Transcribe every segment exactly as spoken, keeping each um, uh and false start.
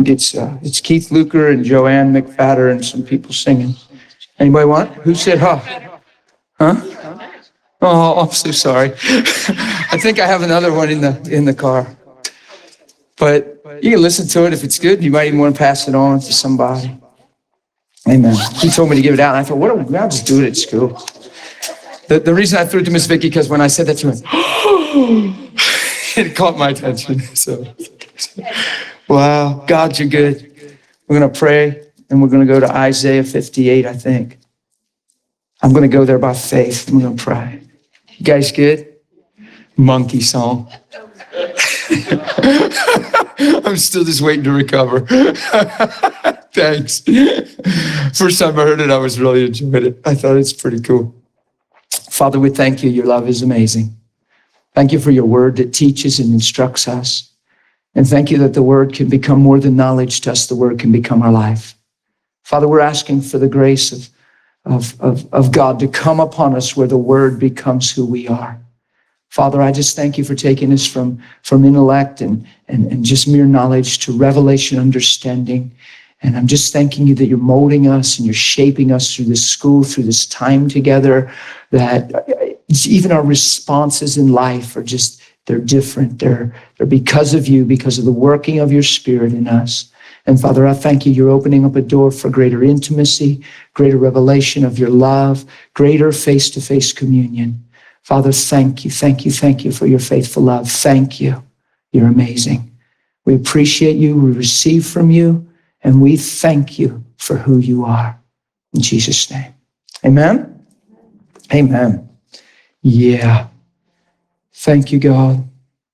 It's uh, it's Keith Luker and Joanne McFadder and some people singing. Anybody want? Who said huh? Huh? Oh, I'm so sorry. I think I have another one in the in the car. But you can listen to it if it's good. You might even want to pass it on to somebody. Amen. He told me to give it out. And I thought, what do we, I'll just do it at school. The, the reason I threw it to Miss Vicky, because when I said that, she went, it caught my attention. So, wow, God, you're good. We're going to pray, and we're going to go to Isaiah fifty-eight, I think. I'm going to go there by faith. I'm going to pray. You guys good? Monkey song. I'm still just waiting to recover. Thanks. First time I heard it, I was really enjoying it. I thought it's pretty cool. Father, we thank you. Your love is amazing. Thank you for your word that teaches and instructs us. And thank you that the word can become more than knowledge to us. The word can become our life. Father, we're asking for the grace of, of, of, of God to come upon us where the word becomes who we are. Father, I just thank you for taking us from, from intellect and, and, and just mere knowledge to revelation understanding. And I'm just thanking you that you're molding us and you're shaping us through this school, through this time together, that even our responses in life are just, they're different. They're, they're because of you, because of the working of your Spirit in us. And Father, I thank you, you're opening up a door for greater intimacy, greater revelation of your love, greater face-to-face communion. Father, thank you, thank you, thank you for your faithful love. Thank you. You're amazing. We appreciate you, we receive from you, and we thank you for who you are. In Jesus' name. Amen? Amen. Yeah. Thank you, God.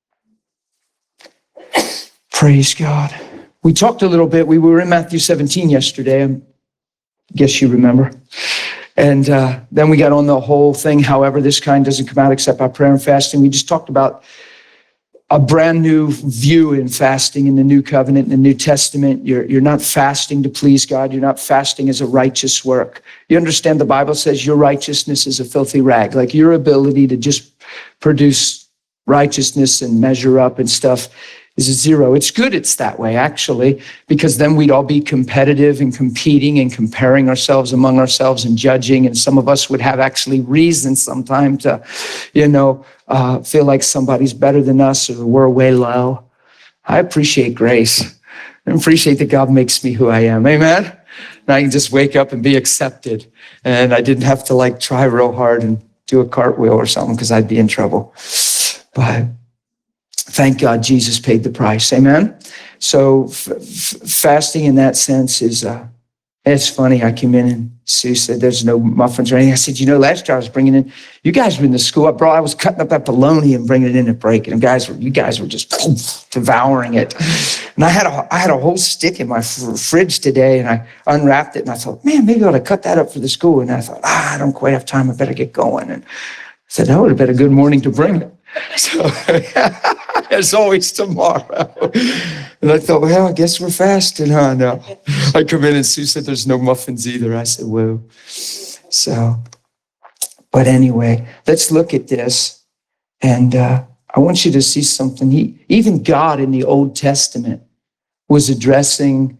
Praise God. We talked a little bit. We were in Matthew seventeen yesterday. I guess you remember. And uh, then we got on the whole thing, however, this kind doesn't come out except by prayer and fasting. We just talked about a brand new view in fasting in the New Covenant, in the New Testament. You're, you're not fasting to please God. You're not fasting as a righteous work. You understand the Bible says your righteousness is a filthy rag. Like your ability to just produce righteousness and measure up and stuff is a zero. It's good it's that way, actually, because then we'd all be competitive and competing and comparing ourselves among ourselves and judging. And some of us would have actually reason sometime to, you know, uh, feel like somebody's better than us or we're way low. I appreciate grace. I appreciate that God makes me who I am. Amen? And I can just wake up and be accepted. And I didn't have to like try real hard and do a cartwheel or something because I'd be in trouble. But thank God Jesus paid the price. Amen? So f- f- fasting in that sense is, uh, it's funny. I came in and Sue said, there's no muffins or anything. I said, you know, last year I was bringing in, you guys were in the school. I brought, I was cutting up that bologna and bringing it in and breaking. And guys were, you guys were just poof, devouring it. And I had a, I had a whole stick in my fr- fridge today and I unwrapped it and I thought, man, maybe I ought to cut that up for the school. And I thought, ah, I don't quite have time. I better get going. And I said, that would have been a good morning to bring it. So as always tomorrow. And I thought, well, I guess we're fasting, huh? No. I come in and Sue said there's no muffins either. I said, whoa. So, but anyway, let's look at this. And uh, I want you to see something. He, even God in the Old Testament was addressing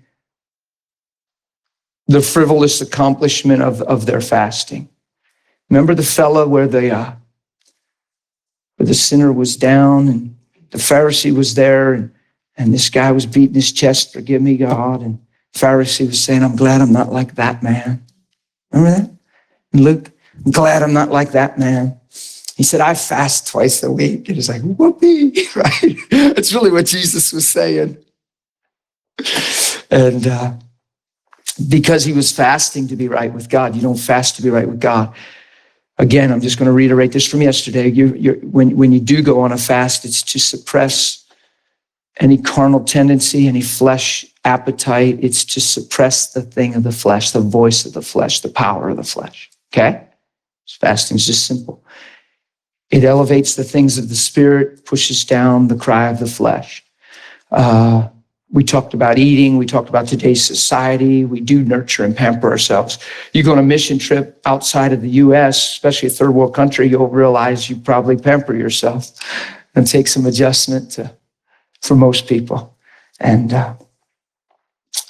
the frivolous accomplishment of, of their fasting. Remember the fellow where the uh, where the sinner was down and the Pharisee was there and, and this guy was beating his chest, forgive me, God. And the Pharisee was saying, I'm glad I'm not like that man. Remember that? And Luke, I'm glad I'm not like that man. He said, I fast twice a week. And it's like, whoopee, right? That's really what Jesus was saying. And uh, because he was fasting to be right with God, you don't fast to be right with God. Again, I'm just going to reiterate this from yesterday. You, you're, when, when you do go on a fast, it's to suppress any carnal tendency, any flesh appetite. It's to suppress the thing of the flesh, the voice of the flesh, the power of the flesh. Okay? Fasting is just simple. It elevates the things of the spirit, pushes down the cry of the flesh. Uh, We talked about eating. We talked about today's society. We do nurture and pamper ourselves. You go on a mission trip outside of the U S, especially a third world country, you'll realize you probably pamper yourself and take some adjustment to, for most people. And uh,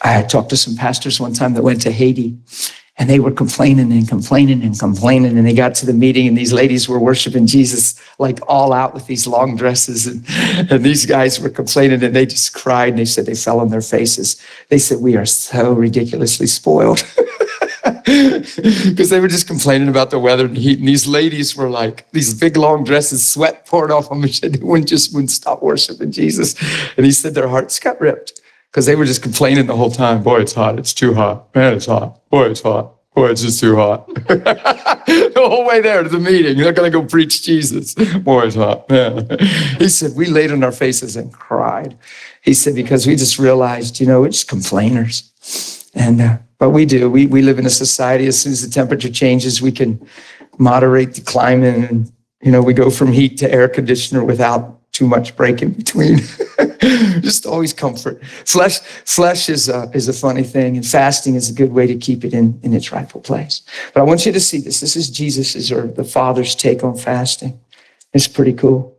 I had talked to some pastors one time that went to Haiti, and they were complaining and complaining and complaining. And they got to the meeting, and these ladies were worshiping Jesus like all out with these long dresses. And, and these guys were complaining, and they just cried. And they said they fell on their faces. They said, we are so ridiculously spoiled. Because they were just complaining about the weather and heat. And these ladies were like, these big long dresses, sweat poured off them. And they wouldn't just wouldn't stop worshiping Jesus. And he said their hearts got ripped. Because they were just complaining the whole time. Boy, it's hot. It's too hot. Man, it's hot. Boy, it's hot. Boy, it's just too hot. The whole way there to the meeting. They're going to go preach Jesus. Boy, it's hot. Man. He said, we laid on our faces and cried. He said, because we just realized, you know, we're just complainers. And, uh, but we do. We, we live in a society, as soon as the temperature changes, we can moderate the climate. And, you know, we go from heat to air conditioner without too much break in between. Just always comfort. Flesh, flesh is a, is a funny thing, and fasting is a good way to keep it in, in its rightful place. But I want you to see this. This is Jesus's or the Father's take on fasting. It's pretty cool.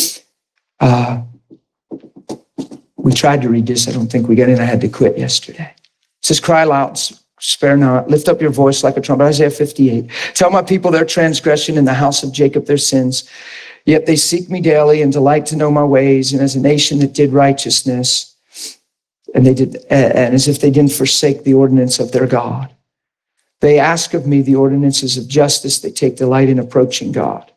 Uh, we tried to read this. I don't think we got in. I had to quit yesterday. It says, cry loud, spare not, lift up your voice like a trumpet. Isaiah fifty-eight. Tell my people their transgression, in the house of Jacob their sins. Yet they seek me daily and delight to know my ways. And as a nation that did righteousness, and they did, and as if they didn't forsake the ordinance of their God. They ask of me the ordinances of justice. They take delight in approaching God.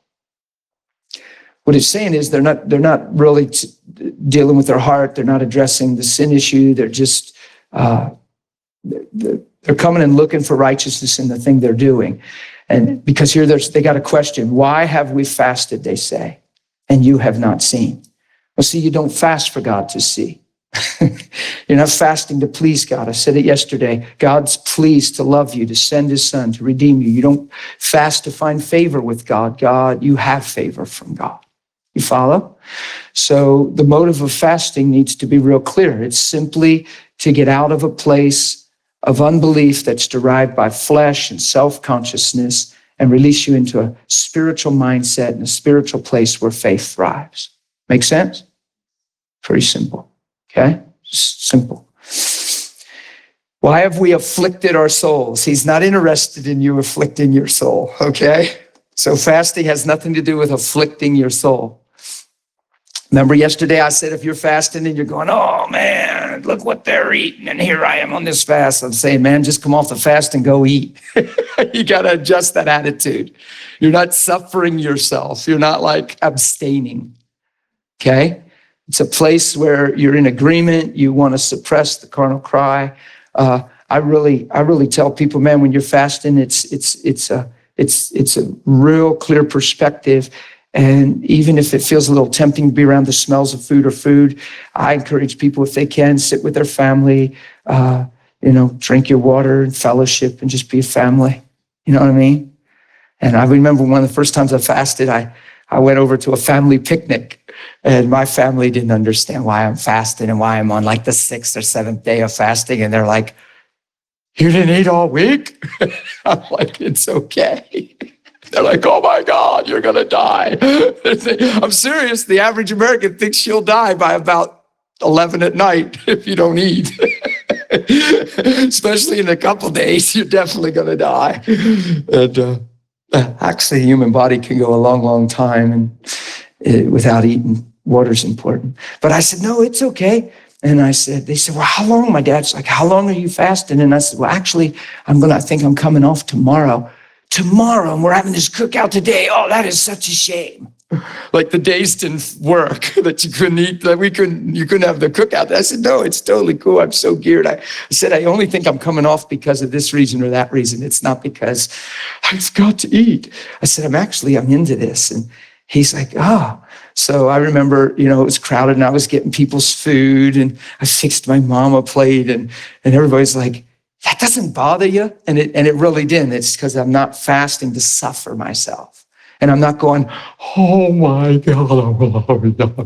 What it's saying is they're not, they're not really t- dealing with their heart. They're not addressing the sin issue. They're just, uh, they're, they're coming and looking for righteousness in the thing they're doing. And because here there's, they got a question. Why have we fasted, they say, and you have not seen? Well, see, you don't fast for God to see. You're not fasting to please God. I said it yesterday. God's pleased to love you, to send his son, to redeem you. You don't fast to find favor with God. God, you have favor from God. You follow? So the motive of fasting needs to be real clear. It's simply to get out of a place of unbelief that's derived by flesh and self-consciousness and release you into a spiritual mindset and a spiritual place where faith thrives. Make sense? Pretty simple, okay? Just simple. Why have we afflicted our souls? He's not interested in you afflicting your soul, okay? So fasting has nothing to do with afflicting your soul. Remember yesterday I said, if you're fasting and you're going, oh man, look what they're eating, and here I am on this fast. I'm saying, man, just come off the fast and go eat. You got to adjust that attitude. You're not suffering yourself. You're not like abstaining, okay? It's a place where you're in agreement. You want to suppress the carnal cry. Uh, I really, I really tell people, man, when you're fasting, it's, it's, it's a, it's, it's a real clear perspective. And even if it feels a little tempting to be around the smells of food or food, I encourage people, if they can, sit with their family, uh, you know, drink your water and fellowship and just be a family. You know what I mean? And I remember one of the first times I fasted, I, I went over to a family picnic, and my family didn't understand why I'm fasting and why I'm on like the sixth or seventh day of fasting. And they're like, you didn't eat all week? I'm like, it's okay. They're like, oh my God, you're going to die. I'm serious. The average American thinks she'll die by about eleven at night if you don't eat. Especially in a couple days, you're definitely going to die. And uh, actually, the human body can go a long, long time and uh, without eating. Water's important. But I said, no, it's okay. And I said, they said, well, how long? My dad's like, how long are you fasting? And I said, well, actually, I'm going to, I think I'm coming off tomorrow. Tomorrow, and we're having this cookout today. Oh, that is such a shame. Like the days didn't work, that you couldn't eat, that we couldn't, you couldn't have the cookout. I said, no, it's totally cool. I'm so geared. I, I said, I only think I'm coming off because of this reason or that reason. It's not because I've got to eat. I said, I'm actually, I'm into this. And he's like, oh. So I remember, you know, it was crowded and I was getting people's food and I fixed my mom a plate and, and everybody's like, that doesn't bother you? And it and it really didn't. It's because I'm not fasting to suffer myself. And I'm not going, oh my God.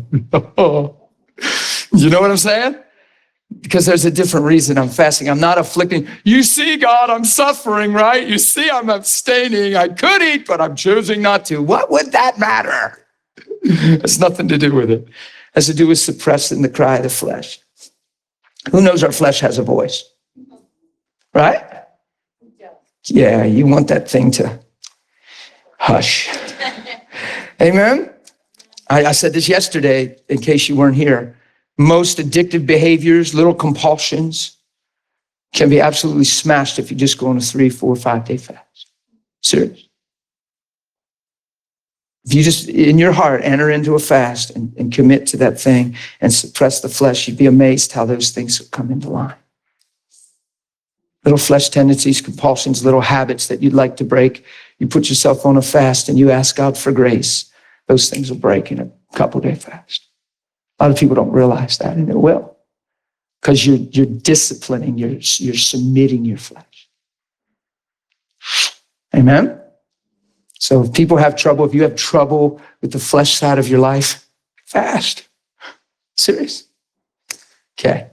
You know what I'm saying? Because there's a different reason I'm fasting. I'm not afflicting. You see, God, I'm suffering, right? You see, I'm abstaining. I could eat, but I'm choosing not to. What would that matter? It's nothing to do with it. It has to do with suppressing the cry of the flesh. Who knows our flesh has a voice? right? Yeah, you want that thing to hush. Amen? I, I said this yesterday, in case you weren't here. Most addictive behaviors, little compulsions, can be absolutely smashed if you just go on a three, four, five day fast. Serious. If you just, in your heart, enter into a fast and, and commit to that thing and suppress the flesh, you'd be amazed how those things will come into line. Little flesh tendencies, compulsions, little habits that you'd like to break. You put yourself on a fast and you ask God for grace. Those things will break in a couple day fast. A lot of people don't realize that, and it will. Because you're, you're disciplining, you're, you're submitting your flesh. Amen? So if people have trouble, if you have trouble with the flesh side of your life, fast. Serious. Okay.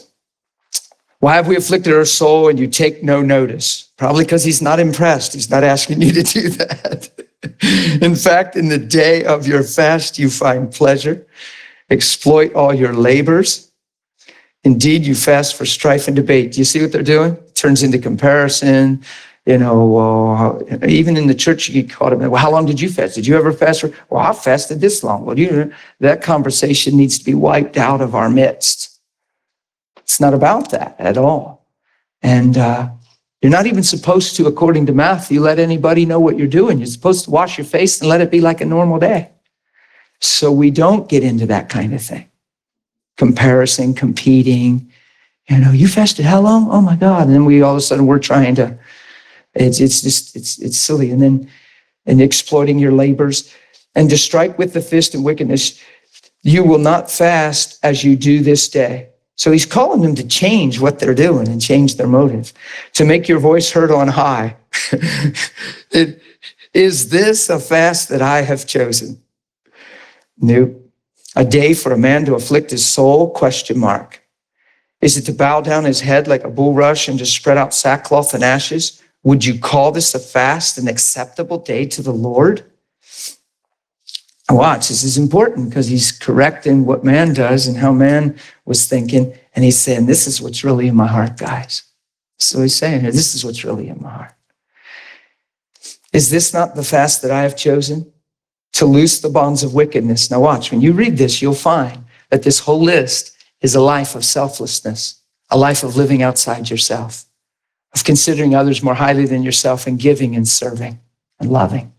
Why have we afflicted our soul and you take no notice? Probably because he's not impressed. He's not asking you to do that. In fact, in the day of your fast, you find pleasure, exploit all your labors. Indeed, you fast for strife and debate. Do you see what they're doing? It turns into comparison. You know, uh, even in the church, you get caught up in, well, how long did you fast? Did you ever fast? For, well, I fasted this long. Well, you, that conversation needs to be wiped out of our midst. It's not about that at all. And uh, you're not even supposed to, according to Matthew, let anybody know what you're doing. You're supposed to wash your face and let it be like a normal day. So we don't get into that kind of thing. Comparison, competing. You know, you fasted how long? Oh my God. And then we all of a sudden we're trying to, it's it's just, it's it's silly. And then, and exploiting your labors. And to strike with the fist and wickedness, you will not fast as you do this day. So he's calling them to change what they're doing and change their motive, to make your voice heard on high. it, is this a fast that I have chosen? Nope. A day for a man to afflict his soul? Question mark. Is it to bow down his head like a bulrush and to spread out sackcloth and ashes? Would you call this a fast, an acceptable day to the Lord? Watch, this is important because he's correcting what man does and how man was thinking. And he's saying, this is what's really in my heart, guys. So he's saying here, this is what's really in my heart. Is this not the fast that I have chosen? To loose the bonds of wickedness. Now watch, when you read this, you'll find that this whole list is a life of selflessness, a life of living outside yourself, of considering others more highly than yourself and giving and serving and loving.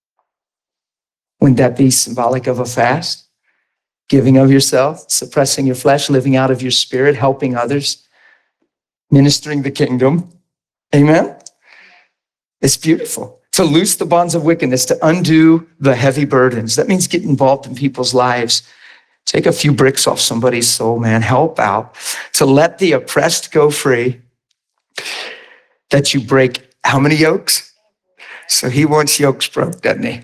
Wouldn't that be symbolic of a fast? Giving of yourself, suppressing your flesh, living out of your spirit, helping others, ministering the kingdom. Amen? It's beautiful. To loose the bonds of wickedness, to undo the heavy burdens. That means get involved in people's lives. Take a few bricks off somebody's soul, man. Help out. To let the oppressed go free. That you break how many yokes? So he wants yokes broke, doesn't he?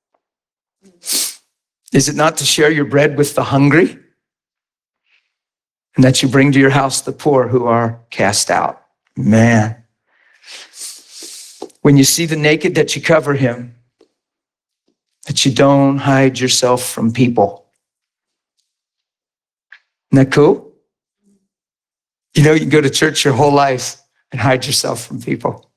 Is it not to share your bread with the hungry? And that you bring to your house the poor who are cast out. Man. When you see the naked, that you cover him. That you don't hide yourself from people. Isn't that cool? You know, you can go to church your whole life and hide yourself from people.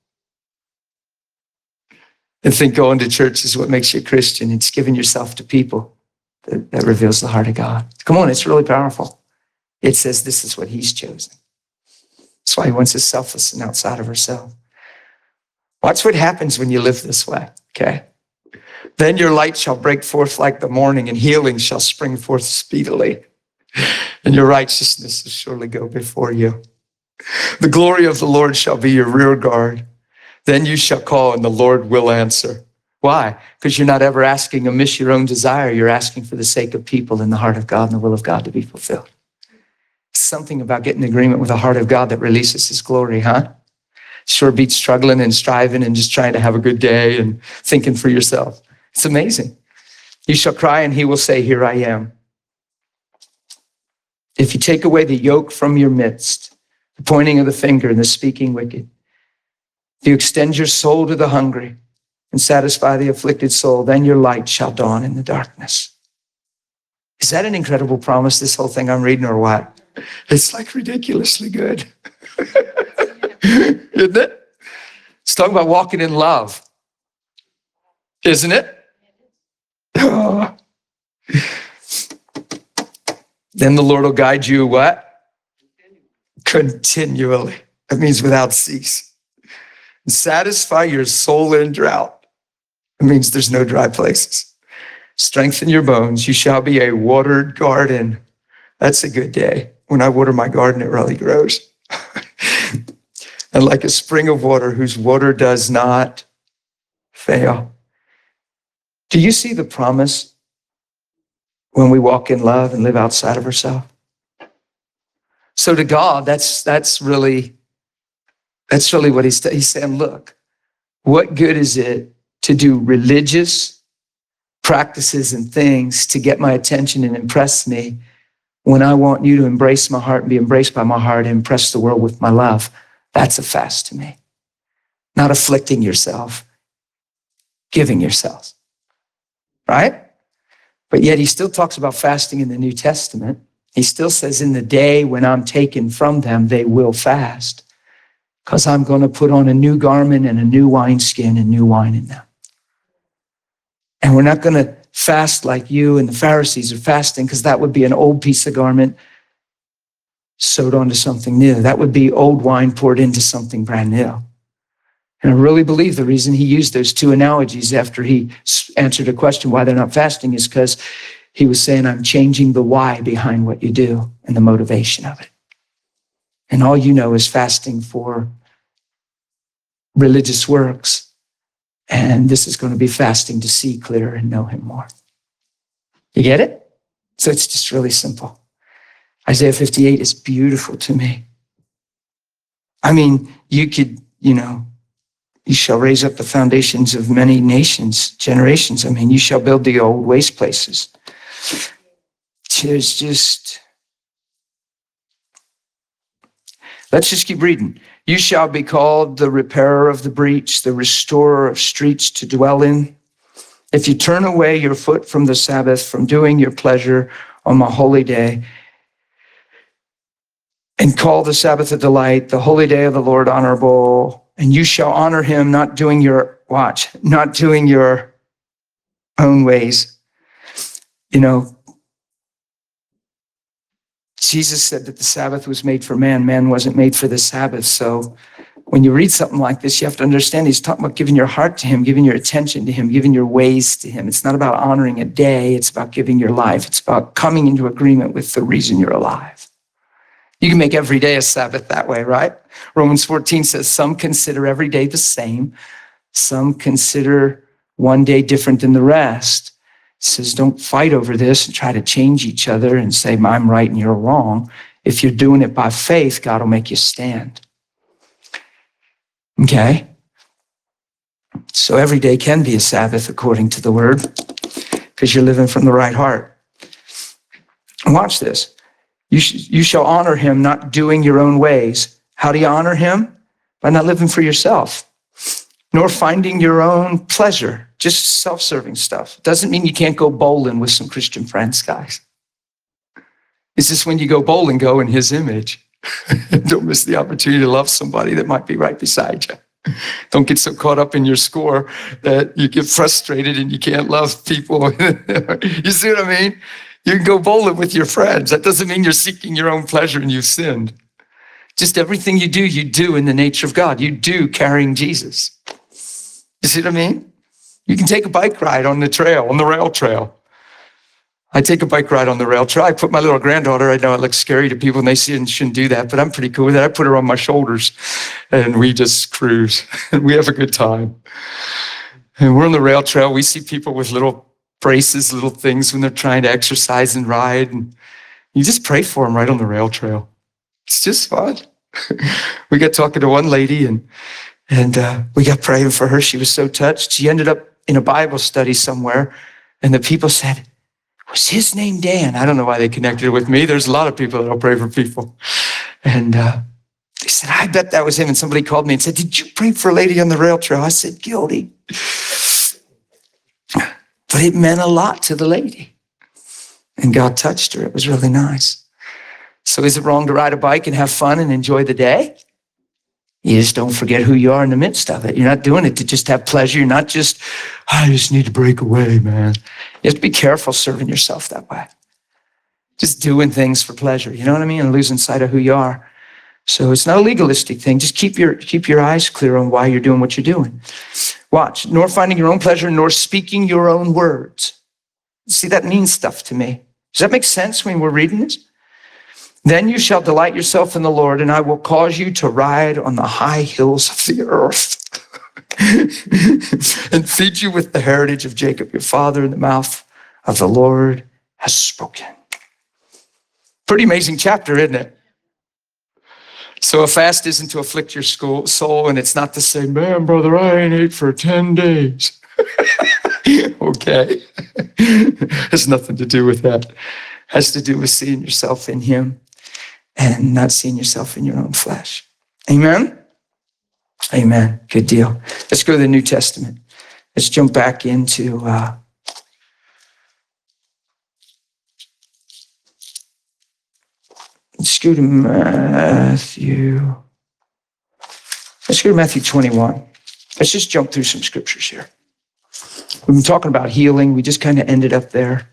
And think going to church is what makes you a Christian. It's giving yourself to people that, that reveals the heart of God. Come on, it's really powerful. It says this is what he's chosen. That's why he wants us selfless and outside of ourselves. Watch what happens when you live this way, okay? Then your light shall break forth like the morning, and healing shall spring forth speedily. And your righteousness will surely go before you. The glory of the Lord shall be your rear guard. Then you shall call, and the Lord will answer. Why? Because you're not ever asking amiss your own desire. You're asking for the sake of people in the heart of God and the will of God to be fulfilled. Something about getting in agreement with the heart of God that releases his glory, huh? Sure beats struggling and striving and just trying to have a good day and thinking for yourself. It's amazing. You shall cry and he will say, here I am. If you take away the yoke from your midst, the pointing of the finger and the speaking wicked, if you extend your soul to the hungry and satisfy the afflicted soul, then your light shall dawn in the darkness. Is that an incredible promise, this whole thing I'm reading, or what? It's like ridiculously good. Isn't it? It's talking about walking in love. Isn't it? Oh. Then the Lord will guide you what? Continually. That means without cease. Satisfy your soul in drought. It means there's no dry places. Strengthen your bones. You shall be a watered garden. That's a good day. When I water my garden, it really grows. And like a spring of water whose water does not fail. Do you see the promise when we walk in love and live outside of ourselves? So to God, that's that's really that's really what he's he's saying. Look, what good is it to do religious practices and things to get my attention and impress me when I want you to embrace my heart and be embraced by my heart and impress the world with my love? That's a fast to me. Not afflicting yourself, giving yourselves. Right? But yet he still talks about fasting in the New Testament. He still says, in the day when I'm taken from them, they will fast, because I'm going to put on a new garment and a new wineskin and new wine in them. And we're not going to fast like you and the Pharisees are fasting, because that would be an old piece of garment sewed onto something new. That would be old wine poured into something brand new. And I really believe the reason he used those two analogies after he answered a question why they're not fasting is because he was saying, I'm changing the why behind what you do and the motivation of it. And all you know is fasting for religious works. And this is going to be fasting to see clearer and know him more. You get it? So it's just really simple. Isaiah fifty-eight is beautiful to me. I mean, you could, you know, you shall raise up the foundations of many nations, generations. I mean, you shall build the old waste places. There's just, let's just keep reading. You shall be called the repairer of the breach, the restorer of streets to dwell in. If you turn away your foot from the Sabbath, from doing your pleasure on my holy day, and call the Sabbath a delight, the holy day of the Lord honorable, and you shall honor him, not doing your, watch, not doing your own ways. You know, Jesus said that the Sabbath was made for man. Man wasn't made for the Sabbath. So when you read something like this, you have to understand he's talking about giving your heart to him, giving your attention to him, giving your ways to him. It's not about honoring a day. It's about giving your life. It's about coming into agreement with the reason you're alive. You can make every day a Sabbath that way, right? Romans fourteen says some consider every day the same. Some consider one day different than the rest. It says don't fight over this and try to change each other and say, I'm right and you're wrong. If you're doing it by faith, God will make you stand. Okay? So every day can be a Sabbath according to the word, because you're living from the right heart. Watch this. You, sh- you shall honor him, not doing your own ways. How do you honor him? By not living for yourself, nor finding your own pleasure, just self-serving stuff. Doesn't mean you can't go bowling with some Christian friends, guys. It's just when you go bowling, go in his image. Don't miss the opportunity to love somebody that might be right beside you. Don't get so caught up in your score that you get frustrated and you can't love people. You see what I mean? You can go bowling with your friends. That doesn't mean you're seeking your own pleasure and you've sinned. Just everything you do, you do in the nature of God. You do carrying Jesus. You see what I mean? You can take a bike ride on the trail, on the rail trail. I take a bike ride on the rail trail. I put my little granddaughter, I know it looks scary to people and they see and shouldn't do that, but I'm pretty cool with that. I put her on my shoulders and we just cruise and we have a good time. And we're on the rail trail. We see people with little braces, little things when they're trying to exercise and ride. And you just pray for them right on the rail trail. It's just fun. We got talking to one lady and and uh, we got praying for her. She was so touched. She ended up in a Bible study somewhere and the people said, was his name Dan? I don't know why they connected it with me. There's a lot of people that'll pray for people. And uh, they said, I bet that was him. And somebody called me and said, did you pray for a lady on the rail trail? I said, guilty. But it meant a lot to the lady. And God touched her. It was really nice. So is it wrong to ride a bike and have fun and enjoy the day? You just don't forget who you are in the midst of it. You're not doing it to just have pleasure. You're not just, I just need to break away, man. You have to be careful serving yourself that way. Just doing things for pleasure, you know what I mean? And losing sight of who you are. So it's not a legalistic thing. Just keep your keep your eyes clear on why you're doing what you're doing. Watch, nor finding your own pleasure, nor speaking your own words. See, that means stuff to me. Does that make sense when we're reading this? Then you shall delight yourself in the Lord, and I will cause you to ride on the high hills of the earth and feed you with the heritage of Jacob, your father, in the mouth of the Lord has spoken. Pretty amazing chapter, isn't it? So a fast isn't to afflict your soul, and it's not to say, man, brother, I ain't ate for ten days. Okay. Has nothing to do with that. Has to do with seeing yourself in him and not seeing yourself in your own flesh. Amen? Amen. Good deal. Let's go to the New Testament. Let's jump back into uh, let's go to Matthew. Let's go to Matthew twenty-one. Let's just jump through some scriptures here. We've been talking about healing. We just kind of ended up there.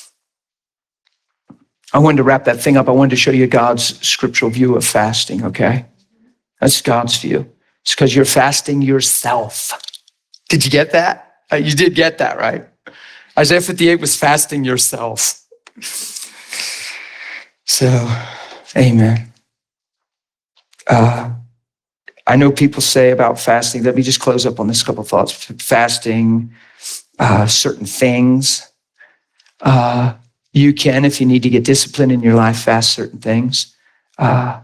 I wanted to wrap that thing up. I wanted to show you God's scriptural view of fasting, okay? That's God's view. It's because you're fasting yourself. Did you get that? Uh, you did get that, right? Isaiah fifty-eight was fasting yourself. So, amen. Uh, I know people say about fasting, let me just close up on this couple of thoughts. Fasting, uh, certain things. Uh, you can, if you need to get discipline in your life, fast certain things. Uh,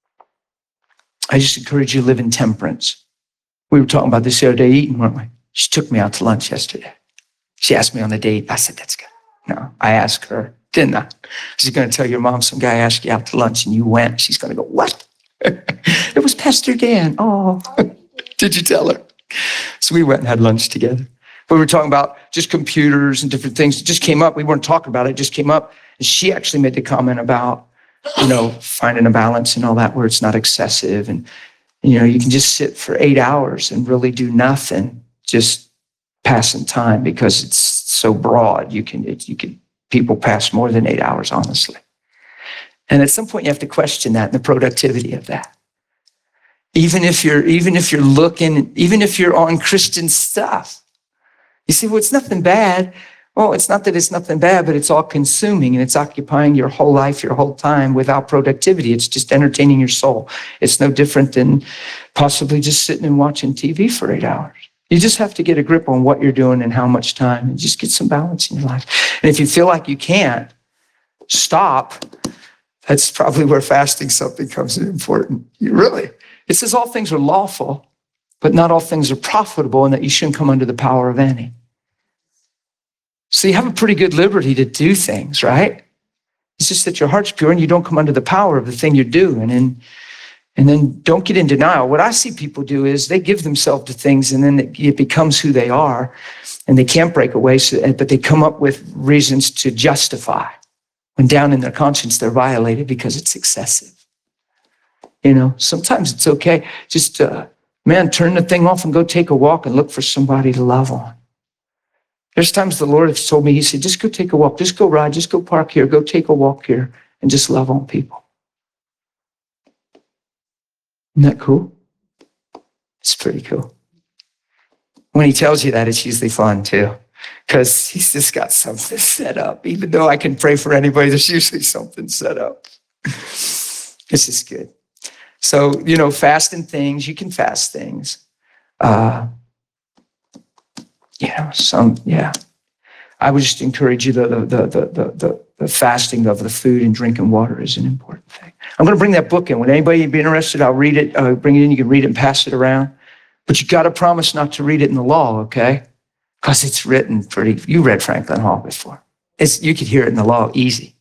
I just encourage you to live in temperance. We were talking about this the other day eating, weren't we? She took me out to lunch yesterday. She asked me on the date. I said, that's good. No, I asked her, didn't I? She's going to tell your mom some guy asked you out to lunch and you went. She's going to go, what? It was Pastor Dan. Oh, did you tell her? So we went and had lunch together. We were talking about just computers and different things. It just came up. We weren't talking about it. It just came up. And she actually made the comment about, you know, finding a balance and all that where it's not excessive. And, you know, you can just sit for eight hours and really do nothing, just passing time because it's so broad. You can, it, you can, people pass more than eight hours, honestly. And at some point you have to question that and the productivity of that. Even if you're, even if you're looking, even if you're on Christian stuff, you see, well, it's nothing bad. Well, it's not that it's nothing bad, but it's all consuming and it's occupying your whole life, your whole time without productivity. It's just entertaining your soul. It's no different than possibly just sitting and watching T V for eight hours. You just have to get a grip on what you're doing and how much time and just get some balance in your life. And if you feel like you can't stop, that's probably where fasting something comes in important. You really, it says all things are lawful, but not all things are profitable and that you shouldn't come under the power of any. So you have a pretty good liberty to do things, right? It's just that your heart's pure and you don't come under the power of the thing you're doing. And, and then don't get in denial. What I see people do is they give themselves to things and then it, it becomes who they are and they can't break away, so, but they come up with reasons to justify. When down in their conscience, they're violated because it's excessive. You know, sometimes it's okay. Just, uh, man, turn the thing off and go take a walk and look for somebody to love on. There's times the Lord has told me, he said, just go take a walk, just go ride, just go park here, go take a walk here and just love on people. Isn't that cool? It's pretty cool. When he tells you that, it's usually fun too, because he's just got something set up. Even though I can pray for anybody, there's usually something set up. This is good. So, you know, fasting things, you can fast things. Uh, you know, some, yeah. I would just encourage you, the, the, the, the, the, the fasting of the food and drinking water is an important thing. I'm going to bring that book in. Would anybody be interested? I'll read it, uh, bring it in. You can read it and pass it around. But you got to promise not to read it in the law, okay? Because it's written pretty, you read Franklin Hall before. It's, you could hear it in the law easy.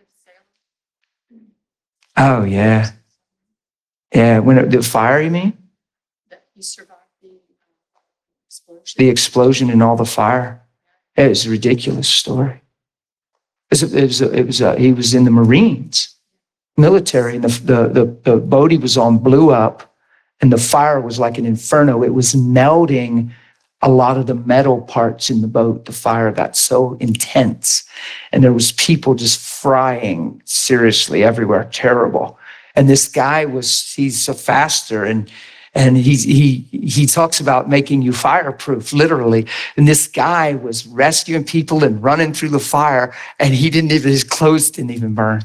Oh, yeah. Yeah, when it, the fire, you mean? That he survived the explosion. The explosion and all the fire. It was a ridiculous story. It was, a, it was, a, it was a, he was in the Marines, military, and the, the, the, the boat he was on blew up, And the fire was like an inferno. It was melting a lot of the metal parts in the boat. The fire got so intense. And there was people just frying seriously everywhere. Terrible. And this guy was, he's a faster, and and he, he, he talks about making you fireproof, literally. And this guy was rescuing people and running through the fire, and he didn't even, his clothes didn't even burn.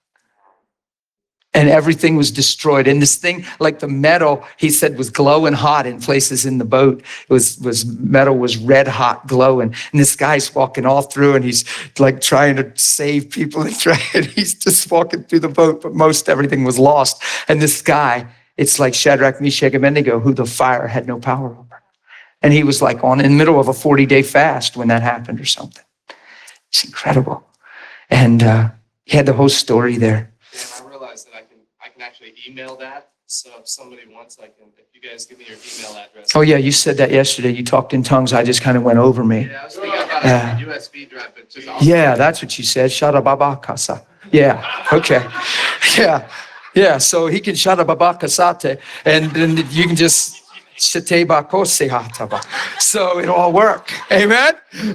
And everything was destroyed. And this thing, like the metal, he said, was glowing hot in places in the boat. It was, was metal was red hot glowing. And this guy's walking all through, and he's like trying to save people. And trying, he's just walking through the boat, but most everything was lost. And this guy, it's like Shadrach, Meshach, and Abednego, who the fire had no power over. And he was like on in the middle of a forty-day fast when that happened or something. It's incredible. And uh, he had the whole story there. Dan, I realized that I can I can actually email that. So if somebody wants, I can, if you guys give me your email address. Oh yeah, you said that yesterday. You talked in tongues. I just kind of went over me. Yeah, I was thinking about Yeah. a U S B drive, but just also. Yeah, that's what you said. Shada baba kasa. Yeah, okay. Yeah, yeah. So he can shada baba kasate, and then you can just shate ba kose hataba. So it'll all work. Amen.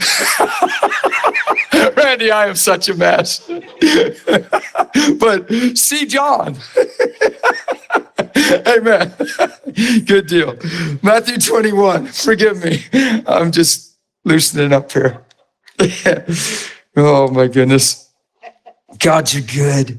Randy, I am such a mess. But see John. Amen. Good deal. Matthew twenty-one. Forgive me. I'm just loosening up here. Oh my goodness. God, you're good.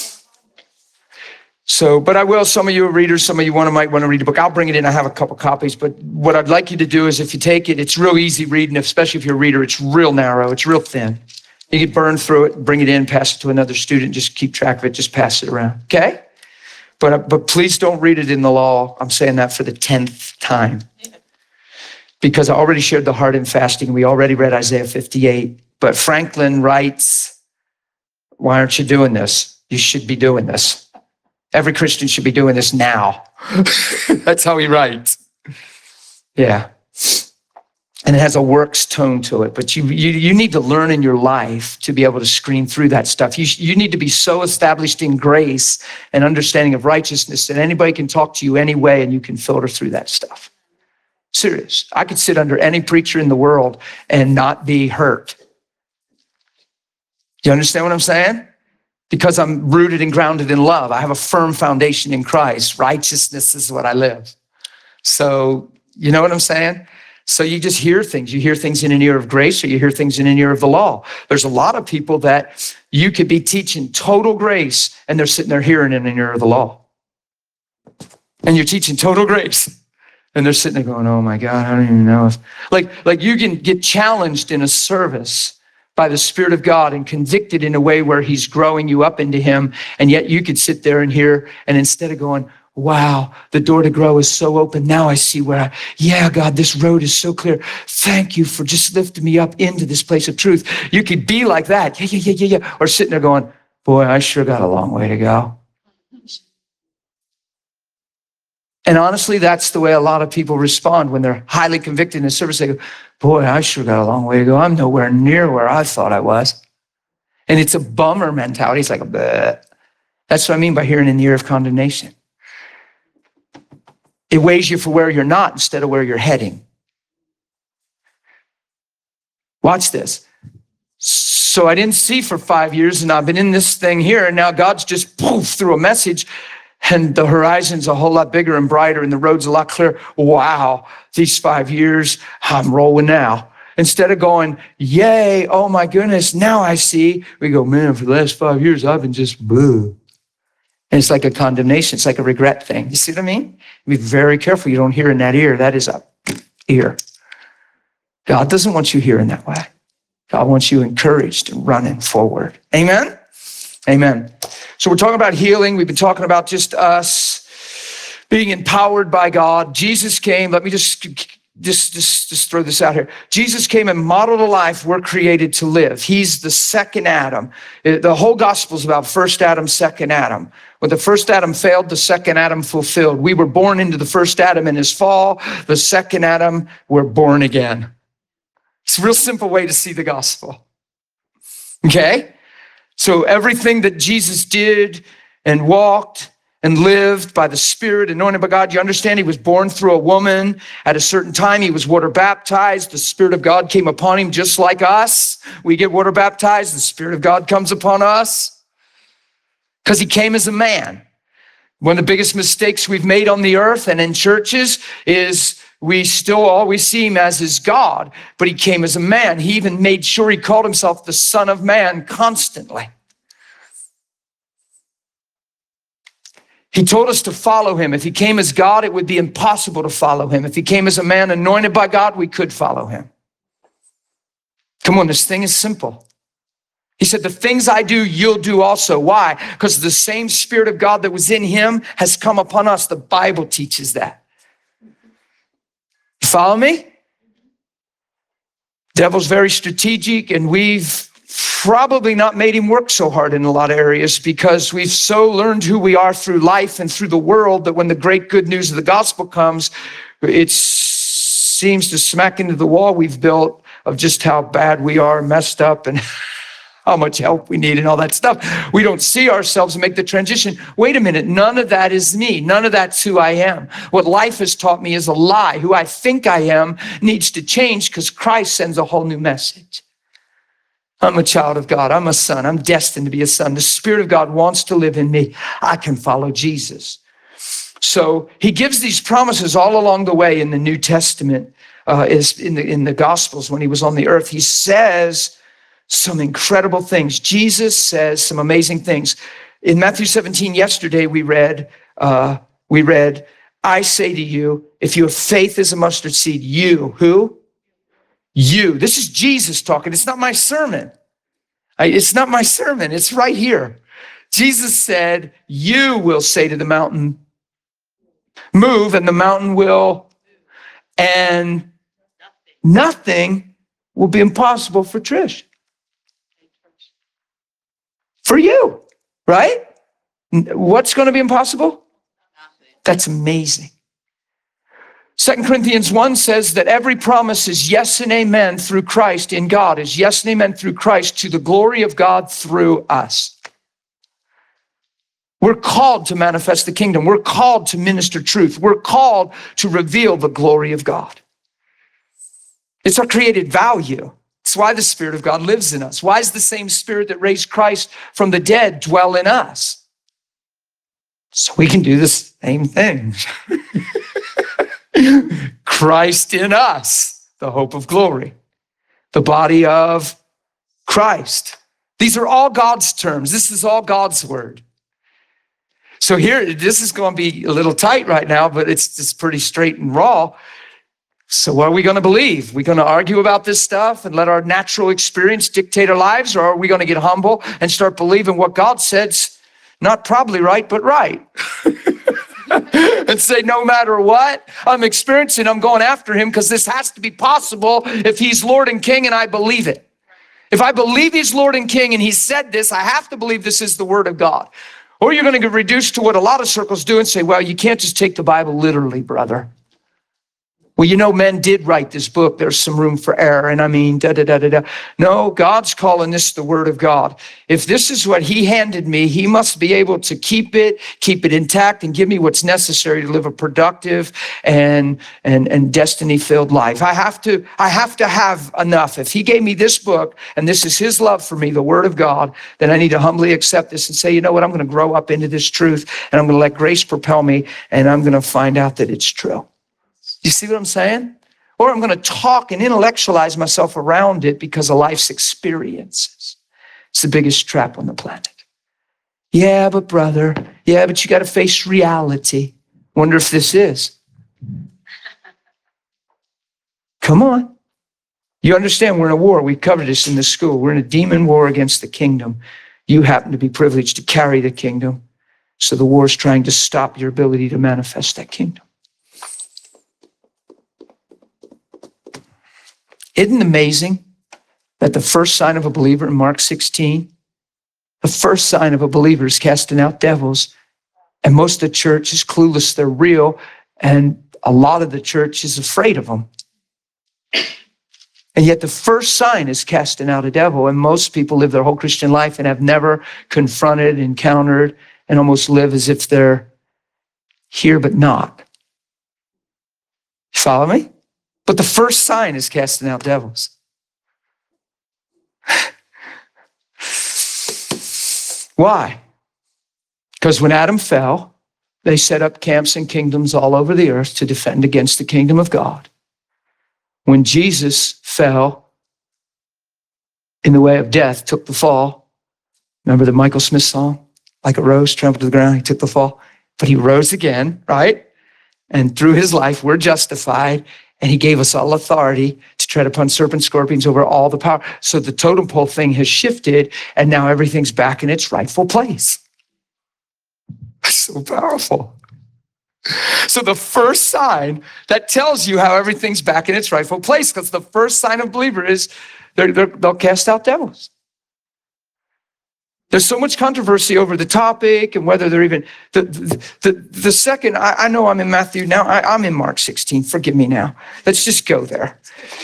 So, but I will, some of you are readers, some of you want to, might want to read the book. I'll bring it in. I have a couple copies, but what I'd like you to do is if you take it, it's real easy reading, especially if you're a reader, it's real narrow, it's real thin. You can burn through it, bring it in, pass it to another student, just keep track of it, just pass it around, okay? But, but please don't read it in the law. I'm saying that for the tenth time. Because I already shared the heart in fasting. We already read Isaiah fifty-eight. But Franklin writes, why aren't you doing this? You should be doing this. Every Christian should be doing this now. That's how he writes. Yeah. And it has a works tone to it, but you, you you need to learn in your life to be able to screen through that stuff. You, you need to be so established in grace and understanding of righteousness that anybody can talk to you anyway and you can filter through that stuff. Serious. I could sit under any preacher in the world and not be hurt. Do you understand what I'm saying? Because I'm rooted and grounded in love. I have a firm foundation in Christ. Righteousness is what I live. So, you know what I'm saying? So you just hear things. You hear things in an ear of grace, or you hear things in an ear of the law. There's a lot of people that you could be teaching total grace, and they're sitting there hearing in an ear of the law. And you're teaching total grace, and they're sitting there going, oh my God, I don't even know if, like, like you can get challenged in a service by the Spirit of God and convicted in a way where he's growing you up into him. And yet you could sit there and hear, and instead of going, wow, the door to grow is so open. Now I see where I, yeah, God, this road is so clear. Thank you for just lifting me up into this place of truth. You could be like that. Yeah, yeah, yeah, yeah, yeah. Or sitting there going, boy, I sure got a long way to go. And honestly, that's the way a lot of people respond when they're highly convicted in a service. They go, boy, I sure got a long way to go. I'm nowhere near where I thought I was. And it's a bummer mentality. It's like, bleh. That's what I mean by hearing in the ear of condemnation. It weighs you for where you're not instead of where you're heading. Watch this. So I didn't see for five years, and I've been in this thing here, and now God's just poof through a message, and the horizon's a whole lot bigger and brighter, and the road's a lot clearer. Wow, these five years, I'm rolling now. Instead of going, yay, oh my goodness, now I see, we go, man, for the last five years, I've been just boo. And it's like a condemnation. It's like a regret thing. You see what I mean? Be very careful you don't hear in that ear. That is a ear. God doesn't want you hearing that way. God wants you encouraged and running forward. Amen? Amen. So we're talking about healing. We've been talking about just us being empowered by God. Jesus came. Let me just, just, just, just throw this out here. Jesus came and modeled a life we're created to live. He's the second Adam. The whole gospel is about first Adam, second Adam. When the first Adam failed, the second Adam fulfilled. We were born into the first Adam in his fall. The second Adam, we're born again. It's a real simple way to see the gospel. Okay? So everything that Jesus did and walked and lived by the Spirit, anointed by God. You understand he was born through a woman at a certain time. He was water baptized. The Spirit of God came upon him just like us. We get water baptized. The Spirit of God comes upon us because he came as a man. One of the biggest mistakes we've made on the earth and in churches is we still always see him as his God, but he came as a man. He even made sure he called himself the Son of Man constantly. He told us to follow him. If he came as God, it would be impossible to follow him. If he came as a man anointed by God, we could follow him. Come on, this thing is simple. He said, the things I do, you'll do also. Why? Because the same Spirit of God that was in him has come upon us. The Bible teaches that. You follow me? Devil's very strategic, and we've probably not made him work so hard in a lot of areas because we've so learned who we are through life and through the world that when the great good news of the gospel comes, it seems to smack into the wall we've built of just how bad we are, messed up, and how much help we need and all that stuff. We don't see ourselves and make the transition. Wait a minute, none of that is me. None of that's who I am. What life has taught me is a lie. Who I think I am needs to change because Christ sends a whole new message. I'm a child of God. I'm a son. I'm destined to be a son. The Spirit of God wants to live in me. I can follow Jesus. So he gives these promises all along the way in the New Testament, uh, is in the, in the Gospels when he was on the earth. He says some incredible things. Jesus says some amazing things. In Matthew seventeen, yesterday we read, uh, we read, I say to you, if you have faith as a mustard seed, you, who? You. This is Jesus talking. It's not my sermon. I, it's not my sermon. It's right here. Jesus said, you will say to the mountain, move, and the mountain will, and nothing will be impossible for Trish. For you, right? What's going to be impossible? That's amazing. Second Corinthians one says that every promise is yes and amen through Christ in God, is yes and amen through Christ to the glory of God through us. We're called to manifest the kingdom. We're called to minister truth. We're called to reveal the glory of God. It's our created value. It's why the Spirit of God lives in us. Why is the same Spirit that raised Christ from the dead dwell in us? So we can do the same thing. Christ in us, the hope of glory, the body of Christ. These are all God's terms. This is all God's word. So here, this is going to be a little tight right now, but it's, it's pretty straight and raw. So what are we going to believe? Are we going to argue about this stuff and let our natural experience dictate our lives? Or are we going to get humble and start believing what God said's not probably right, but right? And say, no matter what I'm experiencing, I'm going after him because this has to be possible if he's Lord and King and I believe it. If I believe he's Lord and King and he said this, I have to believe this is the word of God. Or you're going to get reduced to what a lot of circles do and say, well, you can't just take the Bible literally, brother. Well, you know, men did write this book. There's some room for error. And I mean, da, da, da, da, da. No, God's calling this the word of God. If this is what he handed me, he must be able to keep it, keep it intact and give me what's necessary to live a productive and, and, and destiny-filled life. I have to, I have to have enough. If he gave me this book and this is his love for me, the word of God, then I need to humbly accept this and say, you know what? I'm going to grow up into this truth and I'm going to let grace propel me and I'm going to find out that it's true. You see what I'm saying? Or I'm going to talk and intellectualize myself around it because of life's experiences. It's the biggest trap on the planet. Yeah, but brother, yeah, but you got to face reality. Wonder if this is. Come on. You understand we're in a war. We covered this in the school. We're in a demon war against the kingdom. You happen to be privileged to carry the kingdom. So the war is trying to stop your ability to manifest that kingdom. Isn't it amazing that the first sign of a believer in Mark sixteen, the first sign of a believer is casting out devils, and most of the church is clueless they're real, and a lot of the church is afraid of them. And yet the first sign is casting out a devil, and most people live their whole Christian life and have never confronted, encountered, and almost live as if they're Here but not. You follow me? But the first sign is casting out devils. Why? Because when Adam fell, they set up camps and kingdoms all over the earth to defend against the kingdom of God. When Jesus fell in the way of death, took the fall. Remember the Michael Smith song? Like a rose trampled to the ground, he took the fall. But he rose again, right? And through his life, we're justified. And he gave us all authority to tread upon serpents, scorpions, over all the power. So the totem pole thing has shifted, and now everything's back in its rightful place. So powerful. So the first sign that tells you how everything's back in its rightful place, because the first sign of believer is they're, they're, they'll cast out devils. There's so much controversy over the topic and whether they're even, the the, the, the second, I, I know I'm in Matthew now, I, I'm in Mark sixteen, forgive me now. Let's just go there.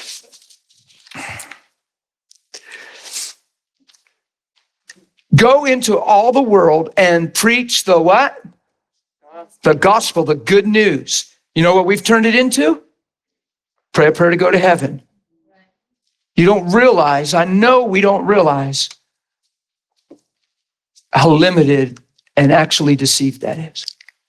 Go into all the world and preach the what? The gospel, the good news. You know what we've turned it into? Pray a prayer to go to heaven. You don't realize, I know we don't realize how limited and actually deceived that is.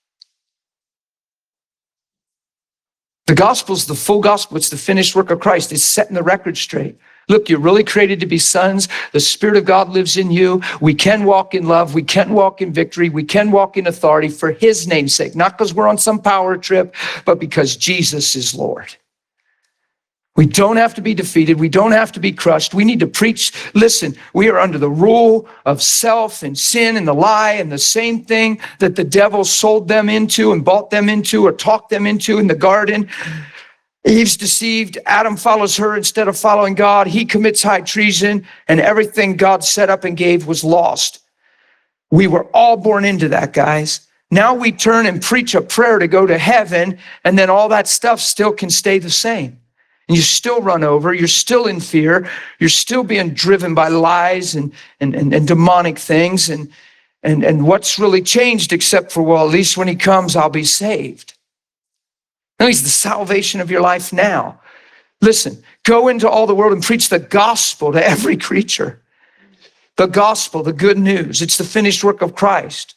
The gospel's the full gospel. It's the finished work of Christ. It's setting the record straight. Look, you're really created to be sons. The Spirit of God lives in you. We can walk in love. We can walk in victory. We can walk in authority for his name's sake. Not because we're on some power trip, but because Jesus is Lord. We don't have to be defeated. We don't have to be crushed. We need to preach. Listen, we are under the rule of self and sin and the lie and the same thing that the devil sold them into and bought them into or talked them into in the garden. Eve's deceived. Adam follows her instead of following God. He commits high treason, and everything God set up and gave was lost. We were all born into that, guys. Now we turn and preach a prayer to go to heaven, and then all that stuff still can stay the same. And you still run over, you're still in fear, you're still being driven by lies and, and, and, and demonic things. And, and, and what's really changed except for, well, at least when he comes, I'll be saved. No, he's the salvation of your life now. Listen, go into all the world and preach the gospel to every creature. The gospel, the good news. It's the finished work of Christ.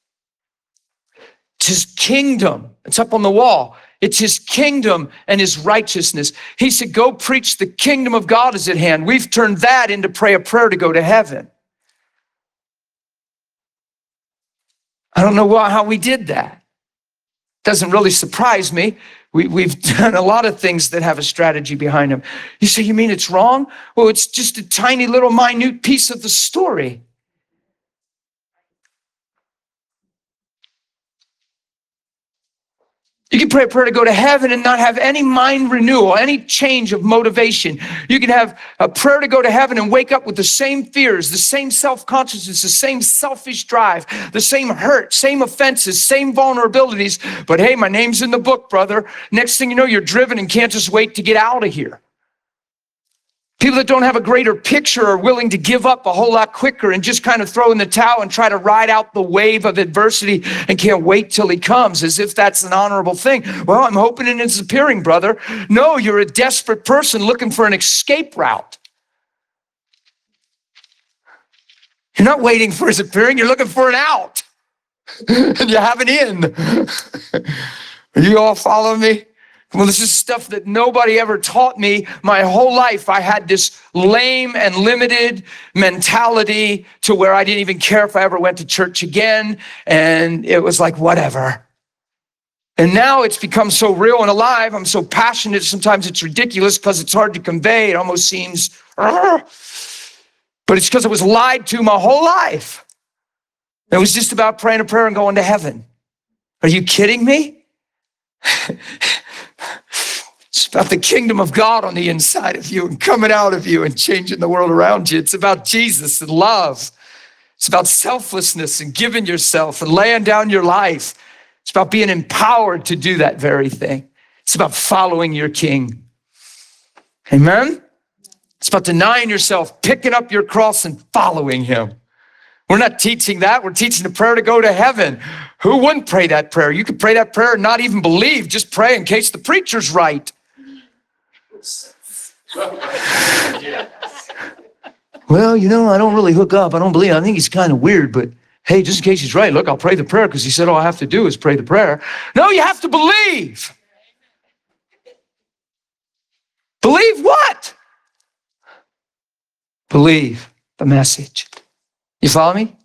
It's his kingdom. It's up on the wall. It's his kingdom and his righteousness. He said, go preach the kingdom of God is at hand. We've turned that into pray a prayer to go to heaven. I don't know why, how we did that. Doesn't really surprise me. We, we've done a lot of things that have a strategy behind them. You say, you mean it's wrong? Well, it's just a tiny little minute piece of the story. You can pray a prayer to go to heaven and not have any mind renewal, any change of motivation. You can have a prayer to go to heaven and wake up with the same fears, the same self-consciousness, the same selfish drive, the same hurt, same offenses, same vulnerabilities. But hey, my name's in the book, brother. Next thing you know, you're driven and can't just wait to get out of here. People that don't have a greater picture are willing to give up a whole lot quicker and just kind of throw in the towel and try to ride out the wave of adversity and can't wait till he comes as if that's an honorable thing. Well, I'm hoping in his appearing, brother. No, you're a desperate person looking for an escape route. You're not waiting for his appearing, you're looking for an out. And you have an in. Are you all following me? Well, this is stuff that nobody ever taught me. My whole life, I had this lame and limited mentality to where I didn't even care if I ever went to church again. And it was like, whatever. And now it's become so real and alive. I'm so passionate. Sometimes it's ridiculous because it's hard to convey. It almost seems, Argh. But it's because I was lied to my whole life. It was just about praying a prayer and going to heaven. Are you kidding me? It's about the kingdom of God on the inside of you and coming out of you and changing the world around you. It's about Jesus and love. It's about selflessness and giving yourself and laying down your life. It's about being empowered to do that very thing. It's about following your King. Amen? It's about denying yourself, picking up your cross and following him. We're not teaching that. We're teaching the prayer to go to heaven. Who wouldn't pray that prayer? You could pray that prayer and not even believe. Just pray in case the preacher's right. Well, you know, I don't really hook up. I don't believe. I think he's kind of weird, but hey, just in case he's right, look, I'll pray the prayer because he said all I have to do is pray the prayer. No, you have to believe. Believe what? Believe the message. You follow me?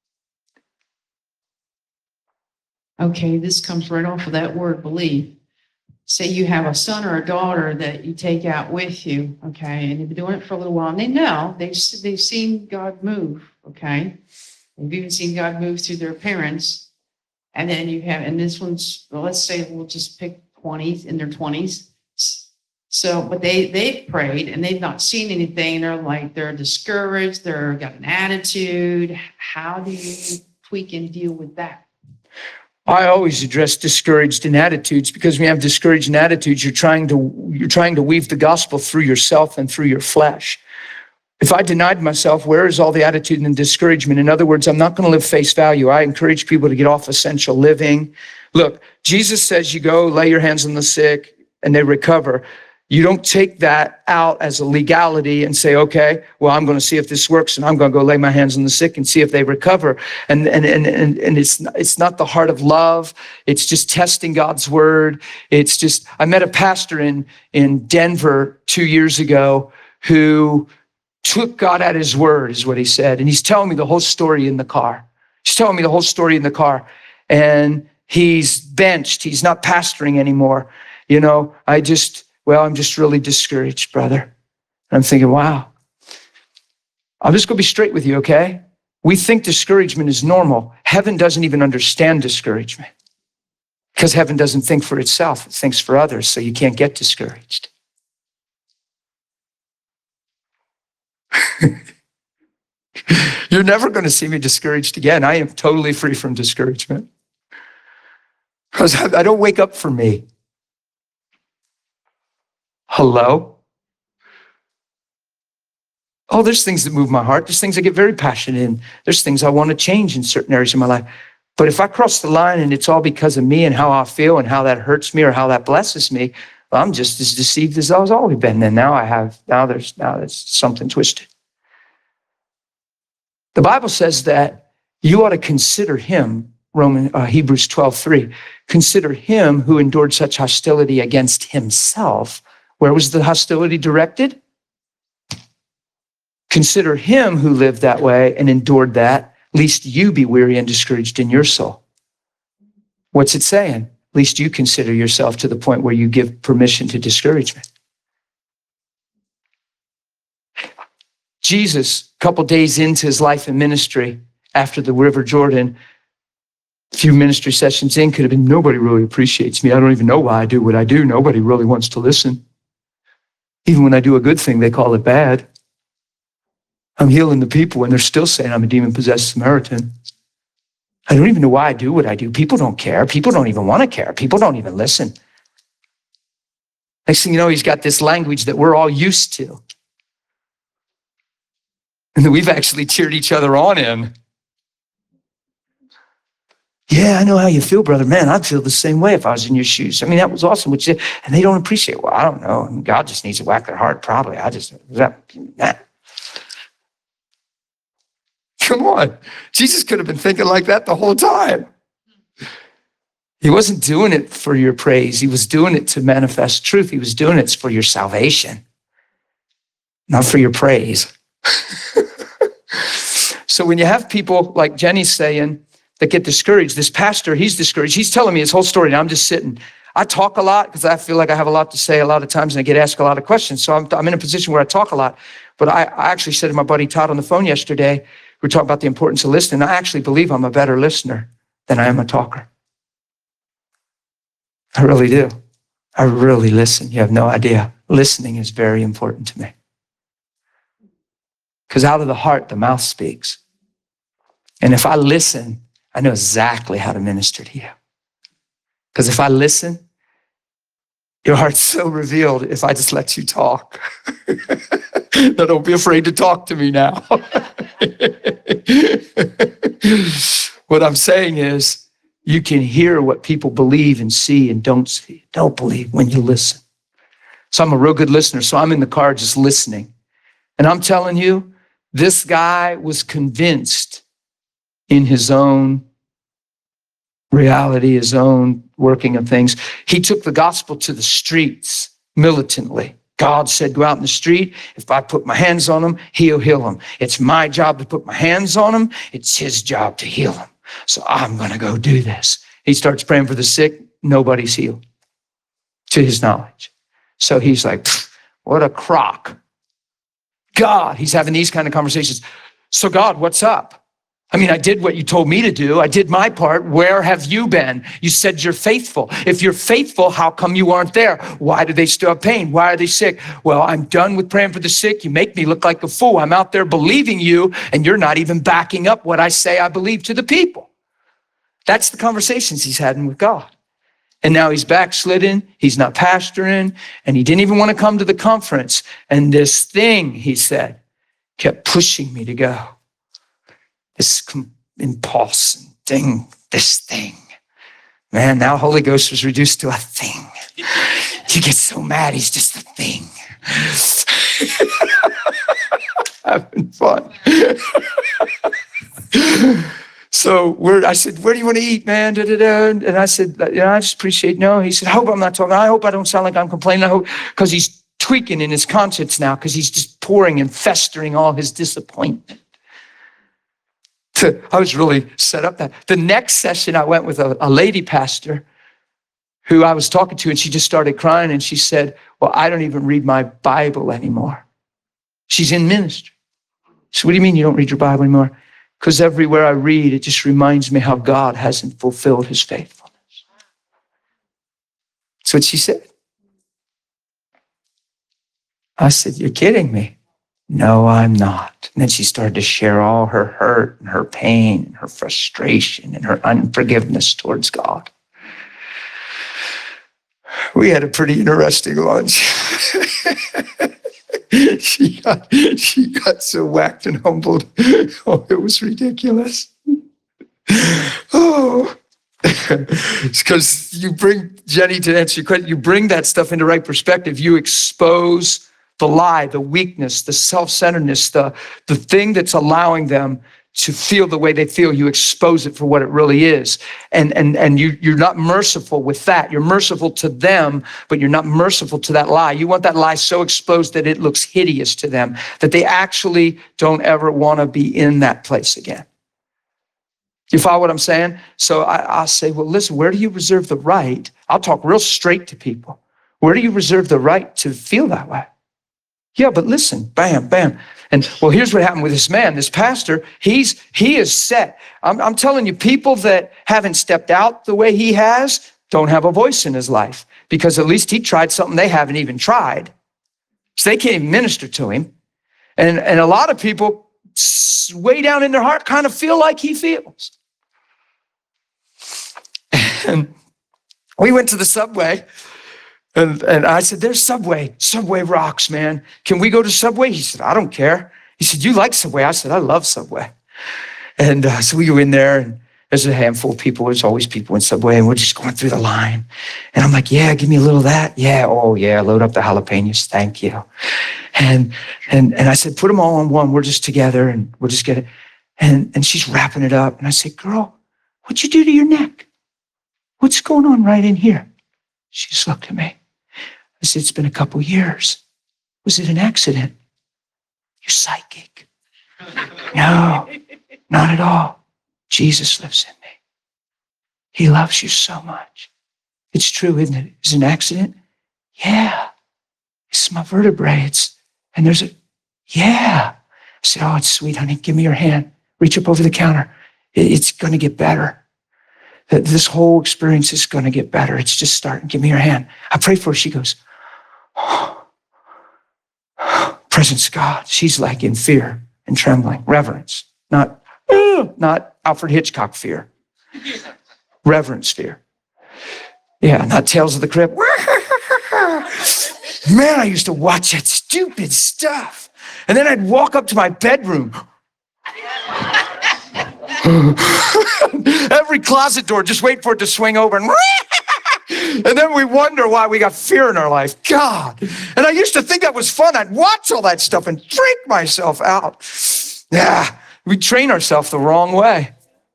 Okay, this comes right off of that word believe. Say you have a son or a daughter that you take out with you, okay, and you've been doing it for a little while, and they know, they've, they've seen God move, okay? They've even seen God move through their parents. And then you have, and this one's, well, let's say we'll just pick twenties, in their twenties. So, but they, they've prayed and they've not seen anything. They're like, they're discouraged. They're got an attitude. How do you tweak and deal with that? I always address discouraged in attitudes because when you have discouraged in attitudes, you're trying to, you're trying to weave the gospel through yourself and through your flesh. If I denied myself, where is all the attitude and discouragement? In other words, I'm not going to live face value. I encourage people to get off essential living. Look, Jesus says you go lay your hands on the sick and they recover. You don't take that out as a legality and say, okay, well, I'm going to see if this works and I'm going to go lay my hands on the sick and see if they recover. And, and, and, and, and it's, it's not the heart of love. It's just testing God's word. It's just, I met a pastor in, in Denver two years ago who took God at his word, is what he said. And he's telling me the whole story in the car. He's telling me the whole story in the car. And he's benched. He's not pastoring anymore. You know, I just, well, I'm just really discouraged, brother. And I'm thinking, wow. I'm just going to be straight with you, okay? We think discouragement is normal. Heaven doesn't even understand discouragement because heaven doesn't think for itself. It thinks for others, so you can't get discouraged. You're never going to see me discouraged again. I am totally free from discouragement because I don't wake up for me. Hello? Oh, there's things that move my heart. There's things I get very passionate in. There's things I want to change in certain areas of my life. But if I cross the line and it's all because of me and how I feel and how that hurts me or how that blesses me, well, I'm just as deceived as I've always been. And now I have, now there's, now there's something twisted. The Bible says that you ought to consider him, Roman, uh, Hebrews twelve three, consider him who endured such hostility against himself. Where was the hostility directed? Consider him who lived that way and endured that, lest you be weary and discouraged in your soul. What's it saying? Least you consider yourself to the point where you give permission to discouragement. Jesus, a couple days into his life and ministry, after the River Jordan, a few ministry sessions in, could have been, nobody really appreciates me. I don't even know why I do what I do. Nobody really wants to listen. Even when I do a good thing, they call it bad. I'm healing the people and they're still saying I'm a demon-possessed Samaritan. I don't even know why I do what I do. People don't care. People don't even want to care. People don't even listen. Next thing you know, he's got this language that we're all used to. And that we've actually cheered each other on in. Yeah, I know how you feel, brother. Man, I'd feel the same way if I was in your shoes. I mean, that was awesome. Which, and they don't appreciate it. Well, I don't know. I mean, God just needs to whack their heart, probably. I just, that, that. Come on. Jesus could have been thinking like that the whole time. He wasn't doing it for your praise. He was doing it to manifest truth. He was doing it for your salvation, not for your praise. So when you have people like Jenny's saying that get discouraged, this pastor, he's discouraged. He's telling me his whole story and I'm just sitting. I talk a lot because I feel like I have a lot to say a lot of times and I get asked a lot of questions. So I'm, I'm in a position where I talk a lot. But I, I actually said to my buddy Todd on the phone yesterday, we were talking about the importance of listening. I actually believe I'm a better listener than I am a talker. I really do. I really listen. You have no idea. Listening is very important to me. Because out of the heart, the mouth speaks. And if I listen, I know exactly how to minister to you. Because if I listen, your heart's so revealed if I just let you talk. No, don't be afraid to talk to me now. What I'm saying is you can hear what people believe and see and don't see, don't believe when you listen. So I'm a real good listener. So I'm in the car just listening. And I'm telling you, this guy was convinced in his own reality, his own working of things. He took the gospel to the streets militantly. God said, go out in the street. If I put my hands on him, he'll heal him. It's my job to put my hands on him. It's his job to heal him. So I'm going to go do this. He starts praying for the sick. Nobody's healed to his knowledge. So he's like, what a crock. God, he's having these kind of conversations. So God, what's up? I mean, I did what you told me to do. I did my part. Where have you been? You said you're faithful. If you're faithful, how come you aren't there? Why do they still have pain? Why are they sick? Well, I'm done with praying for the sick. You make me look like a fool. I'm out there believing you, and you're not even backing up what I say I believe to the people. That's the conversations he's having with God. And now he's backslidden. He's not pastoring, and he didn't even want to come to the conference. And this thing, he said, kept pushing me to go. This impulse and thing, this thing. Man, now Holy Ghost was reduced to a thing. You get so mad, he's just a thing. Having fun. So we're, I said, where do you want to eat, man? Da, da, da. And I said, yeah, I just appreciate, no. He said, I hope I'm not talking. I hope I don't sound like I'm complaining. I hope, because he's tweaking in his conscience now, because he's just pouring and festering all his disappointment. I was really set up that. The next session, I went with a, a lady pastor who I was talking to, and she just started crying, and she said, well, I don't even read my Bible anymore. She's in ministry. So what do you mean you don't read your Bible anymore? Because everywhere I read, it just reminds me how God hasn't fulfilled his faithfulness. That's what she said. I said, you're kidding me. No, I'm not. And then she started to share all her hurt and her pain and her frustration and her unforgiveness towards God. We had a pretty interesting lunch. she got she got so whacked and humbled. Oh, it was ridiculous. Oh, it's because you bring, Jenny, to answer your question, you bring that stuff into right perspective. You expose the lie, the weakness, the self-centeredness, the, the thing that's allowing them to feel the way they feel. You expose it for what it really is. And, and, and you, you're not merciful with that. You're merciful to them, but you're not merciful to that lie. You want that lie so exposed that it looks hideous to them, that they actually don't ever want to be in that place again. You follow what I'm saying? So I, I'll say, well, listen, where do you reserve the right? I'll talk real straight to people. Where do you reserve the right to feel that way? Yeah, but listen, bam, bam. And well, here's what happened with this man, this pastor. He's he is set. I'm, I'm telling you, people that haven't stepped out the way he has don't have a voice in his life, because at least he tried something they haven't even tried. So they can't even minister to him. And, and a lot of people way down in their heart kind of feel like he feels. And we went to the Subway. And, and I said, there's Subway. Subway rocks, man. Can we go to Subway? He said, I don't care. He said, you like Subway? I said, I love Subway. And uh, so we go in there, and there's a handful of people. There's always people in Subway, and we're just going through the line. And I'm like, yeah, give me a little of that. Yeah, oh, yeah, load up the jalapenos. Thank you. And and and I said, put them all on one. We're just together, and we'll just get it. And, and she's wrapping it up. And I said, girl, what'd you do to your neck? What's going on right in here? She just looked at me. I said, it's been a couple years. Was it an accident? You're psychic. No, not at all. Jesus lives in me. He loves you so much. It's true, isn't it? Is it an accident? Yeah. It's my vertebrae. It's, and there's a, yeah. I said, oh, it's sweet, honey. Give me your hand. Reach up over the counter. It's going to get better. This whole experience is going to get better. It's just starting. Give me your hand. I pray for her. She goes, oh, presence of God. She's like in fear and trembling, reverence, not, uh, not Alfred Hitchcock fear, reverence fear. Yeah, not Tales of the Crypt. Man, I used to watch that stupid stuff. And then I'd walk up to my bedroom. Every closet door, just wait for it to swing over. And, and then we wonder why we got fear in our life. God. And I used to think that was fun. I'd watch all that stuff and freak myself out. Yeah, we train ourselves the wrong way.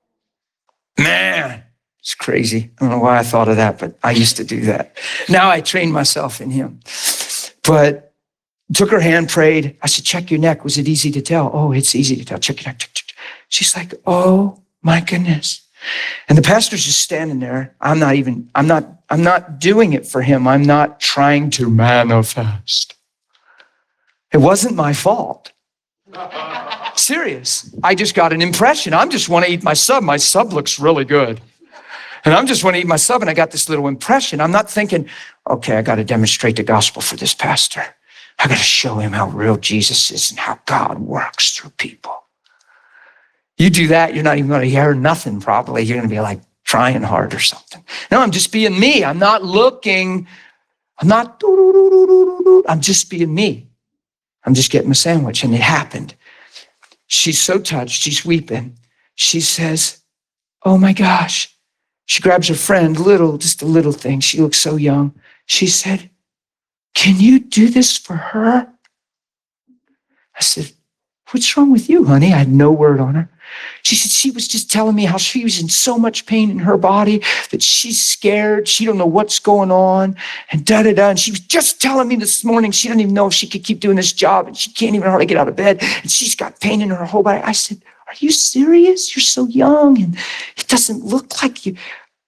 Man, it's crazy. I don't know why I thought of that, but I used to do that. Now I train myself in him. But took her hand, prayed. I said, check your neck. Was it easy to tell? Oh, it's easy to tell. Check your neck. Check, check, check. She's like, oh my goodness. And the pastor's just standing there. I'm not even, I'm not, I'm not doing it for him. I'm not trying to manifest. It wasn't my fault. Serious. I just got an impression. I'm just want to eat my sub. My sub looks really good. And I'm just want to eat my sub. And I got this little impression. I'm not thinking, okay, I got to demonstrate the gospel for this pastor. I got to show him how real Jesus is and how God works through people. You do that, you're not even going to hear nothing probably. You're going to be like trying hard or something. No, I'm just being me. I'm not looking. I'm not, I'm just being me. I'm just getting a sandwich. And it happened. She's so touched. She's weeping. She says, oh my gosh. She grabs her friend, little, just a little thing. She looks so young. She said, can you do this for her? I said, what's wrong with you, honey? I had no word on her. She said she was just telling me how she was in so much pain in her body that she's scared. She don't know what's going on and da da da. And she was just telling me this morning she doesn't even know if she could keep doing this job and she can't even hardly get out of bed and she's got pain in her whole body. I said, are you serious? You're so young and it doesn't look like you.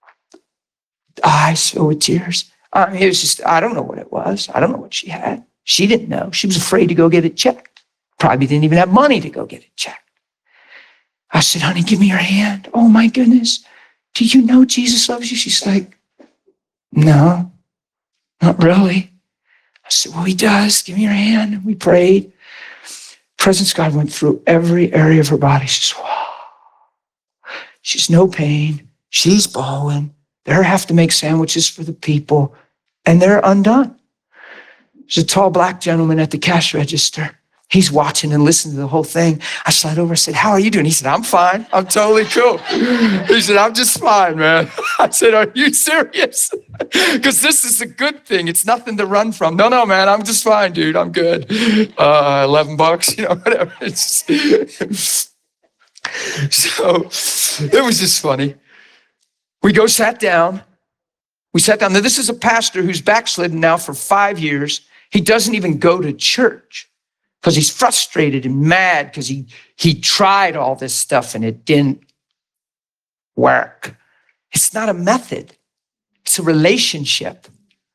Eyes filled with tears. I mean, it was just, I don't know what it was. I don't know what she had. She didn't know. She was afraid to go get it checked. Probably didn't even have money to go get it checked. I said, honey, give me your hand. Oh my goodness. Do you know Jesus loves you? She's like, no, not really. I said, well, he does. Give me your hand. And we prayed. Presence of God went through every area of her body. She's, wow. She's no pain. She's bawling. They have to make sandwiches for the people and they're undone. There's a tall black gentleman at the cash register. He's watching and listening to the whole thing. I slid over, I said, how are you doing? He said, I'm fine. I'm totally cool. He said, I'm just fine, man. I said, are you serious? Because this is a good thing. It's nothing to run from. No, no, man, I'm just fine, dude. I'm good. Uh, eleven bucks, you know, whatever. It's just... So it was just funny. We go sat down. We sat down. Now, this is a pastor who's backslidden now for five years. He doesn't even go to church because he's frustrated and mad because he, he tried all this stuff and it didn't work. It's not a method. It's a relationship.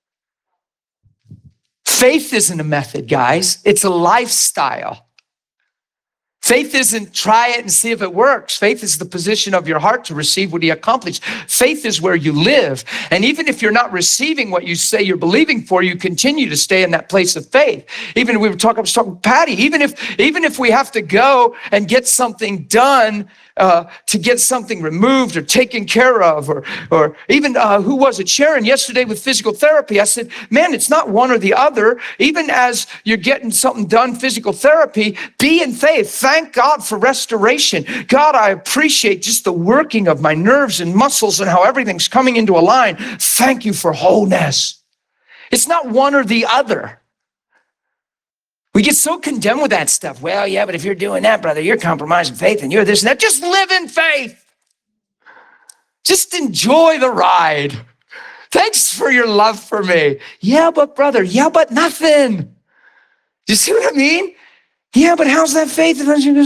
Faith isn't a method, guys. It's a lifestyle. Faith isn't try it and see if it works. Faith is the position of your heart to receive what he accomplished. Faith is where you live. And even if you're not receiving what you say you're believing for, you continue to stay in that place of faith. Even we were talking, I was talking with Patty, even if, even if we have to go and get something done uh, to get something removed or taken care of, or, or even uh, who was it? Sharon yesterday with physical therapy. I said, man, it's not one or the other. Even as you're getting something done, physical therapy, be in faith. Thank God for restoration. God, I appreciate just the working of my nerves and muscles and how everything's coming into a line. Thank you for wholeness. It's not one or the other. We get so condemned with that stuff. Well, yeah, but if you're doing that, brother, you're compromising faith and you're this and that. Just live in faith. Just enjoy the ride. Thanks for your love for me. Yeah, but brother, yeah, but nothing. You see what I mean? Yeah, but how's that faith?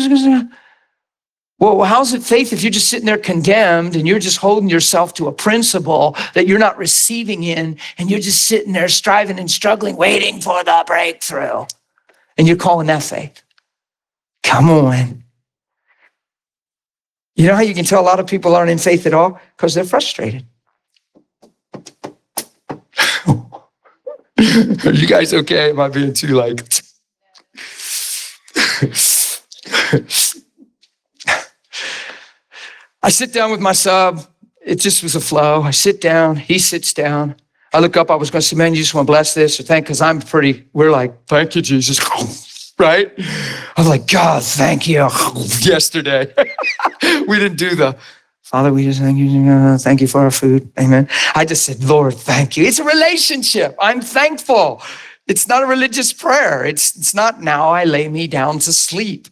Well, how's it faith if you're just sitting there condemned and you're just holding yourself to a principle that you're not receiving in and you're just sitting there striving and struggling, waiting for the breakthrough. And you're calling that faith. Come on. You know how you can tell a lot of people aren't in faith at all? Because they're frustrated. Are you guys okay? Am I being too like... I sit down with my sub. It just was a flow. I sit down. He sits down. I look up. I was going to say, man, you just want to bless this or thank, because I'm pretty, we're like, thank you, Jesus. right? I was like, God, thank you. Yesterday, we didn't do the, Father, we just thank you. uh, Thank you for our food. Amen. I just said, Lord, thank you. It's a relationship. I'm thankful. It's not a religious prayer. It's, it's not now I lay me down to sleep.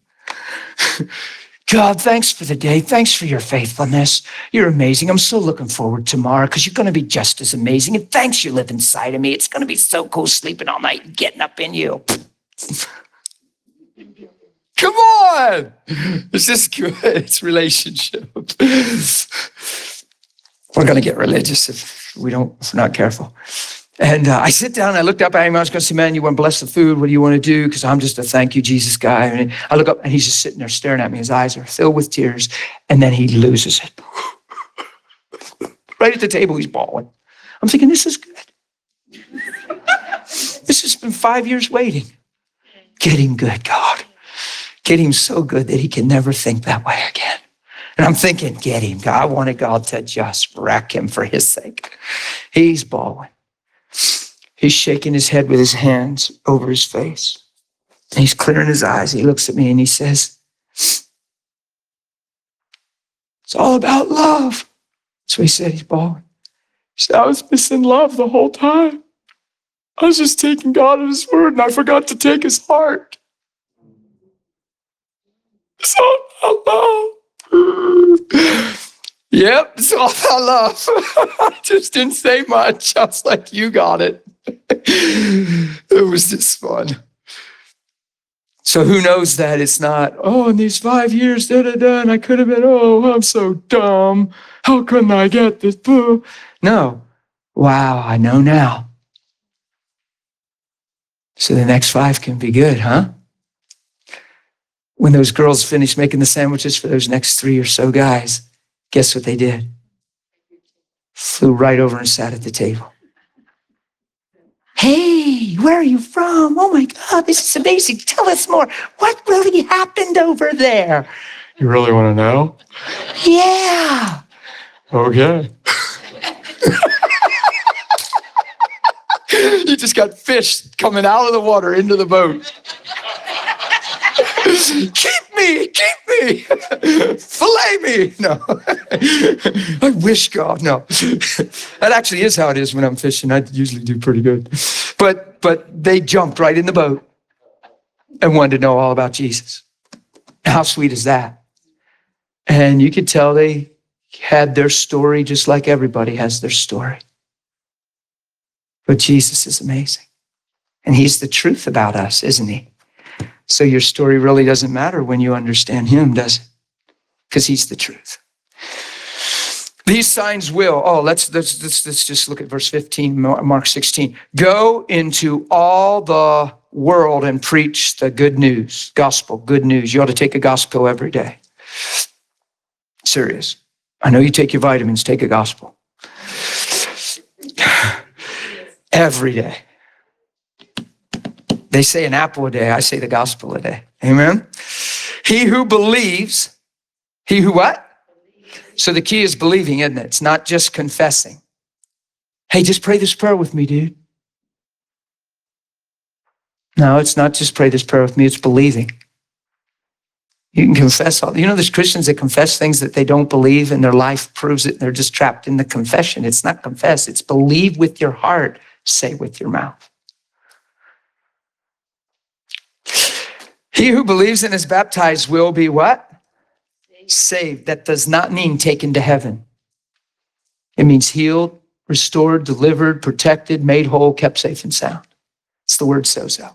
God, thanks for the day. Thanks for your faithfulness. You're amazing. I'm so looking forward to tomorrow because you're going to be just as amazing. And thanks you live inside of me. It's going to be so cool sleeping all night and getting up in you. Come on. It's just good. It's relationship. We're going to get religious if we don't, if we're not careful. And uh, I sit down and I looked up at him. I was going to say, man, you want to bless the food? What do you want to do? Because I'm just a thank you, Jesus guy. And I look up and he's just sitting there staring at me. His eyes are filled with tears. And then he loses it. Right at the table, he's bawling. I'm thinking, this is good. This has been five years waiting. Get him good, God. Get him so good that he can never think that way again. And I'm thinking, get him, God. I wanted God to just wreck him for his sake. He's bawling. He's shaking his head with his hands over his face. And he's clearing his eyes. He looks at me and he says, it's all about love. That's what he said. He's bawling. He said, I was missing love the whole time. I was just taking God at his word and I forgot to take his heart. It's all about love. Yep, it's all about love. I just didn't say much. I was like, you got it. It was just fun. So who knows that it's not, oh, in these five years, da da da, and I could have been, oh, I'm so dumb. How couldn't I get this? Boo. No. Wow, I know now. So the next five can be good, huh? When those girls finished making the sandwiches for those next three or so guys, guess what they did? Flew right over and sat at the table. Hey, where are you from? Oh my God, this is amazing. Tell us more. What really happened over there? You really want to know? Yeah. Okay. You just got fish coming out of the water into the boat. Keep me, keep me, fillet me. No, I wish God, no. That actually is how it is when I'm fishing. I usually do pretty good. But but they jumped right in the boat and wanted to know all about Jesus. How sweet is that? And you could tell they had their story just like everybody has their story. But Jesus is amazing. And he's the truth about us, isn't he? So your story really doesn't matter when you understand him, does it? Because he's the truth. These signs will, oh, let's, let's, let's, let's just look at verse fifteen, Mark sixteen. Go into all the world and preach the good news, gospel, good news. You ought to take a gospel every day. Serious. I know you take your vitamins, take a gospel. Every day. They say an apple a day. I say the gospel a day. Amen. He who believes, he who what? So the key is believing, isn't it? It's not just confessing. Hey, just pray this prayer with me, dude. No, it's not just pray this prayer with me. It's believing. You can confess all. You know, there's Christians that confess things that they don't believe and their life proves it. They're just trapped in the confession. It's not confess. It's believe with your heart, say with your mouth. He who believes and is baptized will be what? Saved. Saved. That does not mean taken to heaven. It means healed, restored, delivered, protected, made whole, kept safe and sound. It's the word sozo.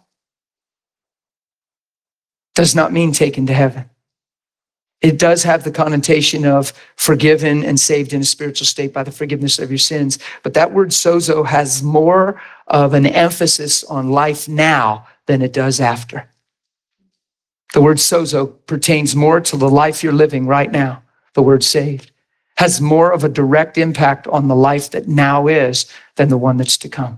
Does not mean taken to heaven. It does have the connotation of forgiven and saved in a spiritual state by the forgiveness of your sins. But that word sozo has more of an emphasis on life now than it does after. The word sozo pertains more to the life you're living right now. The word saved has more of a direct impact on the life that now is than the one that's to come.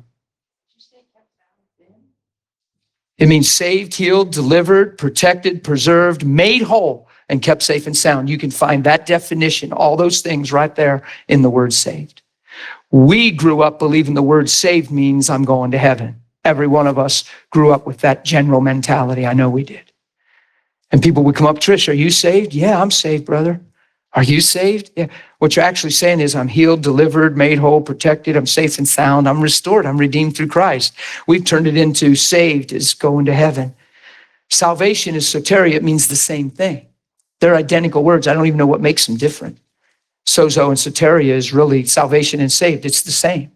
It means saved, healed, delivered, protected, preserved, made whole, and kept safe and sound. You can find that definition, all those things right there in the word saved. We grew up believing the word saved means I'm going to heaven. every one of us grew up with that general mentality. I know we did. And people would come up, Trish, are you saved? Yeah, I'm saved, brother. Are you saved? Yeah. What you're actually saying is I'm healed, delivered, made whole, protected. I'm safe and sound. I'm restored. I'm redeemed through Christ. We've turned it into saved is going to heaven. Salvation is soteria. It means the same thing. They're identical words. I don't even know what makes them different. Sozo and soteria is really salvation and saved. It's the same.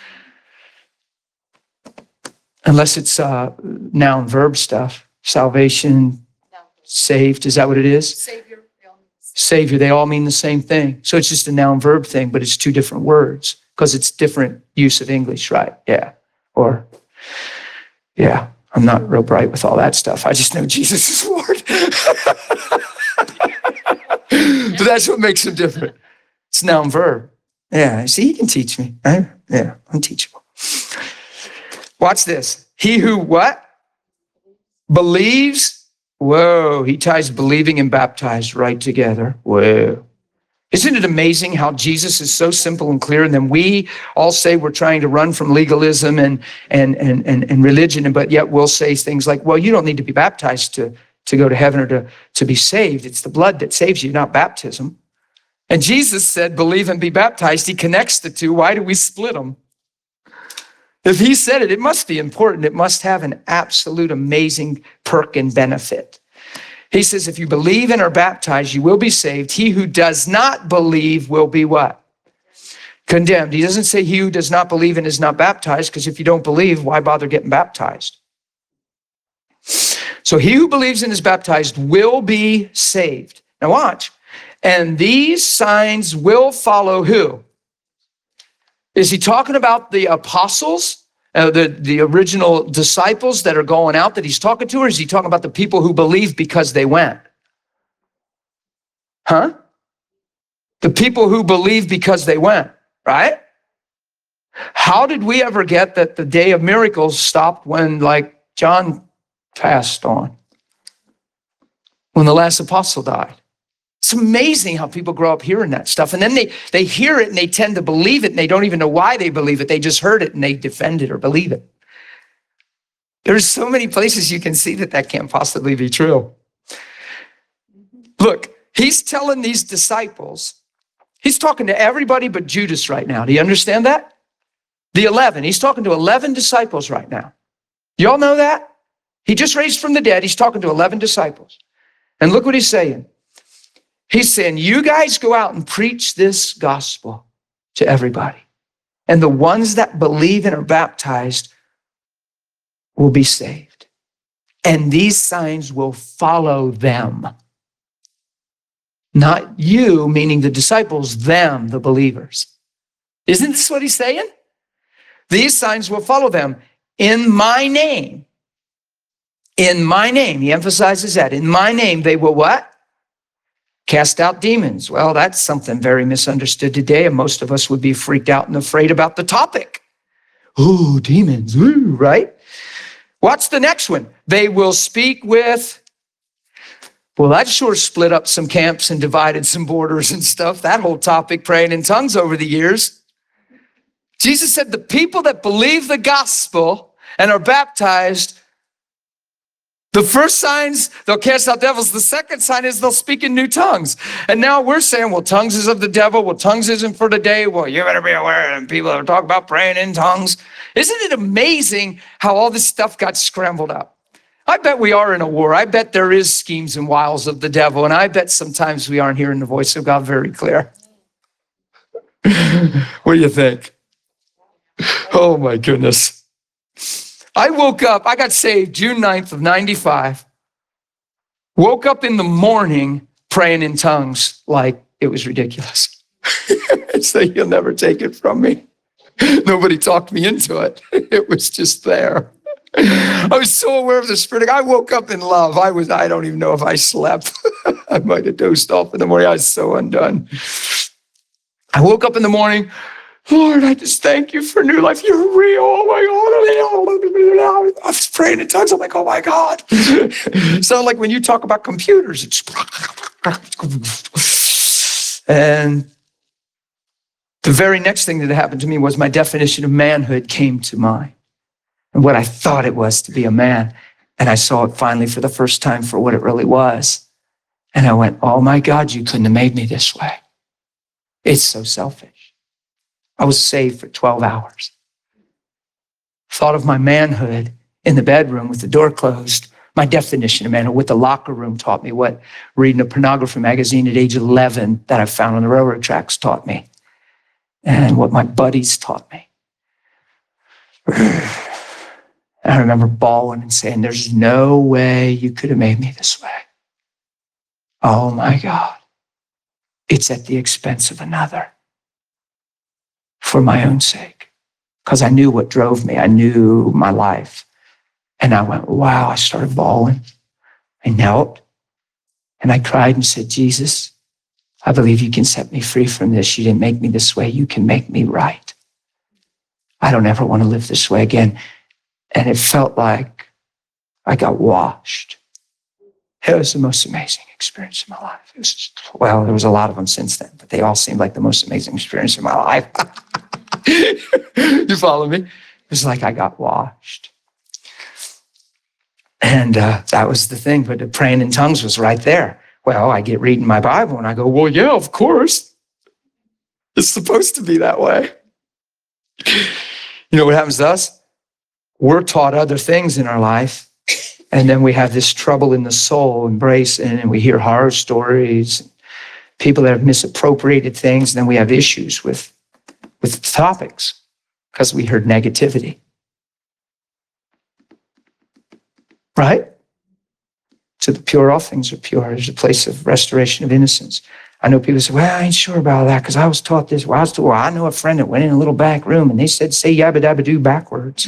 Unless it's uh, noun verb stuff. Salvation, Now, saved. Is that what it is? Savior, they all mean the same. Savior, they all mean the same thing. So it's just a noun verb thing, but it's two different words because it's different use of English, right? Yeah. Or, yeah, I'm not real bright with all that stuff. I just know Jesus is Lord. But that's what makes him different. It's noun verb. Yeah, see, he can teach me. Right? Yeah, I'm teachable. Watch this. He who what? Believes. Whoa, he ties believing and baptized right together. Whoa. Isn't it amazing how Jesus is so simple and clear? And then we all say we're trying to run from legalism and, and, and, and, and religion, but yet we'll say things like, well, you don't need to be baptized to, to go to heaven or to, to be saved. It's the blood that saves you, not baptism. And Jesus said, believe and be baptized. He connects the two. Why do we split them? If he said it, it must be important. It must have an absolute amazing perk and benefit. He says, if you believe and are baptized, you will be saved. He who does not believe will be what? Condemned. He doesn't say he who does not believe and is not baptized, because if you don't believe, why bother getting baptized? So he who believes and is baptized will be saved. Now watch. And these signs will follow who? Is he talking about the apostles, uh, the, the original disciples that are going out that he's talking to, or is he talking about the people who believe because they went? Huh? The people who believe because they went, right? How did we ever get that the day of miracles stopped when, like, John passed on? When the last apostle died? It's amazing how people grow up hearing that stuff. And then they, they hear it and they tend to believe it and they don't even know why they believe it. They just heard it and they defend it or believe it. There's so many places you can see that that can't possibly be true. Look, he's telling these disciples, he's talking to everybody but Judas right now. Do you understand that? The eleven, he's talking to eleven disciples right now. Y'all know that? He just raised from the dead. He's talking to eleven disciples. And look what he's saying. He's saying, you guys go out and preach this gospel to everybody. And the ones that believe and are baptized will be saved. And these signs will follow them. Not you, meaning the disciples, them, the believers. Isn't this what he's saying? These signs will follow them in my name. In my name. He emphasizes that. In my name, they will what? Cast out demons. Well, that's something very misunderstood today, and most of us would be freaked out and afraid about the topic. Ooh, demons, ooh, right? What's the next one? They will speak with, well, that sure split up some camps and divided some borders and stuff, that whole topic, praying in tongues over the years. Jesus said the people that believe the gospel and are baptized, the first signs, they'll cast out devils. The second sign is they'll speak in new tongues. And now we're saying, well, tongues is of the devil. Well, tongues isn't for today. Well, you better be aware. And people are talking about praying in tongues. Isn't it amazing how all this stuff got scrambled up? I bet we are in a war. I bet there is schemes and wiles of the devil. And I bet sometimes we aren't hearing the voice of God very clear. What do you think? Oh, my goodness. I woke up, I got saved June ninth of ninety-five. Woke up in the morning praying in tongues like it was ridiculous. It's like, you'll never take it from me. Nobody talked me into it. It was just there. I was so aware of the Spirit. I woke up in love. I was, I don't even know if I slept. I might have dozed off in the morning. I was so undone. I woke up in the morning. Lord, I just thank you for new life. You're real. Oh my God. I was praying in tongues. I'm like, oh my God. So like when you talk about computers, it's and the very next thing that happened to me was my definition of manhood came to mind. and what I thought it was to be a man. And I saw it finally for the first time for what it really was. And I went, oh my God, you couldn't have made me this way. It's so selfish. I was saved for twelve hours. Thought of my manhood in the bedroom with the door closed. My definition of manhood, what the locker room taught me, what reading a pornography magazine at age eleven that I found on the railroad tracks taught me, and what my buddies taught me. I remember bawling and saying, there's no way you could have made me this way. Oh my God. It's at the expense of another for my own sake. Because I knew what drove me. I knew my life. And I went, wow, I started bawling. I knelt and I cried and said, Jesus, I believe you can set me free from this. You didn't make me this way. You can make me right. I don't ever want to live this way again. And it felt like I got washed. It was the most amazing experience of my life. It was just, well, there was a lot of them since then, but they all seemed like the most amazing experience of my life. You follow me? It was like I got washed. And uh, that was the thing, but the praying in tongues was right there. Well, I get reading my Bible and I go, well, yeah, of course. It's supposed to be that way. You know what happens to us? We're taught other things in our life. And then we have this trouble in the soul, embrace, and we hear horror stories, people that have misappropriated things. And then we have issues with, with topics because we heard negativity. Right? To the pure, all things are pure. There's a place of restoration of innocence. I know people say, well, I ain't sure about that because I was taught this. Well, I was taught, well, I know a friend that went in a little back room and they said, say yabba dabba do backwards.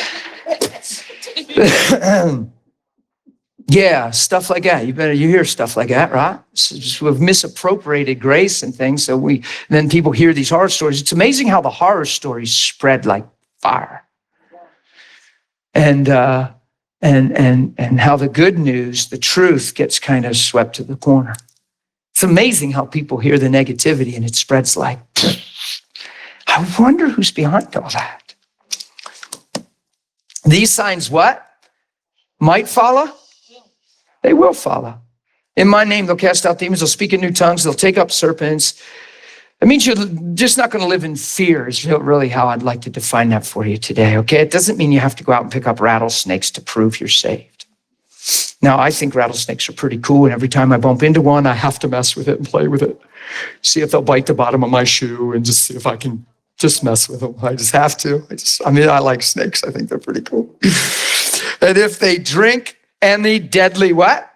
Yeah, stuff like that. You better, you hear stuff like that, right? So just we've misappropriated grace and things. So we, then people hear these horror stories. It's amazing how the horror stories spread like fire. And, uh, and, and, and how the good news, the truth gets kind of swept to the corner. It's amazing how people hear the negativity and it spreads like, I wonder who's behind all that. These signs what? Might follow? They will follow. In my name, they'll cast out demons, they'll speak in new tongues, they'll take up serpents. It means you're just not going to live in fear is really how I'd like to define that for you today, okay? It doesn't mean you have to go out and pick up rattlesnakes to prove you're saved. Now, I think rattlesnakes are pretty cool, and every time I bump into one, I have to mess with it and play with it. See if they'll bite the bottom of my shoe and just see if I can just mess with them. I just have to. I just, I mean, I like snakes. I think they're pretty cool. And if they drink any deadly what?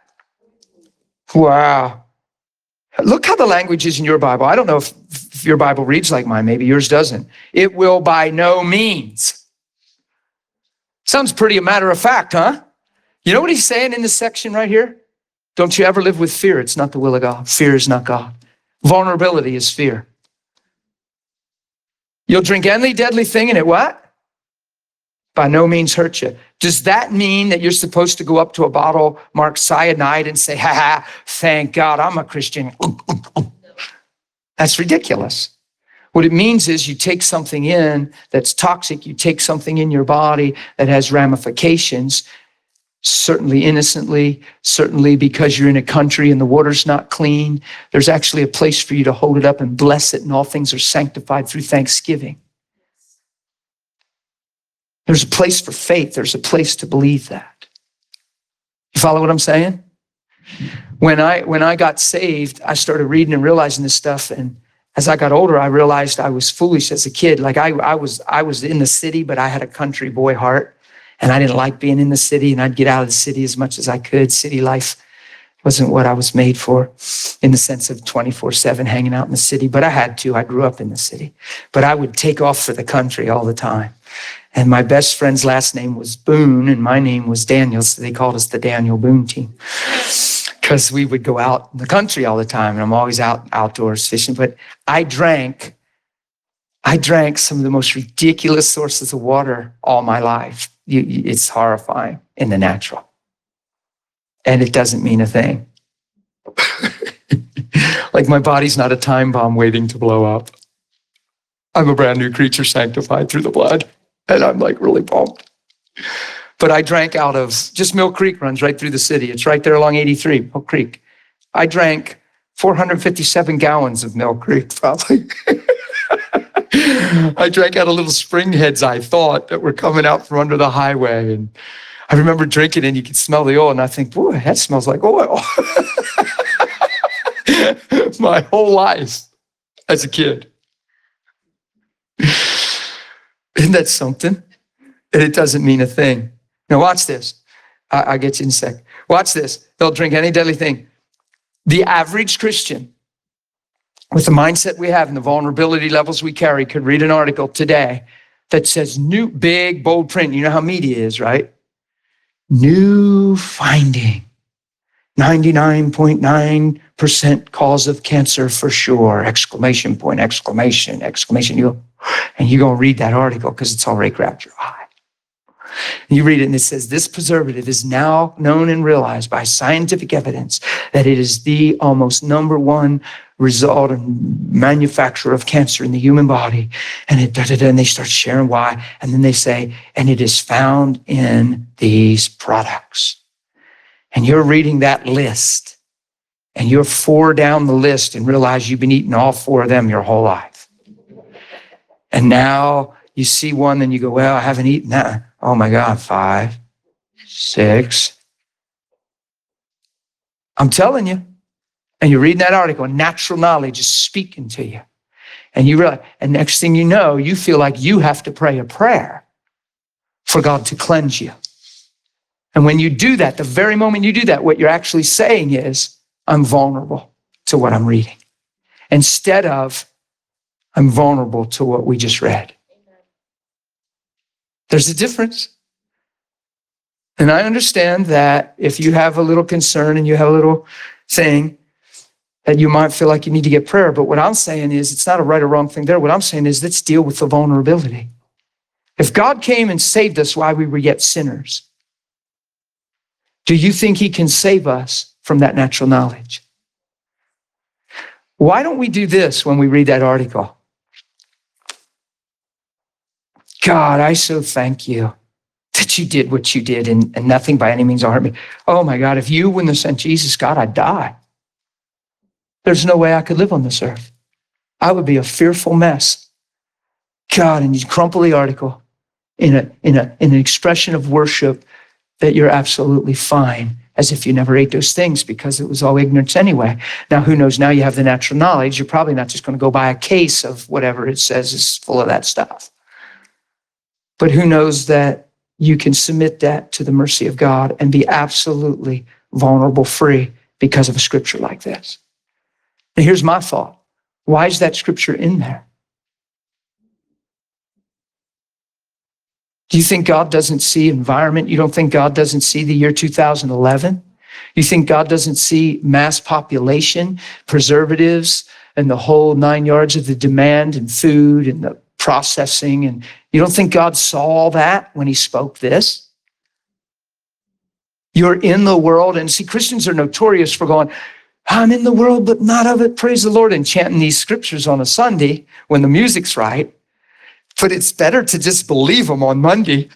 Wow. Look how the language is in your Bible. I don't know if, if your Bible reads like mine. Maybe yours doesn't. It will by no means. Sounds pretty a matter of fact, huh? You know what he's saying in this section right here? Don't you ever live with fear. It's not the will of God. Fear is not God. Vulnerability is fear. You'll drink any deadly thing and it what? By no means hurt you. Does that mean that you're supposed to go up to a bottle marked cyanide and say, ha ha, thank God I'm a Christian? That's ridiculous. What it means is you take something in that's toxic, you take something in your body that has ramifications, certainly innocently, certainly because you're in a country and the water's not clean. There's actually a place for you to hold it up and bless it, and all things are sanctified through thanksgiving. There's a place for faith. There's a place to believe that. You follow what I'm saying? When I when I got saved, I started reading and realizing this stuff. And as I got older, I realized I was foolish as a kid. Like I, I was I was in the city, but I had a country boy heart. And I didn't like being in the city. And I'd get out of the city as much as I could. City life wasn't what I was made for in the sense of twenty-four seven hanging out in the city. But I had to. I grew up in the city. But I would take off for the country all the time. And my best friend's last name was Boone, and my name was Daniel, so they called us the Daniel Boone team. Because we would go out in the country all the time, and I'm always out outdoors fishing. But I drank, I drank some of the most ridiculous sources of water all my life. You, you, it's horrifying in the natural. And it doesn't mean a thing. Like my body's not a time bomb waiting to blow up. I'm a brand new creature sanctified through the blood. And I'm like really pumped. But I drank out of, just Mill Creek runs right through the city. It's right there along eighty-three, Mill Creek. I drank four hundred fifty-seven gallons of Mill Creek, probably. I drank out of little spring heads, I thought, that were coming out from under the highway. And I remember drinking and you could smell the oil. And I think, boy, that smells like oil. My whole life as a kid. Isn't that something? And it doesn't mean a thing. Now watch this. I, I'll get you in a sec. Watch this. They'll drink any deadly thing. The average Christian, with the mindset we have and the vulnerability levels we carry, could read an article today that says new, big, bold print. You know how media is, right? New finding. ninety-nine point nine percent cause of cancer for sure. Exclamation point, exclamation, exclamation. You go, and you're going to read that article because it's already grabbed your eye. And you read it and it says, this preservative is now known and realized by scientific evidence that it is the almost number one result and manufacturer of cancer in the human body. And it, da, da, da, and they start sharing why. And then they say, and it is found in these products. And you're reading that list and you're four down the list and realize you've been eating all four of them your whole life. And now you see one and you go, well, I haven't eaten that. Oh my God, five, six. I'm telling you. And you're reading that article and natural knowledge is speaking to you. And you realize, and next thing you know, you feel like you have to pray a prayer for God to cleanse you. And when you do that, the very moment you do that, what you're actually saying is, I'm vulnerable to what I'm reading. Instead of, I'm vulnerable to what we just read. There's a difference. And I understand that if you have a little concern and you have a little thing, that you might feel like you need to get prayer. But what I'm saying is, it's not a right or wrong thing there. What I'm saying is, let's deal with the vulnerability. If God came and saved us while we were yet sinners, do you think he can save us from that natural knowledge? Why don't we do this when we read that article? God, I so thank you that you did what you did and, and nothing by any means will hurt me. Oh my God, if you wouldn't have sent Jesus, God, I'd die. There's no way I could live on this earth. I would be a fearful mess. God, and you crumple the article in a in a in an expression of worship that you're absolutely fine, as if you never ate those things because it was all ignorance anyway. Now, who knows? Now you have the natural knowledge. You're probably not just going to go buy a case of whatever it says is full of that stuff. But who knows that you can submit that to the mercy of God and be absolutely vulnerable free because of a scripture like this. And here's my thought. Why is that scripture in there? Do you think God doesn't see environment? You don't think God doesn't see the year two thousand eleven? You think God doesn't see mass population, preservatives, and the whole nine yards of the demand and food and the processing? And you don't think God saw all that when he spoke this? You're in the world. And see, Christians are notorious for going, I'm in the world, but not of it. Praise the Lord. And chanting these scriptures on a Sunday when the music's right. But it's better to just believe them on Monday.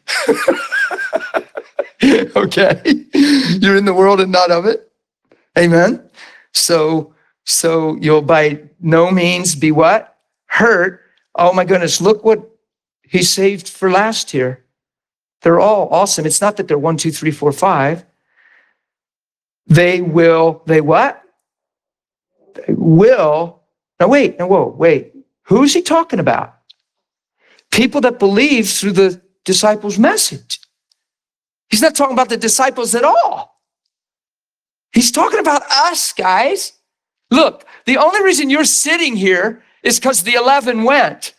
Okay? You're in the world and not of it. Amen? So, so you'll by no means be what? Hurt. Oh my goodness, look what he saved for last year. They're all awesome. It's not that they're one, two, three, four, five. They will, they what? They will. Now wait, now whoa, wait. Who's he talking about? People that believe through the disciples' message. He's not talking about the disciples at all. He's talking about us, guys. Look, the only reason you're sitting here is because the eleven went.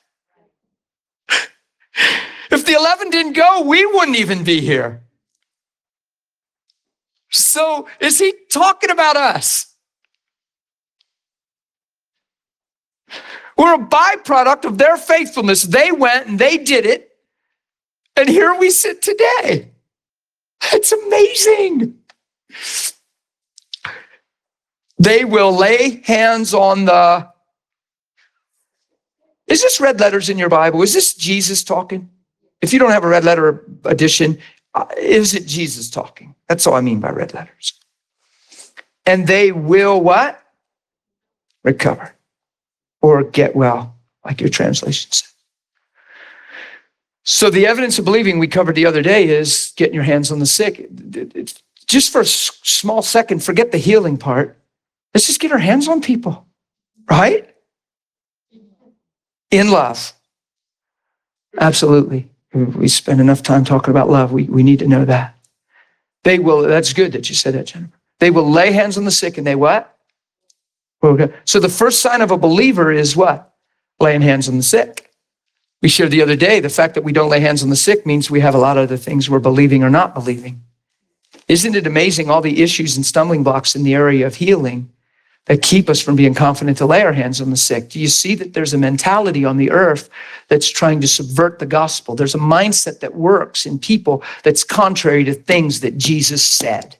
If the eleven didn't go, we wouldn't even be here. So is he talking about us? We're a byproduct of their faithfulness. They went and they did it. And here we sit today. It's amazing. They will lay hands on the... Is this red letters in your Bible? Is this Jesus talking? If you don't have a red letter edition, Uh, Is it Jesus talking? That's all I mean by red letters. And they will what? Recover or get well, like your translation says. So the evidence of believing we covered the other day is getting your hands on the sick. It's just for a small second, forget the healing part. Let's just get our hands on people, right? In love. Absolutely. We spend enough time talking about love. We, we need to know that. They will, that's good that you said that, Jennifer. They will lay hands on the sick and they what? Okay. So the first sign of a believer is what? Laying hands on the sick. We shared the other day, the fact that we don't lay hands on the sick means we have a lot of other things we're believing or not believing. Isn't it amazing all the issues and stumbling blocks in the area of healing that keep us from being confident to lay our hands on the sick? Do you see that there's a mentality on the earth that's trying to subvert the gospel? There's a mindset that works in people that's contrary to things that Jesus said.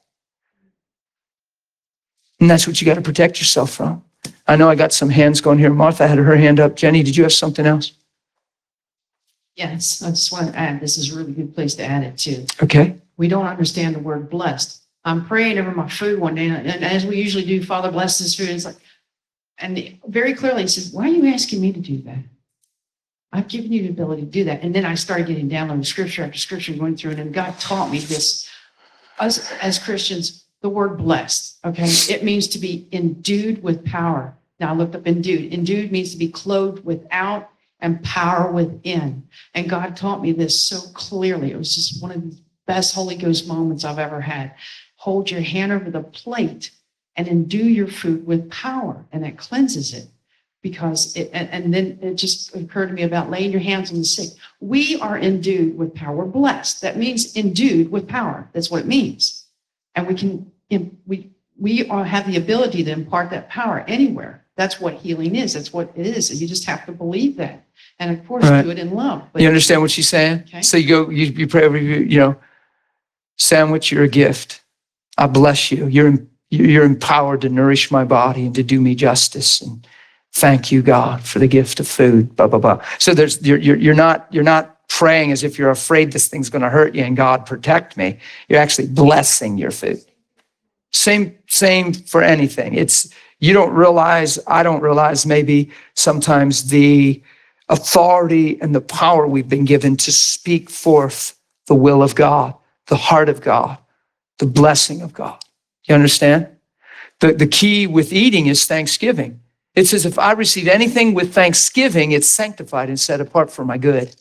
And that's what you got to protect yourself from. I know I got some hands going here. Martha had her hand up. Jenny, did you have something else? Yes, I just want to add, this is a really good place to add it to. Okay. We don't understand the word blessed. I'm praying over my food one day, and as we usually do, Father bless this food. It's like, and very clearly he says, why are you asking me to do that? I've given you the ability to do that. And then I started getting downloading scripture after scripture, going through it, and God taught me this. Us as Christians, the word blessed, okay? It means to be endued with power. Now I looked up endued. Endued means to be clothed without and power within. And God taught me this so clearly. It was just one of the best Holy Ghost moments I've ever had. Hold your hand over the plate and endue your food with power, and it cleanses it. Because it, and, and then it just occurred to me about laying your hands on the sick. We are endued with power. We're blessed. That means endued with power. That's what it means. And we can, we, we are, have the ability to impart that power anywhere. That's what healing is. That's what it is. And you just have to believe that. And of course, Right. do it in love. But You understand what she's saying? Okay. So you go, you, you pray over, you, you know, sandwich, you're a gift. I bless you. You're, you're empowered to nourish my body and to do me justice. And thank you, God, for the gift of food, blah, blah, blah. So there's, you're, you're, you're not, you're not praying as if you're afraid this thing's going to hurt you and God protect me. You're actually blessing your food. Same, same for anything. It's, you don't realize, I don't realize maybe sometimes the authority and the power we've been given to speak forth the will of God, the heart of God, the blessing of God. You understand? The, the key with eating is thanksgiving. It says, if I receive anything with thanksgiving, it's sanctified and set apart for my good.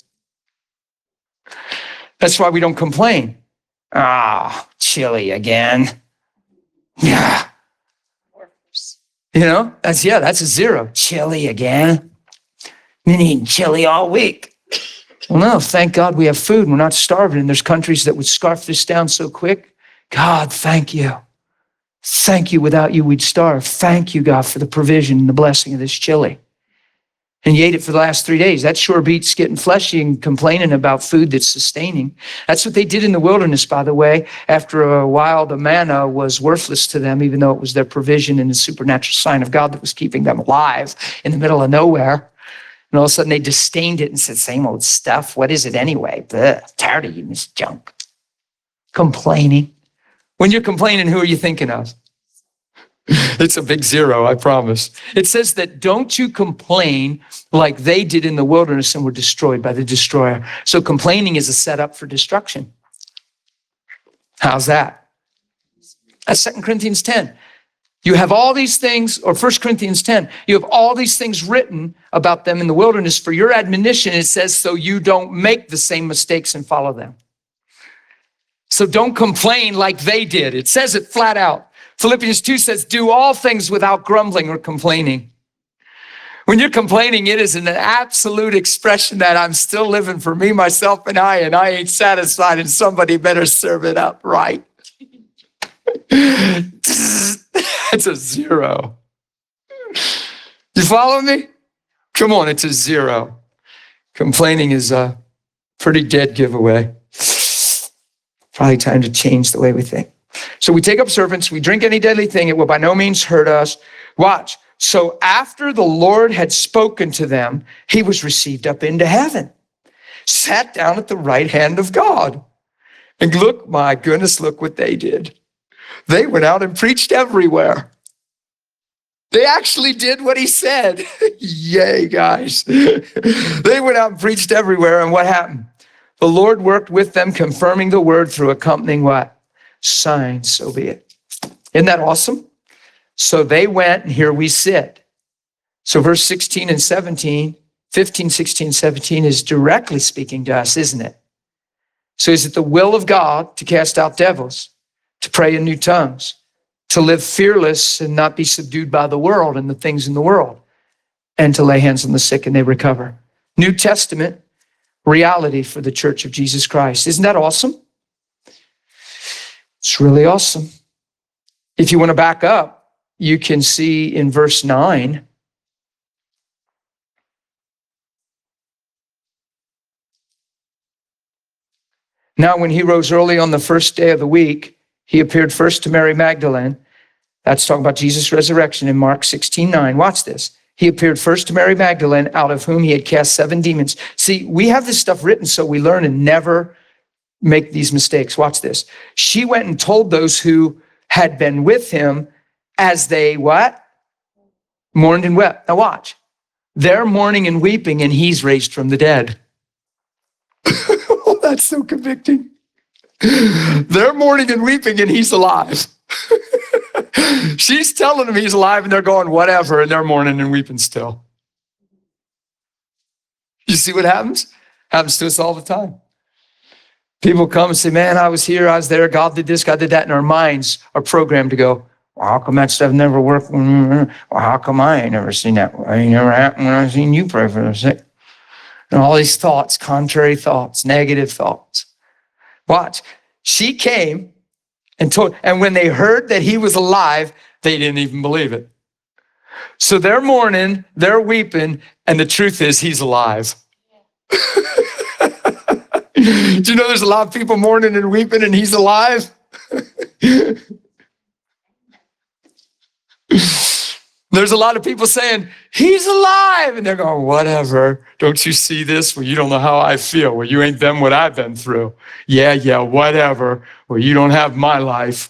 That's why we don't complain. Ah, chili again. Yeah. You know, that's, yeah, that's a zero. Chili again. Been eating chili all week. Well, no, thank God we have food. We're not starving. And there's countries that would scarf this down so quick. God, thank you. Thank you. Without you, we'd starve. Thank you, God, for the provision and the blessing of this chili. And you ate it for the last three days. That sure beats getting fleshy and complaining about food that's sustaining. That's what they did in the wilderness, by the way. After a while, the manna was worthless to them, even though it was their provision and the supernatural sign of God that was keeping them alive in the middle of nowhere. And all of a sudden, they disdained it and said, same old stuff. What is it anyway? Blech, tired of eating this junk. Complaining. When you're complaining, who are you thinking of? It's a big zero, I promise. It says that don't you complain like they did in the wilderness and were destroyed by the destroyer. So complaining is a setup for destruction. How's that? That's Second Corinthians ten. You have all these things, or First Corinthians ten, you have all these things written about them in the wilderness for your admonition. It says, so you don't make the same mistakes and follow them. So don't complain like they did. It says it flat out. Philippians two says, do all things without grumbling or complaining. When you're complaining, it is an absolute expression that I'm still living for me, myself, and I, and I ain't satisfied, and somebody better serve it up right. It's a zero. You follow me? Come on, it's a zero. Complaining is a pretty dead giveaway. Probably time to change the way we think. So we take up serpents, we drink any deadly thing, it will by no means hurt us. Watch. So after the Lord had spoken to them, he was received up into heaven, sat down at the right hand of God. And look, my goodness, look what they did. They went out and preached everywhere. They actually did what he said. Yay, guys. They went out and preached everywhere. And what happened? The Lord worked with them, confirming the word through accompanying what? Signs, so be it. Isn't that awesome? So they went, and here we sit. So verse sixteen and seventeen, fifteen, sixteen, seventeen is directly speaking to us, isn't it? So is it the will of God to cast out devils, to pray in new tongues, to live fearless and not be subdued by the world and the things in the world, and to lay hands on the sick and they recover? New Testament reality for the Church of Jesus Christ. Isn't that awesome? It's really awesome. If you want to back up, you can see in verse nine, now when he rose early on the first day of the week, he appeared first to Mary Magdalene. That's talking about Jesus' resurrection in Mark sixteen nine. Watch this. He appeared first to Mary Magdalene, out of whom he had cast seven demons. See, we have this stuff written so we learn and never make these mistakes. Watch this. She went and told those who had been with him as they what? Mourned and wept. Now watch. They're mourning and weeping and he's raised from the dead. Oh, that's so convicting. They're mourning and weeping and he's alive. She's telling them he's alive and they're going, whatever, and they're mourning and weeping still. You see what happens? Happens to us all the time. People come and say, man, I was here, I was there, God did this, God did that, and our minds are programmed to go, well, how come that stuff never worked? Well, how come I ain't never seen that? It ain't never happened when I seen you pray for the sick. And all these thoughts, contrary thoughts, negative thoughts. Watch. She came and told, and when they heard that he was alive, they didn't even believe it. So they're mourning, they're weeping, and the truth is he's alive. Do you know there's a lot of people mourning and weeping and he's alive? There's a lot of people saying, he's alive. And they're going, whatever. Don't you see this? Well, you don't know how I feel. Well, you ain't been what I've been through. Yeah, yeah, whatever. Well, you don't have my life.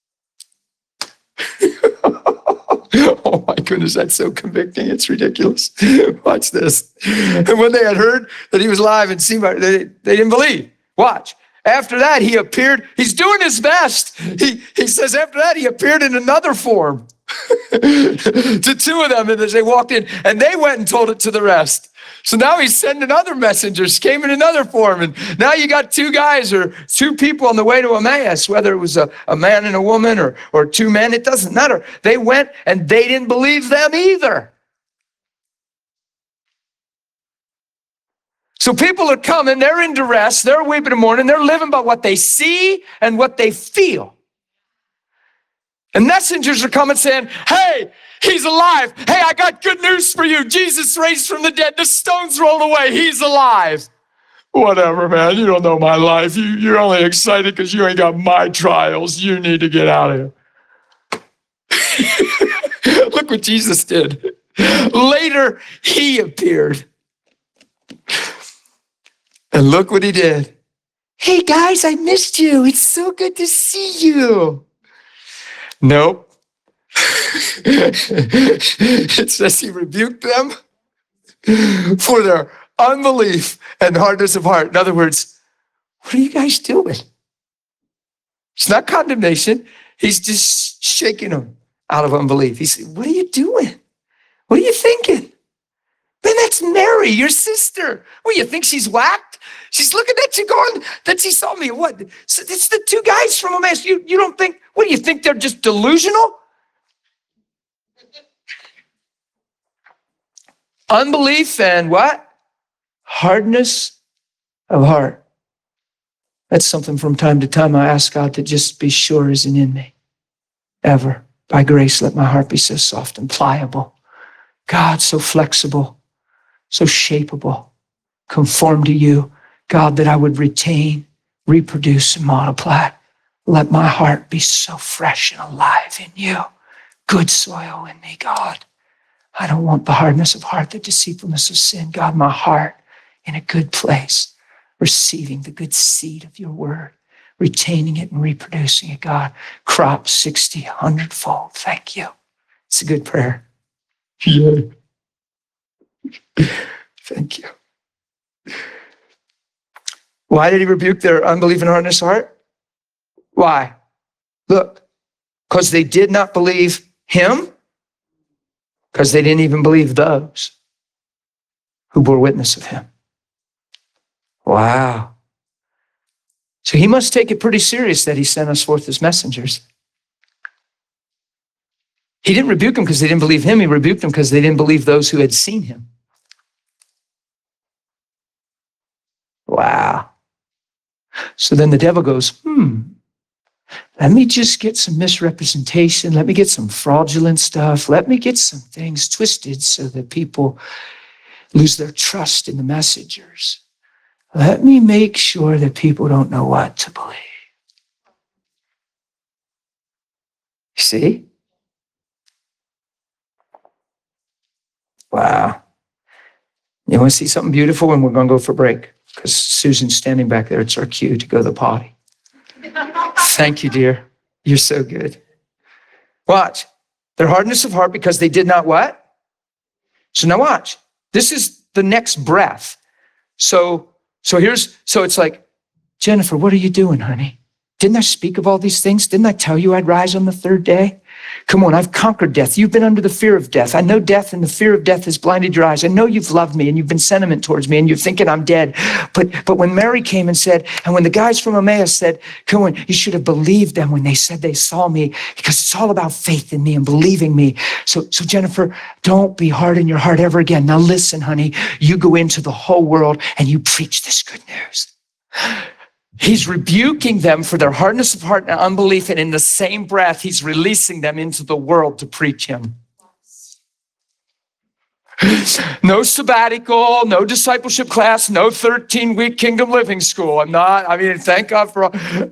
Oh my goodness, that's so convicting. It's ridiculous. Watch this. And when they had heard that he was alive and seen, by, they, they didn't believe. Watch. After that, he appeared. He's doing his best. He, he says after that, he appeared in another form to two of them as they walked in, and they went and told it to the rest. So now he's sending other messengers, came in another form, and now you got two guys or two people on the way to Emmaus, whether it was a, a man and a woman or, or two men, it doesn't matter. They went and they didn't believe them either. So people are coming, they're in duress, they're weeping and mourning, they're living by what they see and what they feel. And messengers are coming saying, hey, he's alive. Hey, I got good news for you. Jesus raised from the dead. The stones rolled away. He's alive. Whatever, man. You don't know my life. You, you're only excited because you ain't got my trials. You need to get out of here. Look what Jesus did. Later, he appeared. And look what he did. Hey, guys, I missed you. It's so good to see you. Nope. It says he rebuked them for their unbelief and hardness of heart. In other words, what are you guys doing? It's not condemnation. He's just shaking them out of unbelief. He said, what are you doing? What are you thinking? Man, that's Mary, your sister. What, you think she's whacked? She's looking at you going, that she saw me. What? So it's the two guys from Emmaus. You, you don't think, what do you think? They're just delusional? Unbelief and what? Hardness of heart. That's something from time to time I ask God to just be sure isn't in me. Ever. By grace, let my heart be so soft and pliable. God, so flexible, so shapeable, conform to you. God, that I would retain, reproduce, and multiply. Let my heart be so fresh and alive in you. Good soil in me, God. I don't want the hardness of heart, the deceitfulness of sin. God, my heart in a good place, receiving the good seed of your word. retaining it and reproducing it, God. Crop sixty, one hundred fold. Thank you. It's a good prayer. Yeah. Thank you. Why did he rebuke their unbelief and hardness of heart? Why? Look, because they did not believe him, because they didn't even believe those who bore witness of him. Wow. So he must take it pretty serious that he sent us forth as messengers. He didn't rebuke them because they didn't believe him. He rebuked them because they didn't believe those who had seen him. Wow. So then the devil goes, hmm, let me just get some misrepresentation. Let me get some fraudulent stuff. Let me get some things twisted so that people lose their trust in the messengers. Let me make sure that people don't know what to believe. See? Wow. You want to see something beautiful? And we're going to go for break because Susan's standing back there. It's our cue to go to the potty. Thank you, dear. You're so good. Watch. Their hardness of heart because they did not what? So now watch. This is the next breath. So, so here's, so it's like, Jennifer, what are you doing, honey? Didn't I speak of all these things? Didn't I tell you I'd rise on the third day? Come on, I've conquered death. You've been under the fear of death. I know death and the fear of death has blinded your eyes. I know you've loved me and you've been sentiment towards me and you're thinking I'm dead. But but when Mary came and said, and when the guys from Emmaus said, come on, you should have believed them when they said they saw me because it's all about faith in me and believing me. So, so Jennifer, don't be hard in your heart ever again. Now listen, honey, you go into the whole world and you preach this good news. He's rebuking them for their hardness of heart and unbelief, and in the same breath, he's releasing them into the world to preach him. No sabbatical, no discipleship class, no thirteen-week kingdom living school. I'm not, I mean, thank God for all.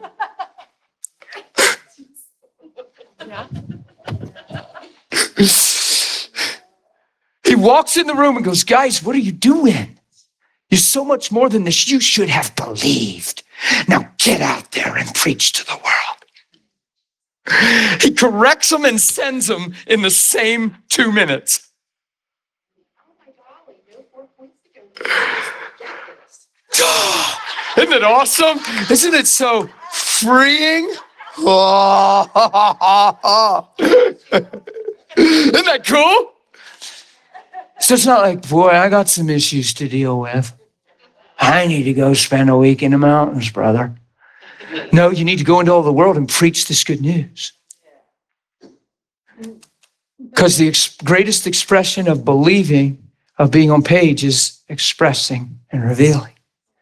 He walks in the room and goes, guys, what are you doing? You're so much more than this. You should have believed. Now get out there and preach to the world. He corrects them and sends them in the same two minutes. Isn't it awesome? Isn't it so freeing? Isn't that cool? So it's not like, boy, I got some issues to deal with. I need to go spend a week in the mountains, brother. No, you need to go into all the world and preach this good news. Because the ex- greatest expression of believing, of being on page, is expressing and revealing.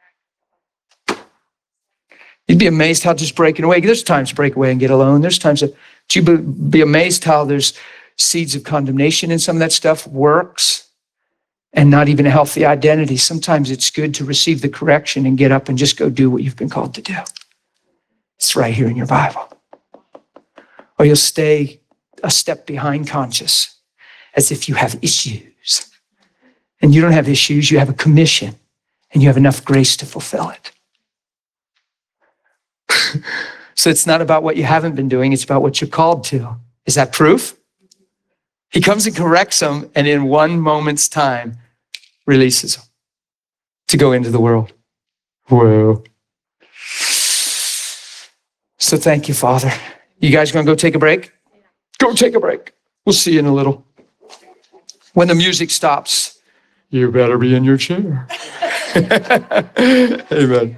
You'd be amazed how just breaking away. There's times to break away and get alone. There's times that you'd be amazed how there's seeds of condemnation in some of that stuff works. And not even a healthy identity. Sometimes it's good to receive the correction and get up and just go do what you've been called to do. It's right here in your Bible. Or you'll stay a step behind conscious as if you have issues. And you don't have issues, you have a commission and you have enough grace to fulfill it. So it's not about what you haven't been doing, it's about what you're called to. Is that proof? He comes and corrects them, and in one moment's time, releases them to go into the world. Whoa. So thank you, Father. You guys gonna go take a break? Go take a break. We'll see you in a little. When the music stops, you better be in your chair. Amen.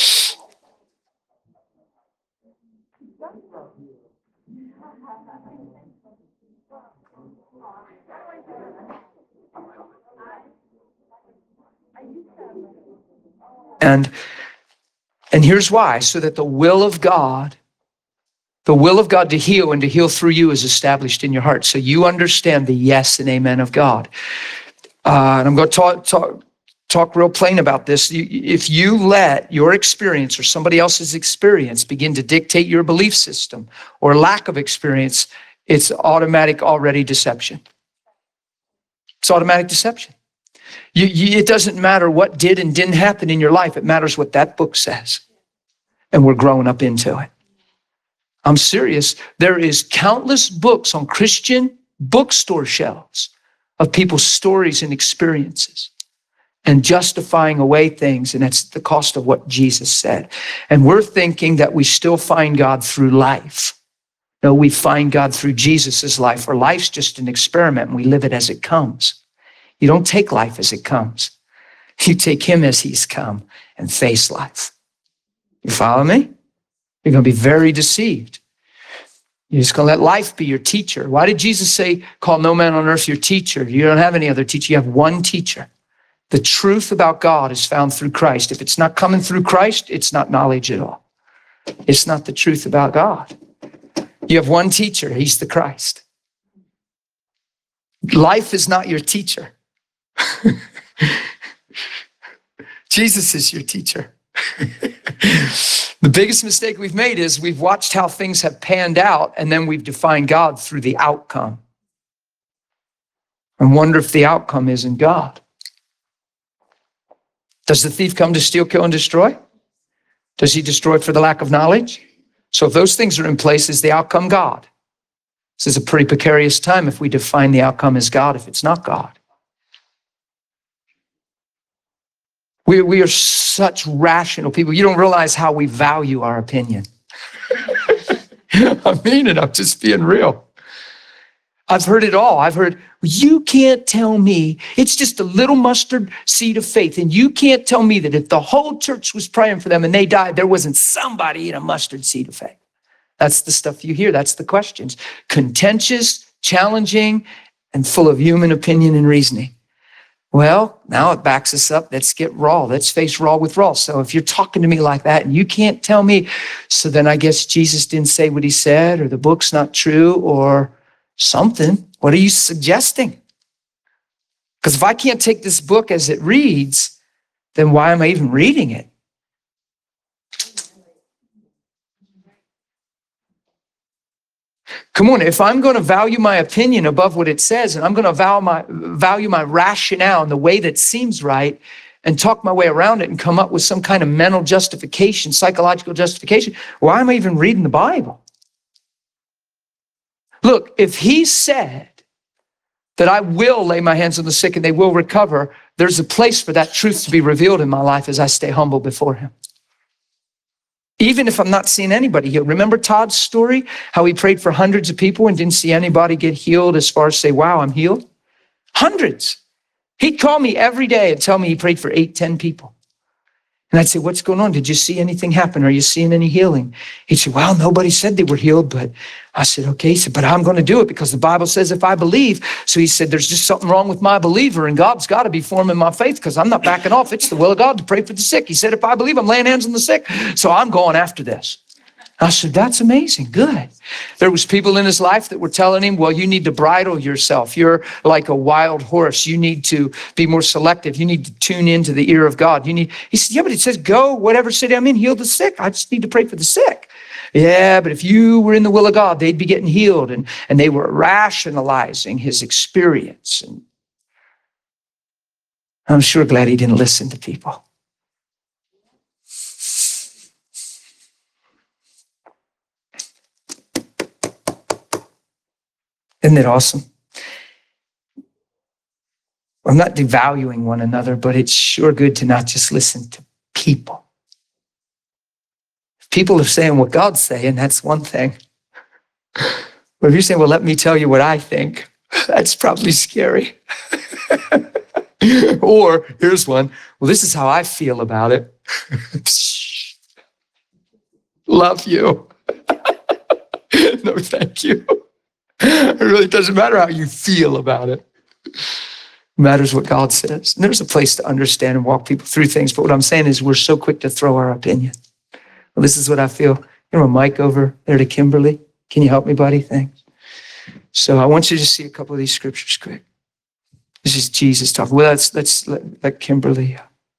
And, and here's why, so that the will of God, the will of God to heal and to heal through you is established in your heart. So you understand the yes and amen of God. Uh, and I'm going to talk, talk, talk real plain about this. You, if you let your experience or somebody else's experience begin to dictate your belief system or lack of experience, it's automatic already deception. It's automatic deception. You, you, it doesn't matter what did and didn't happen in your life. It matters what that book says. and we're growing up into it. I'm serious. There is countless books on Christian bookstore shelves of people's stories and experiences and justifying away things, and that's the cost of what Jesus said. And we're thinking that we still find God through life. No, we find God through Jesus's life, or life's just an experiment and we live it as it comes. You don't take life as it comes. You take him as he's come and face life. You follow me? You're going to be very deceived. You're just going to let life be your teacher. Why did Jesus say, call no man on earth your teacher? You don't have any other teacher. You have one teacher. The truth about God is found through Christ. If it's not coming through Christ, it's not knowledge at all. It's not the truth about God. You have one teacher. He's the Christ. Life is not your teacher. Jesus is your teacher. The biggest mistake we've made is we've watched how things have panned out, and then we've defined God through the outcome. And wonder if the outcome isn't God. Does the thief come to steal, kill, and destroy? Does he destroy for the lack of knowledge? So if those things are in place, is the outcome God? This is a pretty precarious time if we define the outcome as God, if it's not God. We, we are such rational people. You don't realize how we value our opinion. I mean it, I'm just being real. I've heard it all. I've heard, you can't tell me, it's just a little mustard seed of faith. And you can't tell me that if the whole church was praying for them and they died, there wasn't somebody in a mustard seed of faith. That's the stuff you hear. That's the questions. Contentious, challenging, and full of human opinion and reasoning. Well, now it backs us up. Let's get raw. Let's face raw with raw. So if you're talking to me like that and you can't tell me, so then I guess Jesus didn't say what he said, or the book's not true, or something. What are you suggesting? Because if I can't take this book as it reads, then why am I even reading it? Come on, if I'm going to value my opinion above what it says, and I'm going to value my, value my rationale in the way that seems right, and talk my way around it and come up with some kind of mental justification, psychological justification, why am I even reading the Bible? Look, if he said that I will lay my hands on the sick and they will recover, there's a place for that truth to be revealed in my life as I stay humble before him. Even if I'm not seeing anybody healed. Remember Todd's story? How he prayed for hundreds of people and didn't see anybody get healed as far as say, wow, I'm healed? Hundreds. He'd call me every day and tell me he prayed for eight, ten people. And I'd say, what's going on? Did you see anything happen? Are you seeing any healing? He'd say, well, nobody said they were healed, but I said, okay. He said, but I'm going to do it because the Bible says if I believe. So he said, there's just something wrong with my believer, and God's got to be forming my faith because I'm not backing off. It's the will of God to pray for the sick. He said, if I believe, I'm laying hands on the sick. So I'm going after this. I said, that's amazing. Good. There was people in his life that were telling him, well, you need to bridle yourself. You're like a wild horse. You need to be more selective. You need to tune into the ear of God. You need, he said, yeah, but it says, go whatever city I'm in, heal the sick. I just need to pray for the sick. Yeah, but if you were in the will of God, they'd be getting healed. And, and they were rationalizing his experience. And I'm sure glad he didn't listen to people. Isn't it awesome? I'm not devaluing one another, but it's sure good to not just listen to people. If people are saying what God's saying, that's one thing. But if you're saying, well, let me tell you what I think, that's probably scary. Or here's one, well, this is how I feel about it. Love you. No, thank you. It really doesn't matter how you feel about it. It matters what God says. And there's a place to understand and walk people through things. But what I'm saying is we're so quick to throw our opinion. Well, this is what I feel. You know, a mic over there to Kimberly. Can you help me, buddy? Thanks. So I want you to see a couple of these scriptures quick. This is Jesus talking. Well, let's, let's let, let Kimberly.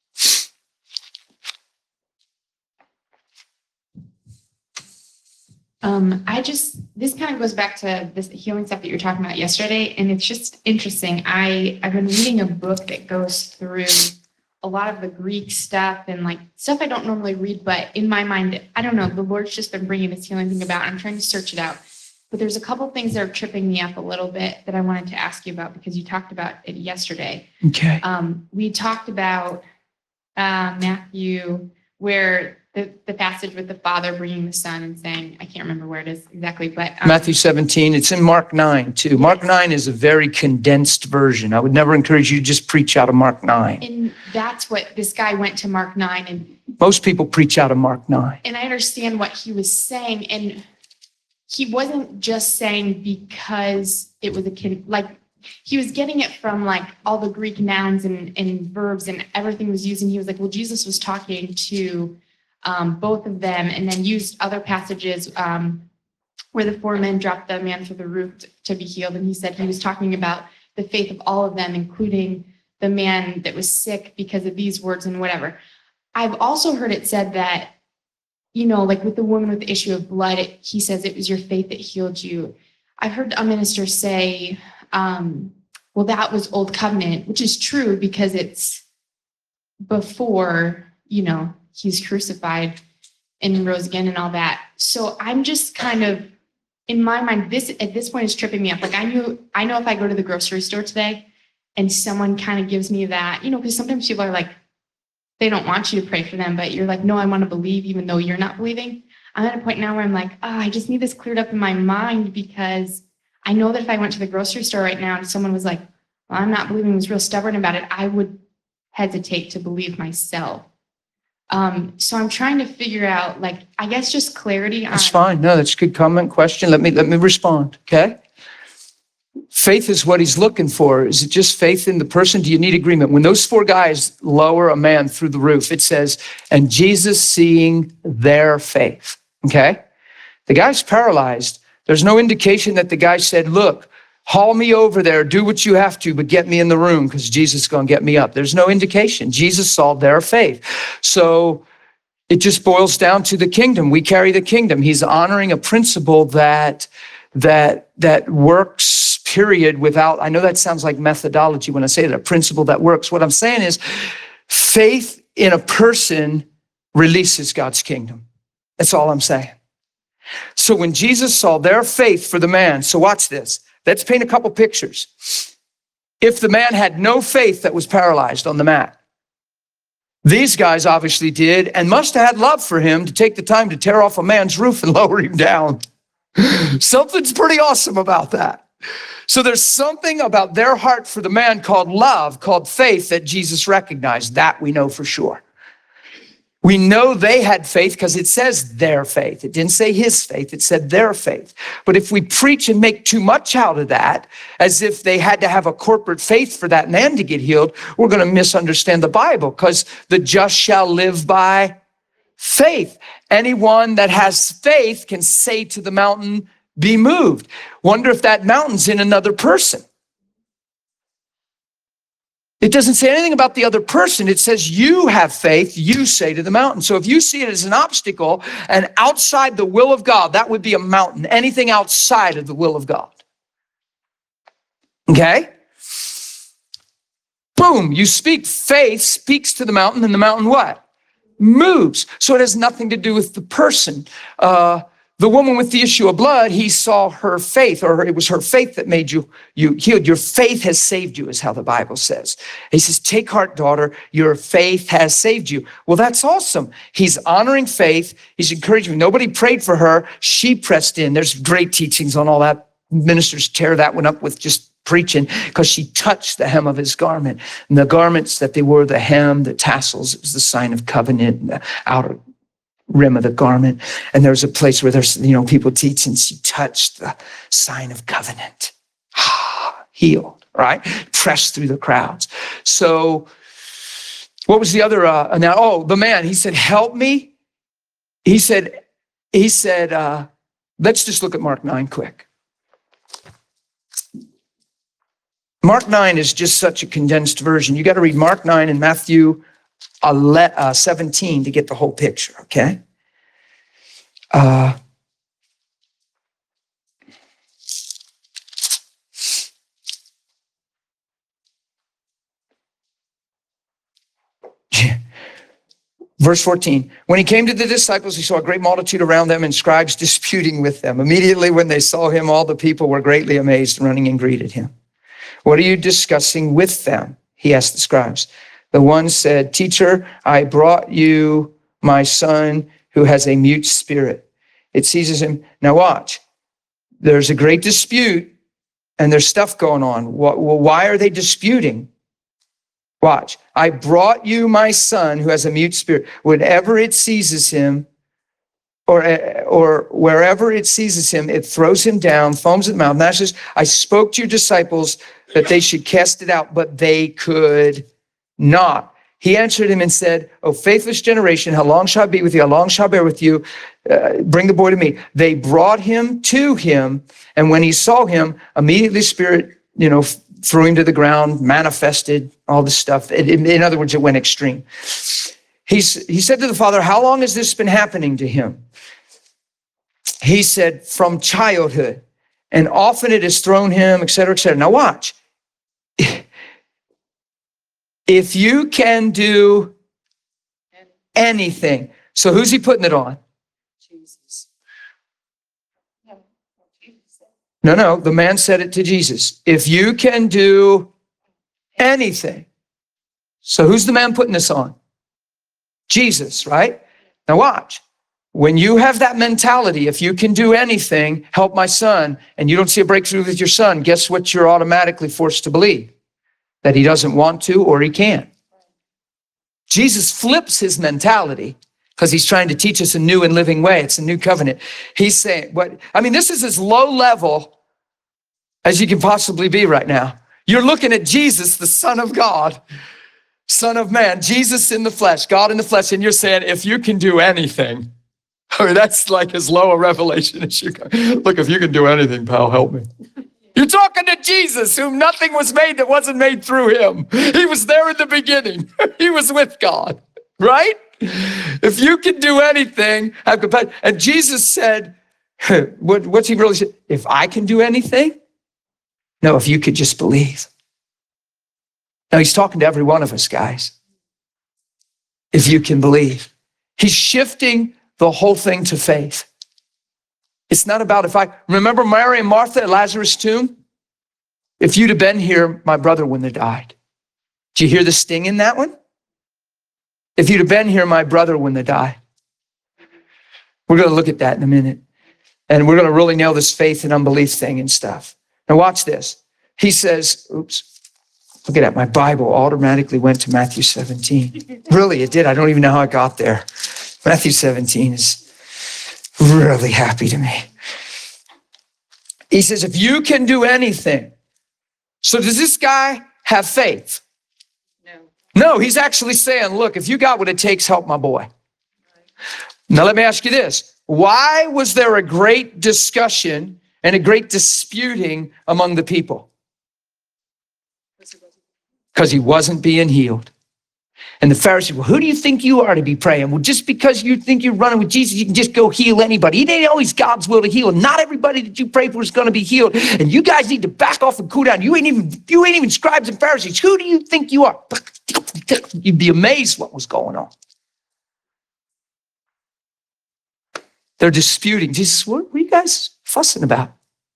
Um, I just, this kind of goes back to this healing stuff that you were talking about yesterday. And it's just interesting. I, I've been reading a book that goes through a lot of the Greek stuff and like stuff I don't normally read, but in my mind, I don't know, the Lord's just been bringing this healing thing about. I'm trying to search it out. But there's a couple things that are tripping me up a little bit that I wanted to ask you about because you talked about it yesterday. Okay. Um, we talked about uh, Matthew, where the, the passage with the father bringing the son and saying, I can't remember where it is exactly, but um, Matthew seventeen, it's in Mark nine too. Mark nine is a very condensed version. I would never encourage you to just preach out of Mark nine. and that's what this guy went to Mark nine, and Most people preach out of Mark nine. and I understand what he was saying, and he wasn't just saying because it was a kid, like he was getting it from like all the Greek nouns and, and verbs and everything was used. And he was like, well, Jesus was talking to um, both of them, and then used other passages um, where the four men dropped the man through the roof to, to be healed. And he said he was talking about the faith of all of them, including the man that was sick because of these words and whatever. I've also heard it said that, you know, like with the woman with the issue of blood, it, he says it was your faith that healed you. I've heard a minister say, um, well, that was old covenant, which is true because it's before, you know, he's crucified and rose again and all that. So I'm just kind of, in my mind, this at this point is tripping me up. Like I knew, I know if I go to the grocery store today and someone kind of gives me that, you know, because sometimes people are like, they don't want you to pray for them, but you're like, no, I want to believe even though you're not believing. I'm at a point now where I'm like, oh, I just need this cleared up in my mind because I know that if I went to the grocery store right now and someone was like, well, I'm not believing, was real stubborn about it, I would hesitate to believe myself. Um, so I'm trying to figure out, like, I guess just clarity on. That's fine. No, that's a good comment, question. Let me, let me respond, okay? Faith is what he's looking for. Is it just faith in the person? Do you need agreement? When those four guys lower a man through the roof, it says, and Jesus seeing their faith, okay? The guy's paralyzed. There's no indication that the guy said, look, haul me over there, do what you have to, but get me in the room because Jesus is going to get me up. There's no indication. Jesus saw their faith. So it just boils down to the kingdom. We carry the kingdom. He's honoring a principle that, that, that works, period, without, I know that sounds like methodology when I say that, a principle that works. What I'm saying is faith in a person releases God's kingdom. That's all I'm saying. So when Jesus saw their faith for the man, so watch this. Let's paint a couple pictures. If the man had no faith that was paralyzed on the mat, these guys obviously did and must have had love for him to take the time to tear off a man's roof and lower him down. Something's pretty awesome about that. So there's something about their heart for the man called love, called faith, that Jesus recognized. That we know for sure. We know they had faith because it says their faith. It didn't say his faith, it said their faith. But if we preach and make too much out of that, as if they had to have a corporate faith for that man to get healed, we're going to misunderstand the Bible, because the just shall live by faith. Anyone that has faith can say to the mountain, be moved. Wonder if that mountain's in another person. It doesn't say anything about the other person. It says you have faith, you say to the mountain. So if you see it as an obstacle and outside the will of God, that would be a mountain. Anything outside of the will of God. Okay? Boom, you speak, faith speaks to the mountain, and the mountain what? Moves. So it has nothing to do with the person. Uh, The woman with the issue of blood, he saw her faith, or it was her faith that made you, you healed. Your faith has saved you, is how the Bible says. He says, take heart, daughter, your faith has saved you. Well, that's awesome. He's honoring faith. He's encouraging. Nobody prayed for her. She pressed in. There's great teachings on all that. Ministers tear that one up with just preaching, because she touched the hem of his garment. And the garments that they wore, the hem, the tassels, it was the sign of covenant, and the outer rim of the garment. And there's a place where there's, you know, people teach, and she touched the sign of covenant. Healed, right? Pressed through the crowds. So what was the other, uh, now, oh, the man, he said, help me. He said, he said, uh, let's just look at Mark nine quick. Mark nine is just such a condensed version. You got to read Mark nine and Matthew seventeen to get the whole picture, okay? Uh, Verse fourteen, when he came to the disciples, he saw a great multitude around them and scribes disputing with them. Immediately when they saw him, all the people were greatly amazed, running and greeted him. What are you discussing with them? He asked the scribes. The one said, Teacher, I brought you my son who has a mute spirit. It seizes him. Now watch, there's a great dispute and there's stuff going on. Why are they disputing? Watch, I brought you my son who has a mute spirit. Whenever it seizes him, or, or wherever it seizes him, it throws him down, foams at the mouth. And that says, I spoke to your disciples that they should cast it out, but they could not. He answered him and said, O faithless generation, how long shall I be with you? How long shall I bear with you? Uh, bring the boy to me. They brought him to him, and when he saw him, immediately spirit, you know, threw him to the ground, manifested all this stuff. It, it, in other words, it went extreme. He's, he said to the father, how long has this been happening to him? He said, from childhood. And often it has thrown him, et cetera, et cetera. Now watch. If you can do anything. So who's he putting it on? Jesus. No, Jesus. No, no, the man said it to Jesus. If you can do anything. So who's the man putting this on? Jesus, right? Now watch. When you have that mentality, if you can do anything, help my son, and you don't see a breakthrough with your son, guess what you're automatically forced to believe? That he doesn't want to or he can't. Jesus flips his mentality because he's trying to teach us a new and living way. It's a new covenant. He's saying, what? I mean, this is as low level as you can possibly be right now. You're looking at Jesus, the Son of God, Son of Man, Jesus in the flesh, God in the flesh, and you're saying, if you can do anything, I mean, that's like as low a revelation as you can. Look, if you can do anything, pal, help me. You're talking to Jesus, whom nothing was made that wasn't made through him. He was there in the beginning. He was with God, right? If you can do anything, have compassion. And Jesus said, what, what's he really said? If I can do anything? No, if you could just believe. Now he's talking to every one of us, guys. If you can believe. He's shifting the whole thing to faith. It's not about if I, remember Mary and Martha at Lazarus' tomb? If you'd have been here, my brother wouldn't have died. Did you hear the sting in that one? If you'd have been here, my brother wouldn't have died. We're going to look at that in a minute. And we're going to really nail this faith and unbelief thing and stuff. Now watch this. He says, oops, look at that. My Bible automatically went to Matthew seventeen. Really, it did. I don't even know how it got there. Matthew seventeen is really happy to me. He says, if you can do anything. So does this guy have faith? No. No, he's actually saying, look, if you got what it takes, help my boy. Now let me ask you this. Why was there a great discussion and a great disputing among the people? Because he wasn't being healed. And the Pharisees, well, who do you think you are to be praying? Well, just because you think you're running with Jesus, you can just go heal anybody. It ain't always God's will to heal. Not everybody that you pray for is going to be healed. And you guys need to back off and cool down. You ain't even, you ain't even scribes and Pharisees. Who do you think you are? You'd be amazed what was going on. They're disputing. Jesus, what are you guys fussing about?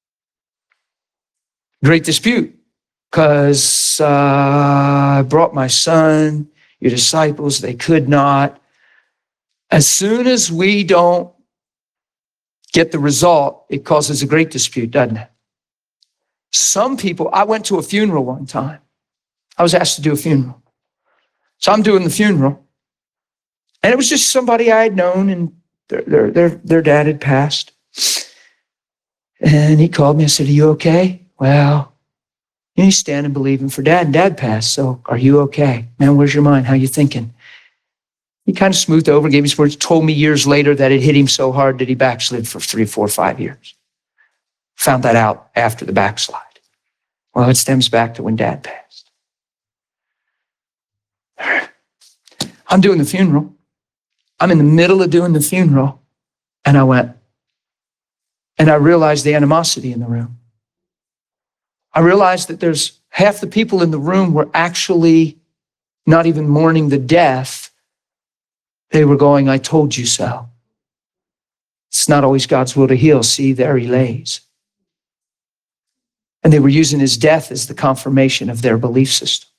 Great dispute. Because uh, I brought my son, your disciples, they could not. As soon as we don't get the result, it causes a great dispute, doesn't it? Some people, I went to a funeral one time. I was asked to do a funeral. So I'm doing the funeral. And it was just somebody I had known, and their, their, their, their dad had passed. And he called me and said, are you okay? Well, you stand and believing for dad, and dad passed. So are you okay? Man, where's your mind? How you thinking? He kind of smoothed over, gave his words, told me years later that it hit him so hard that he backslid for three, four, five years. Found that out after the backslide. Well, it stems back to when dad passed. I'm doing the funeral. I'm in the middle of doing the funeral. And I went, and I realized the animosity in the room. I realized that there's half the people in the room were actually not even mourning the death They were going, I told you so. It's not always God's will to heal. See, there he lays. And they were using his death as the confirmation of their belief system.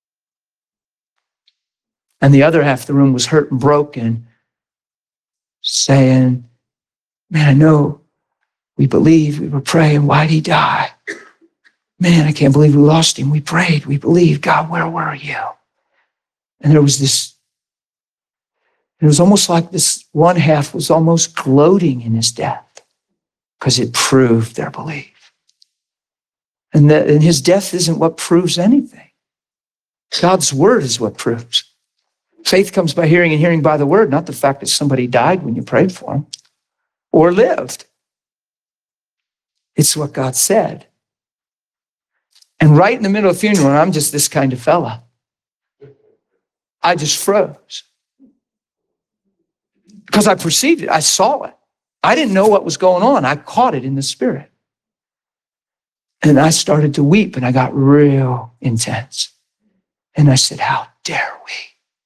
And the other half of the room was hurt and broken, saying, man, I know we believed, we were praying, why'd he die? Man, I can't believe we lost him. We prayed, we believed. God, where were you? And there was this, it was almost like this one half was almost gloating in his death because it proved their belief. And, that, and his death isn't what proves anything. God's word is what proves. Faith comes by hearing and hearing by the word, not the fact that somebody died when you prayed for him or lived. It's what God said. And right in the middle of the funeral, and I'm just this kind of fella, I just froze. Because I perceived it. I saw it. I didn't know what was going on. I caught it in the spirit. And I started to weep, and I got real intense. And I said, how dare we?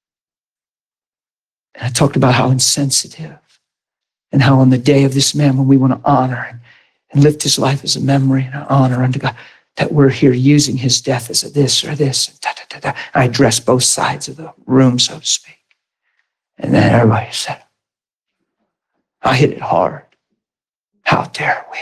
And I talked about how insensitive and how on the day of this man, when we want to honor and, and lift his life as a memory and an honor unto God, that we're here using his death as a this or this. And da, da, da, da. I addressed both sides of the room, so to speak. And then everybody said, I hit it hard. How dare we?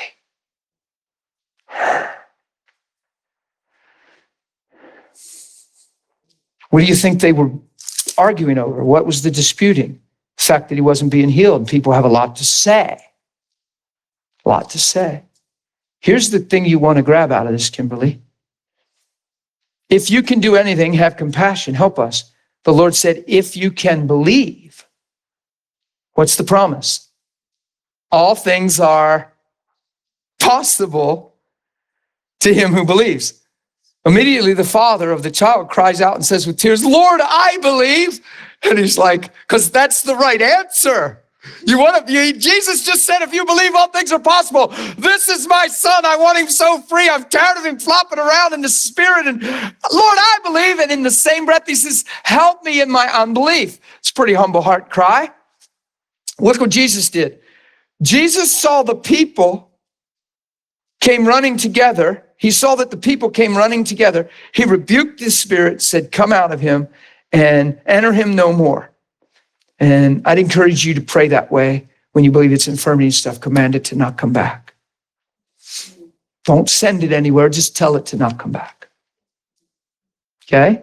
What do you think they were arguing over? What was the disputing? The fact that he wasn't being healed. People have a lot to say. A lot to say. Here's the thing you want to grab out of this, Kimberly. If you can do anything, have compassion, help us. The Lord said, if you can believe, what's the promise? All things are possible to him who believes. Immediately, the father of the child cries out and says with tears, Lord, I believe. And he's like, because that's the right answer. You want to, you, Jesus just said, if you believe, all things are possible. This is my son. I want him so free. I'm tired of him flopping around in the spirit. And Lord, I believe. And in the same breath, he says, help me in my unbelief. It's a pretty humble heart cry. Look what Jesus did. Jesus saw the people came running together. He saw that the people came running together. He rebuked the spirit, said, come out of him and enter him no more. And I'd encourage you to pray that way when you believe it's infirmity and stuff. Command it to not come back. Don't send it anywhere. Just tell it to not come back. Okay?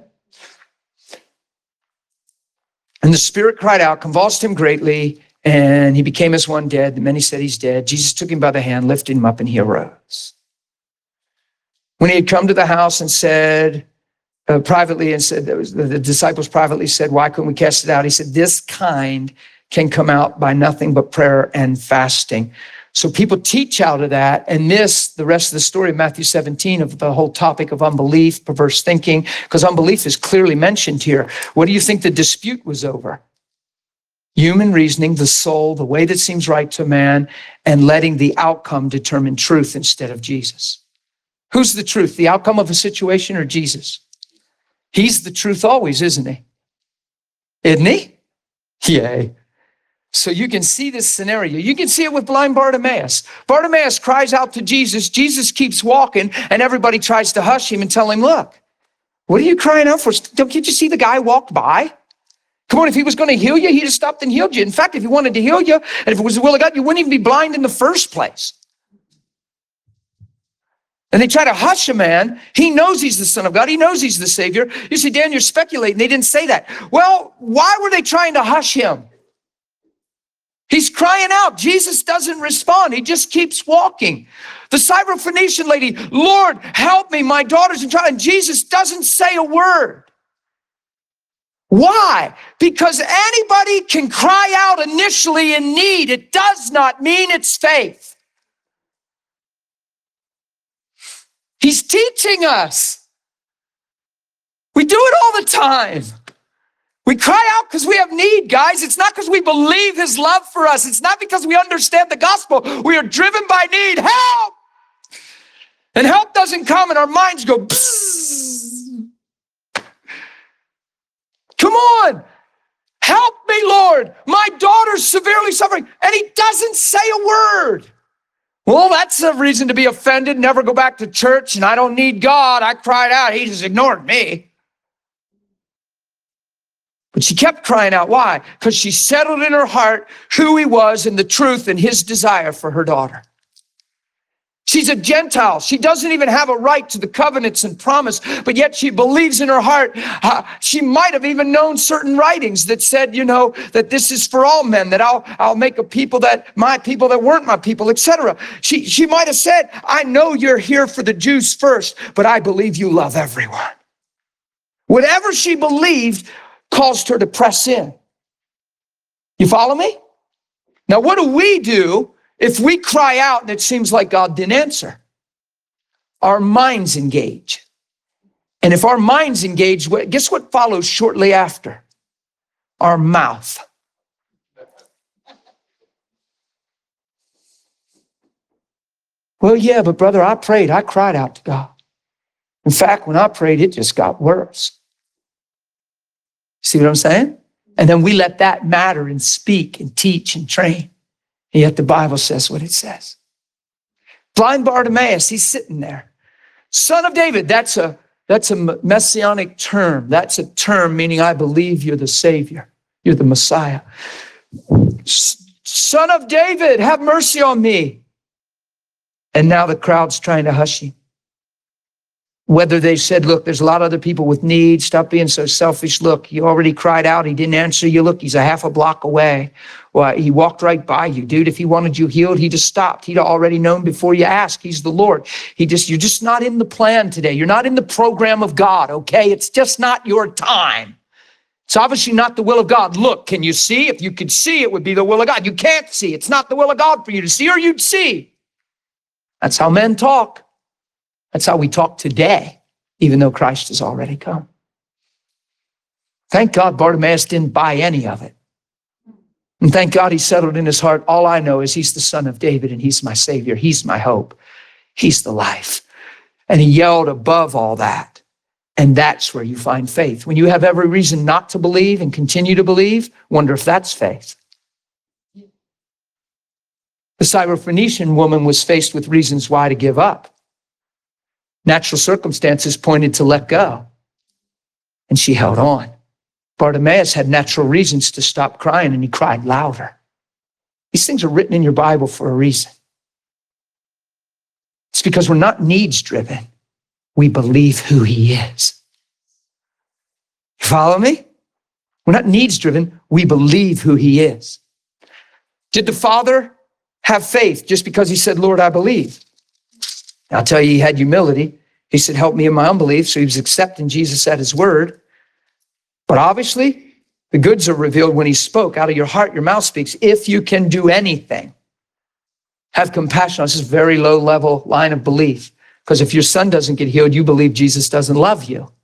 And the spirit cried out, convulsed him greatly, and he became as one dead. Many said he's dead. Jesus took him by the hand, lifted him up, and he arose. When he had come to the house and said uh, privately, and said, was, the, the disciples privately said, why couldn't we cast it out? He said, this kind can come out by nothing but prayer and fasting. So people teach out of that and miss the rest of the story of Matthew seventeen of the whole topic of unbelief, perverse thinking, because unbelief is clearly mentioned here. What do you think the dispute was over? Human reasoning, the soul, the way that seems right to man, and letting the outcome determine truth instead of Jesus. Who's the truth? The outcome of a situation or Jesus? He's the truth always, isn't he? Isn't he? Yay. So you can see this scenario. You can see it with blind Bartimaeus. Bartimaeus cries out to Jesus. Jesus keeps walking, and everybody tries to hush him and tell him, look, what are you crying out for? Don't you see the guy walked by? Come on, if he was going to heal you, he'd have stopped and healed you. In fact, if he wanted to heal you, and if it was the will of God, you wouldn't even be blind in the first place. And they try to hush a man. He knows he's the Son of God. He knows he's the Savior. You say, Dan, you're speculating. They didn't say that. Well, why were they trying to hush him? He's crying out. Jesus doesn't respond. He just keeps walking. The Syrophoenician lady, Lord, help me. My daughter's in trouble. And Jesus doesn't say a word. Why? Because anybody can cry out initially in need. It does not mean it's faith. He's teaching us. We do it all the time. We cry out because we have need, guys. It's not because we believe his love for us. It's not because we understand the gospel. We are driven by need. Help! And help doesn't come and our minds go, bzzz. Come on. help me, Lord. My daughter's severely suffering. And he doesn't say a word. Well, that's a reason to be offended, never go back to church, and I don't need God. I cried out. He just ignored me. But she kept crying out. Why? Because she settled in her heart who he was and the truth and his desire for her daughter. She's a Gentile. She doesn't even have a right to the covenants and promise, but yet she believes in her heart. Uh, she might have even known certain writings that said, you know, that this is for all men, that I'll, I'll make a people that my people that weren't my people, et cetera. She, she might have said, I know you're here for the Jews first, but I believe you love everyone. Whatever she believed caused her to press in. You follow me? Now, what do we do if we cry out and it seems like God didn't answer? Our minds engage. And if our minds engage, guess what follows shortly after? Our mouth. Well, yeah, but brother, I prayed. I cried out to God. In fact, when I prayed, it just got worse. See what I'm saying? And then we let that matter and speak and teach and train. And yet the Bible says what it says. Blind Bartimaeus, he's sitting there. Son of David, that's a, that's a messianic term. That's a term meaning I believe you're the Savior. You're the Messiah. Son of David, have mercy on me. And now the crowd's trying to hush him. Whether they said, look, there's a lot of other people with needs. Stop being so selfish. Look, you already cried out. He didn't answer you. Look, he's a half a block away. Well, he walked right by you, dude. If he wanted you healed, he just stopped. He'd already known before you asked. He's the Lord. He just, you're just not in the plan today. You're not in the program of God, okay? It's just not your time. It's obviously not the will of God. Look, can you see? If you could see, it would be the will of God. You can't see. It's not the will of God for you to see, or you'd see. That's how men talk. That's how we talk today, even though Christ has already come. Thank God Bartimaeus didn't buy any of it. And thank God he settled in his heart, all I know is he's the Son of David and he's my Savior. He's my hope. He's the life. And he yelled above all that. And that's where you find faith. When you have every reason not to believe and continue to believe, wonder if that's faith. The Syrophoenician woman was faced with reasons why to give up. Natural circumstances pointed to let go, and she held on. Bartimaeus had natural reasons to stop crying, and he cried louder. These things are written in your Bible for a reason. It's because we're not needs-driven. We believe who he is. You follow me? We're not needs-driven. We believe who he is. Did the father have faith just because he said, Lord, I believe? I'll tell you, he had humility. He said, help me in my unbelief. So he was accepting Jesus at his word. But obviously, the goods are revealed when he spoke. Out of your heart, your mouth speaks. If you can do anything, have compassion. This is a very low level line of belief. Because if your son doesn't get healed, you believe Jesus doesn't love you.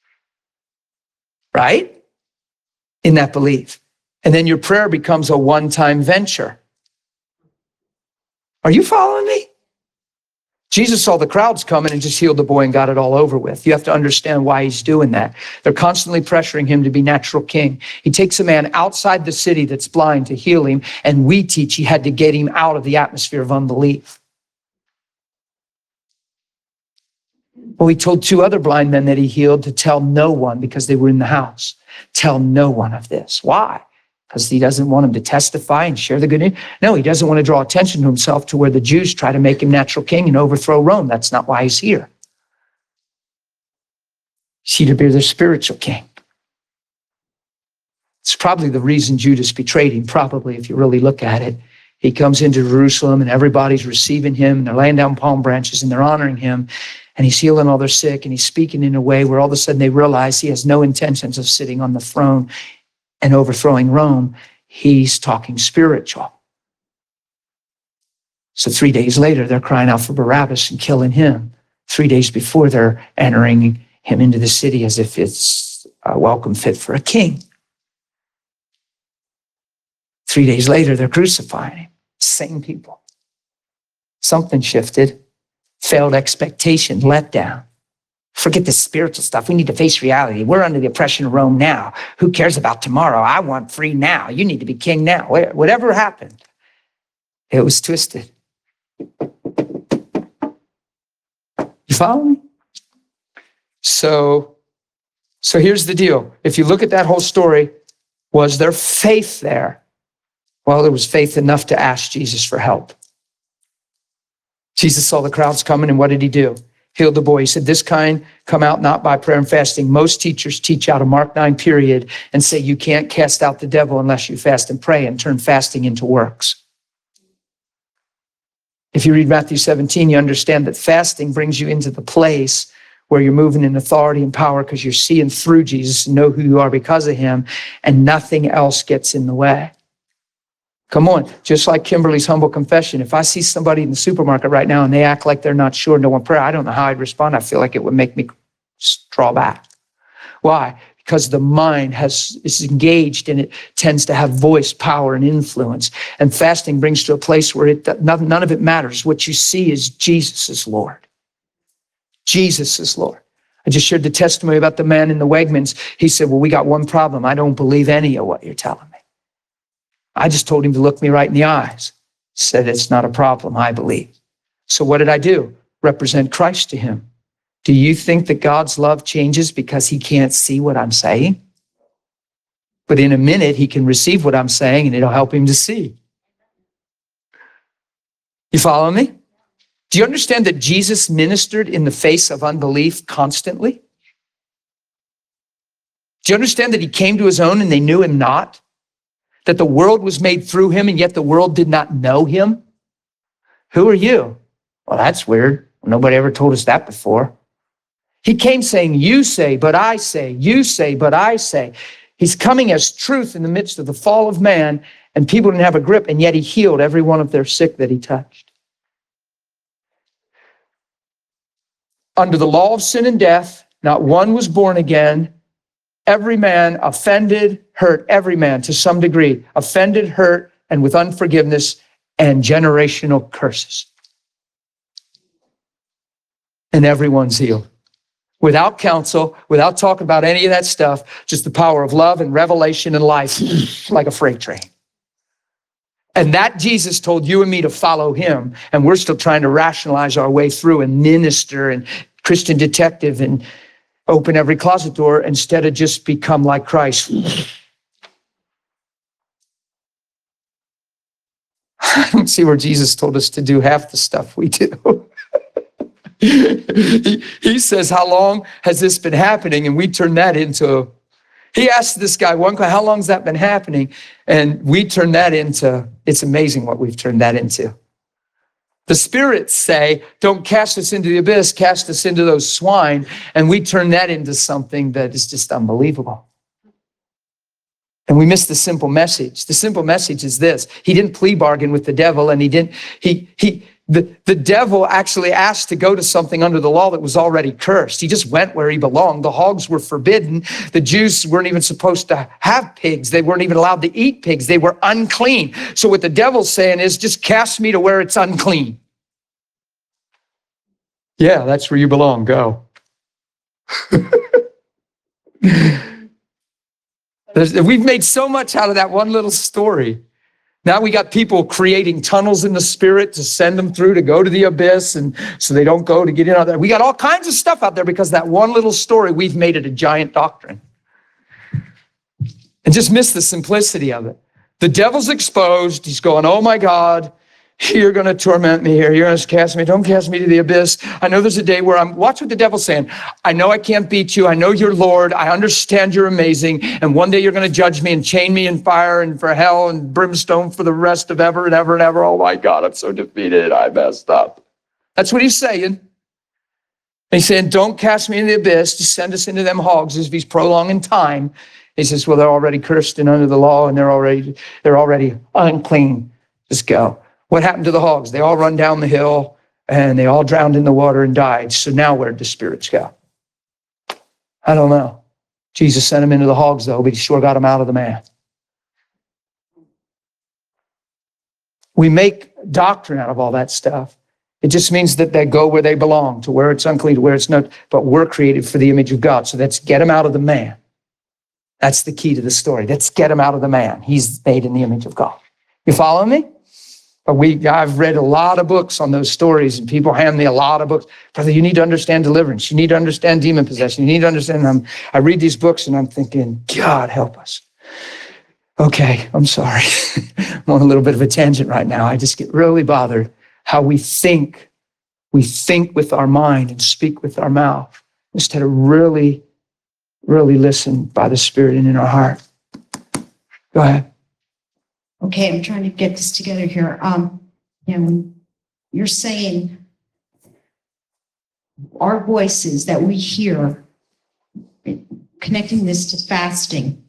Right? In that belief. And then your prayer becomes a one-time venture. Are you following me? Jesus saw the crowds coming and just healed the boy and got it all over with. You have to understand why he's doing that. They're constantly pressuring him to be natural king. He takes a man outside the city that's blind to heal him, and we teach he had to get him out of the atmosphere of unbelief. Well, he told two other blind men that he healed to tell no one because they were in the house. Tell no one of this. Why? Because he doesn't want him to testify and share the good news. No, he doesn't want to draw attention to himself to where the Jews try to make him natural king and overthrow Rome. That's not why he's here. He's to be their spiritual king. It's probably the reason Judas betrayed him, probably, if you really look at it. He comes into Jerusalem and everybody's receiving him and they're laying down palm branches and they're honoring him. And he's healing all their sick and he's speaking in a way where all of a sudden they realize he has no intentions of sitting on the throne and overthrowing Rome. He's talking spiritual. So three days later, they're crying out for Barabbas and killing him. Three days before, they're entering him into the city as if it's a welcome fit for a king. Three days later, they're crucifying him. Same people. Something shifted. Failed expectation, let down. Forget the spiritual stuff. We need to face reality. We're under the oppression of Rome now. Who cares about tomorrow? I want free now. You need to be king now. Whatever happened, it was twisted. You follow me? So, so here's the deal. If you look at that whole story, was there faith there? Well, there was faith enough to ask Jesus for help. Jesus saw the crowds coming, and what did he do? Healed the boy. He said, this kind come out not by prayer and fasting. Most teachers teach out a Mark nine period and say you can't cast out the devil unless you fast and pray and turn fasting into works. If you read Matthew seventeen, you understand that fasting brings you into the place where you're moving in authority and power because you're seeing through Jesus and know who you are because of him, and nothing else gets in the way. Come on, just like Kimberly's humble confession. If I see somebody in the supermarket right now and they act like they're not sure and don't want prayer, I don't know how I'd respond. I feel like it would make me draw back. Why? Because the mind has is engaged and it tends to have voice, power, and influence. And fasting brings to a place where it none, none of it matters. What you see is Jesus is Lord. Jesus is Lord. I just shared the testimony about the man in the Wegmans. He said, well, we got one problem. I don't believe any of what you're telling me. I just told him to look me right in the eyes. Said, it's not a problem, I believe. So what did I do? Represent Christ to him. Do you think that God's love changes because he can't see what I'm saying? But in a minute, he can receive what I'm saying and it'll help him to see. You follow me? Do you understand that Jesus ministered in the face of unbelief constantly? Do you understand that he came to his own and they knew him not? That the world was made through him and yet the world did not know him? Who are you? Well, that's weird. Nobody ever told us that before. He came saying, you say, but I say, you say, but I say. He's coming as truth in the midst of the fall of man, and people didn't have a grip, and yet he healed every one of their sick that he touched. Under the law of sin and death, not one was born again. Every man offended, hurt, every man to some degree, offended, hurt, and with unforgiveness and generational curses. And everyone's healed. Without counsel, without talking about any of that stuff, just the power of love and revelation and life, like a freight train. And that Jesus told you and me to follow him, and we're still trying to rationalize our way through and minister and Christian detective and open every closet door instead of just become like Christ. I don't see where Jesus told us to do half the stuff we do. he, he says, how long has this been happening? And we turn that into, he asked this guy one question, how long has that been happening? And we turn that into, it's amazing what we've turned that into. The spirits say, don't cast us into the abyss, cast us into those swine. And we turn that into something that is just unbelievable. And we miss the simple message. The simple message is this. He didn't plea bargain with the devil, and he didn't, he, he, the, the devil actually asked to go to something under the law that was already cursed. He just went where he belonged. The hogs were forbidden. The Jews weren't even supposed to have pigs. They weren't even allowed to eat pigs. They were unclean. So what the devil's saying is, just cast me to where it's unclean. Yeah, that's where you belong. Go. We've made so much out of that one little story. Now we got people creating tunnels in the spirit to send them through to go to the abyss, and so they don't go to get in out there. We got all kinds of stuff out there because that one little story, we've made it a giant doctrine. And just miss the simplicity of it. The devil's exposed. He's going, oh my God, you're going to torment me here. You're going to cast me. Don't cast me to the abyss. I know there's a day where I'm, watch what the devil's saying. I know I can't beat you. I know you're Lord. I understand you're amazing. And one day you're going to judge me and chain me in fire and for hell and brimstone for the rest of ever and ever and ever. Oh my God, I'm so defeated. I messed up. That's what he's saying. And he's saying, don't cast me in the abyss. Just send us into them hogs as if he's prolonging time. He says, well, they're already cursed and under the law, and they're already, they're already unclean. Just go. What happened to the hogs? They all run down the hill and they all drowned in the water and died. So now where'd the spirits go? I don't know. Jesus sent them into the hogs though, but he sure got them out of the man. We make doctrine out of all that stuff. It just means that they go where they belong, to where it's unclean, to where it's not, but we're created for the image of God. So let's get him out of the man. That's the key to the story. Let's get him out of the man. He's made in the image of God. You follow me? But we, I've read a lot of books on those stories, and people hand me a lot of books. Brother, you need to understand deliverance. You need to understand demon possession. You need to understand. I'm, I read these books and I'm thinking, God help us. Okay, I'm sorry. I'm on a little bit of a tangent right now. I just get really bothered how we think. We think with our mind and speak with our mouth instead of really, really listen by the Spirit and in our heart. Go ahead. Okay, I'm trying to get this together here. Um, you know, when you're saying our voices that we hear, connecting this to fasting.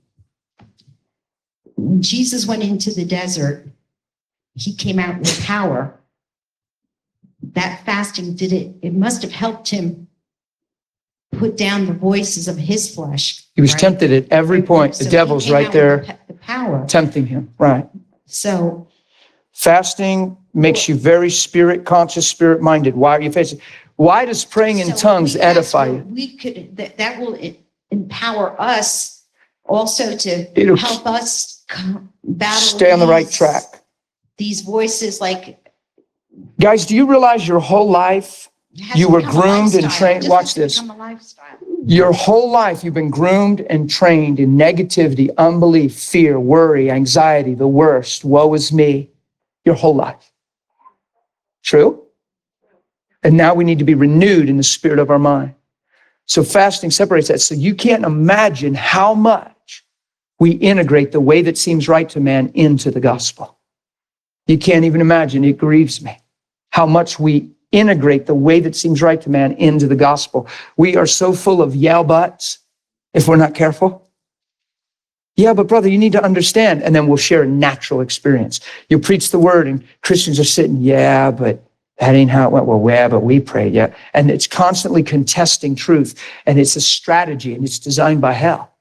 When Jesus went into the desert, he came out with power. That fasting did it, it must have helped him put down the voices of his flesh. He was right? tempted at every point. The So he devil's came right out there with The the power. tempting him. Right. So Fasting makes you very spirit conscious, spirit minded. Why are you fasting? Why does praying in So tongues we- that's edify what you? We could, that, that will e- empower us also to It'll help us co- battle. Stay on the right these- track. These voices, like. Guys, do you realize your whole life, it has You to were become a groomed and lifestyle. It trained- just watch has to this. become a lifestyle. your whole life, you've been groomed and trained in negativity, unbelief, fear, worry, anxiety, the worst, woe is me, your whole life. True? And now we need to be renewed in the spirit of our mind. So fasting separates that. So you can't imagine how much we integrate the way that seems right to man into the gospel. You can't even imagine. It grieves me how much we integrate the way that seems right to man into the gospel. We are so full of yeah buts if we're not careful. Yeah, but brother, you need to understand. And then we'll share a natural experience. You preach the word and Christians are sitting, yeah, but that ain't how it went. Well, yeah, but we prayed, yeah. And it's constantly contesting truth. And it's a strategy and it's designed by hell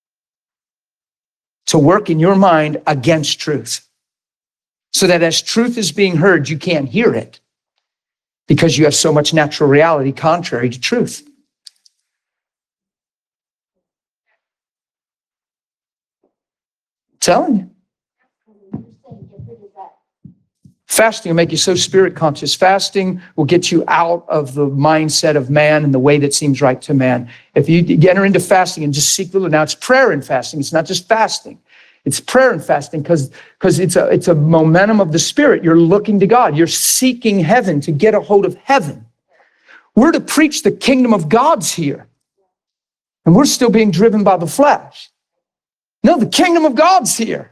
to work in your mind against truth. So that as truth is being heard, you can't hear it because you have so much natural reality contrary to truth. I'm telling you. Fasting will make you so spirit conscious. Fasting will get you out of the mindset of man and the way that seems right to man. If you enter into fasting and just seek the Lord, now it's prayer and fasting. It's not just fasting. It's prayer and fasting because because it's a it's a momentum of the Spirit. You're looking to God. You're seeking heaven to get a hold of heaven. We're to preach the kingdom of God's here. And we're still being driven by the flesh. No, the kingdom of God's here.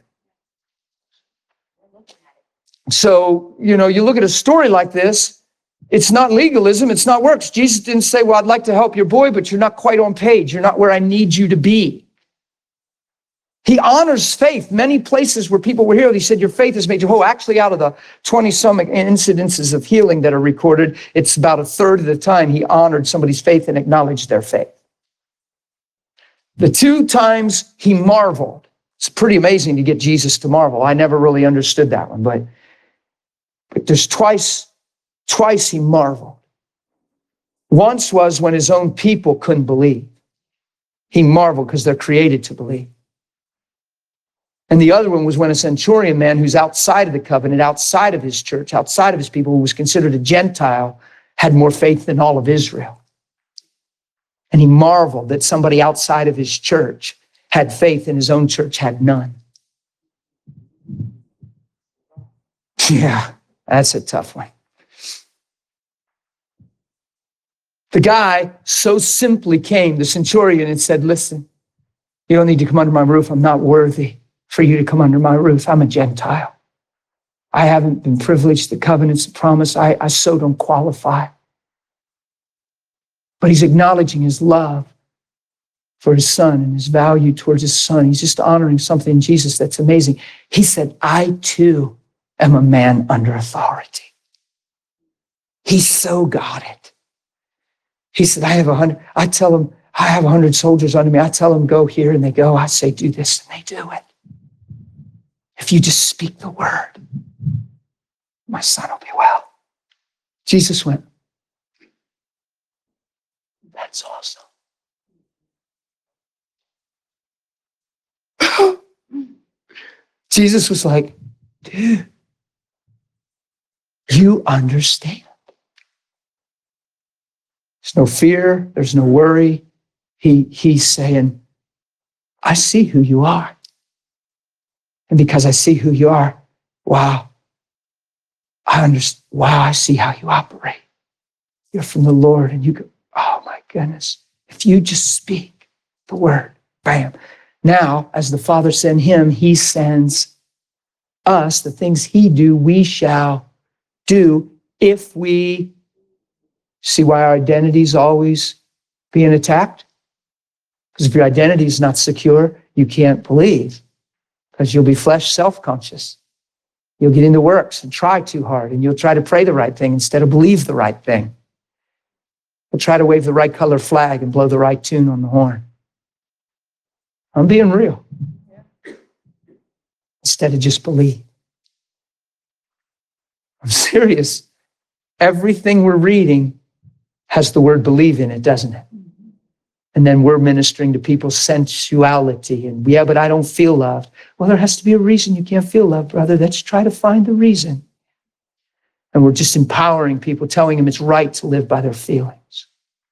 So, you know, you look at a story like this, it's not legalism, it's not works. Jesus didn't say, well, I'd like to help your boy, but you're not quite on page. You're not where I need you to be. He honors faith. Many places where people were healed, he said, your faith has made you whole. Actually, out of the twenty-some incidences of healing that are recorded, it's about a third of the time he honored somebody's faith and acknowledged their faith. The two times he marveled. It's pretty amazing to get Jesus to marvel. I never really understood that one, but, but there's twice, twice he marveled. Once was when his own people couldn't believe. He marveled because they're created to believe. And the other one was when a centurion man who's outside of the covenant, outside of his church, outside of his people, who was considered a Gentile, had more faith than all of Israel. And he marveled that somebody outside of his church had faith and his own church had none. Yeah, that's a tough one. The guy so simply came, the centurion, and said, listen, you don't need to come under my roof. I'm not worthy for you to come under my roof. I'm a Gentile. I haven't been privileged. The covenants, the promise, I, I so don't qualify. But he's acknowledging his love for his son and his value towards his son. He's just honoring something in Jesus that's amazing. He said, I too am a man under authority. He so got it. He said, I have a hundred, I tell him, I have a hundred soldiers under me. I tell them, go here, and they go. I say, do this, and they do it. If you just speak the word, my son will be well. Jesus went, that's awesome. Jesus was like, dude, you understand. There's no fear. There's no worry. He, he's saying, I see who you are. And because I see who you are, wow, I understand. Wow, I see how you operate. You're from the Lord and you go, oh my goodness. If you just speak the word, bam. Now, as the Father sent him, he sends us. The things he do, we shall do if we see why our identity is always being attacked. Because if your identity is not secure, you can't believe. Because you'll be flesh self-conscious. You'll get into works and try too hard, and you'll try to pray the right thing instead of believe the right thing. You'll try to wave the right color flag and blow the right tune on the horn. I'm being real. Instead of just believe. I'm serious. Everything we're reading has the word believe in it, doesn't it? And then we're ministering to people's sensuality. And yeah, but I don't feel loved. Well, there has to be a reason you can't feel loved, brother. Let's try to find the reason. And we're just empowering people, telling them it's right to live by their feelings.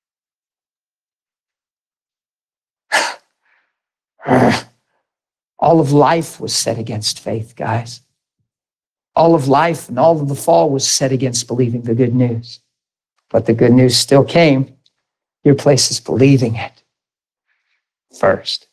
All of life was set against faith, guys. All of life and all of the fall was set against believing the good news. But the good news still came. Your place is believing it first.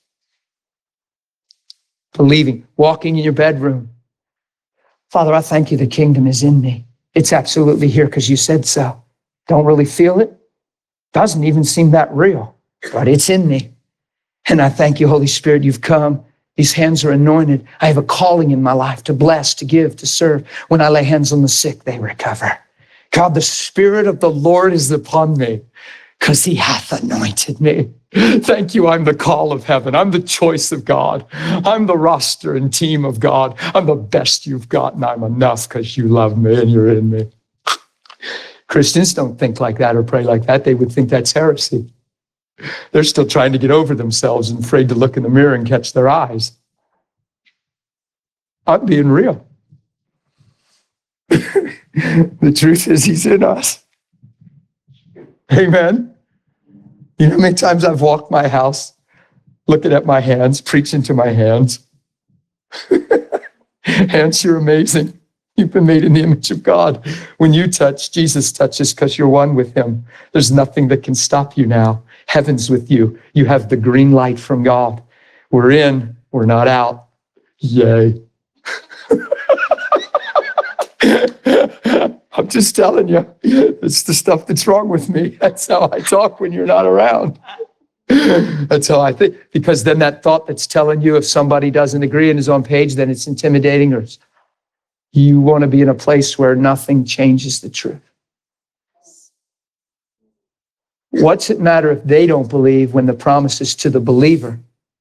Believing, walking in your bedroom. Father, I thank you the kingdom is in me. It's absolutely here because you said so. Don't really feel it. Doesn't even seem that real, but it's in me. And I thank you, Holy Spirit, you've come. These hands are anointed. I have a calling in my life to bless, to give, to serve. When I lay hands on the sick, they recover. God, the Spirit of the Lord is upon me because he hath anointed me. Thank you, I'm the call of heaven. I'm the choice of God. I'm the roster and team of God. I'm the best you've got, and I'm enough because you love me and you're in me. Christians don't think like that or pray like that. They would think that's heresy. They're still trying to get over themselves and afraid to look in the mirror and catch their eyes. I'm being real. The truth is he's in us. Amen. You know how many times I've walked my house looking at my hands, preaching to my hands. Hands, you're amazing. You've been made in the image of God. When you touch, Jesus touches because you're one with him. There's nothing that can stop you now. Heaven's with you. You have the green light from God. We're in, we're not out. Yay. I'm just telling you, it's the stuff that's wrong with me. That's how I talk when you're not around. That's how I think. Because then that thought that's telling you if somebody doesn't agree and is on page, then it's intimidating, or you want to be in a place where nothing changes the truth. What's it matter if they don't believe when the promise is to the believer?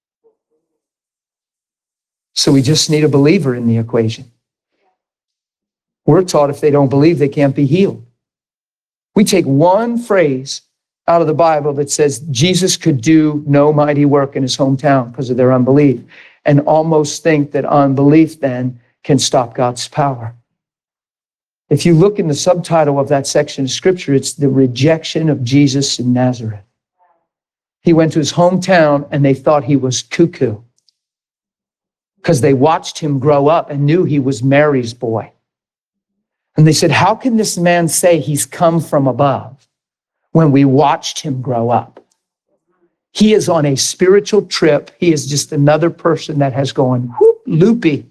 So we just need a believer in the equation. We're taught if they don't believe, they can't be healed. We take one phrase out of the Bible that says Jesus could do no mighty work in his hometown because of their unbelief, and almost think that unbelief then can stop God's power. If you look in the subtitle of that section of scripture, it's the rejection of Jesus in Nazareth. He went to his hometown and they thought he was cuckoo because they watched him grow up and knew he was Mary's boy. And they said, how can this man say he's come from above when we watched him grow up? He is on a spiritual trip. He is just another person that has gone whoop, loopy.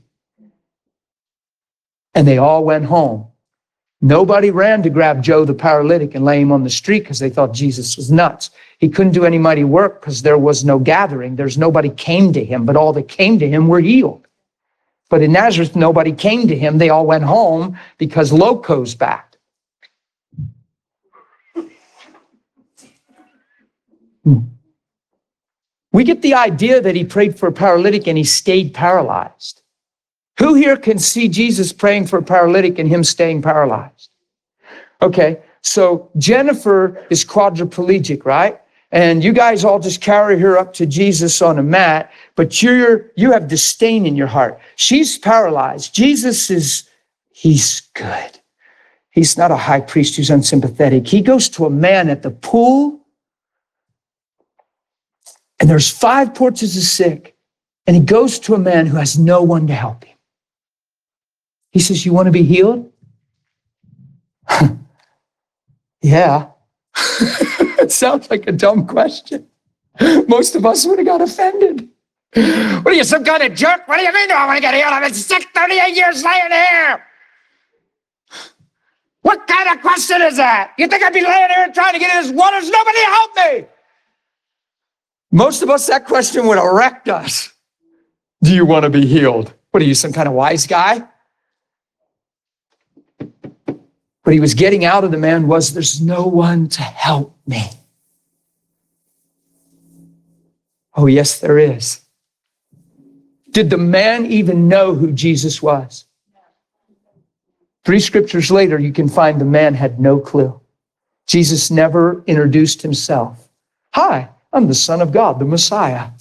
And they all went home. Nobody ran to grab Joe the paralytic and lay him on the street because they thought Jesus was nuts. He couldn't do any mighty work because there was no gathering. There's nobody came to him, but all that came to him were healed. But in Nazareth, nobody came to him. They all went home because Loco's back. We get the idea that he prayed for a paralytic and he stayed paralyzed. Who here can see Jesus praying for a paralytic and him staying paralyzed? Okay, so Jennifer is quadriplegic, right? And you guys all just carry her up to Jesus on a mat, but you're, you have disdain in your heart. She's paralyzed. Jesus is, he's good. He's not a high priest who's unsympathetic. He goes to a man at the pool, and there's five porches of sick, and he goes to a man who has no one to help him. He says, you want to be healed? Yeah. It sounds like a dumb question. Most of us would have got offended. What are you, some kind of jerk? What do you mean I want to get healed? I've been sick thirty-eight years laying here. What kind of question is that? You think I'd be laying here trying to get in this water? There's nobody to help me. Most of us, that question would have wrecked us. Do you want to be healed? What are you, some kind of wise guy? What he was getting out of the man was, there's no one to help me. Oh, yes, there is. Did the man even know who Jesus was? Three scriptures later, you can find the man had no clue. Jesus never introduced himself. Hi, I'm the Son of God, the Messiah.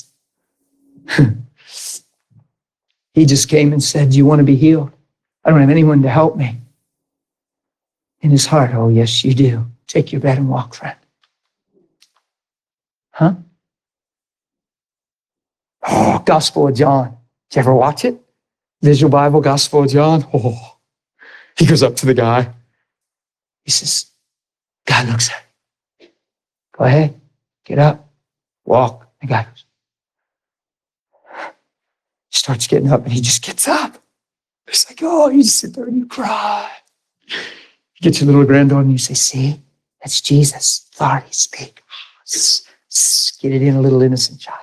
He just came and said, do you want to be healed? I don't have anyone to help me. In his heart, oh, yes, you do. Take your bed and walk, friend. Huh? Oh, Gospel of John. Did you ever watch it? Visual Bible, Gospel of John. Oh, he goes up to the guy. He says, God looks at him. Go ahead, get up, walk. The guy goes. He starts getting up and he just gets up. It's like, oh, you just sit there and you cry. You get your little granddaughter and you say, see, that's Jesus. Authority, speak. Get it in a little innocent child.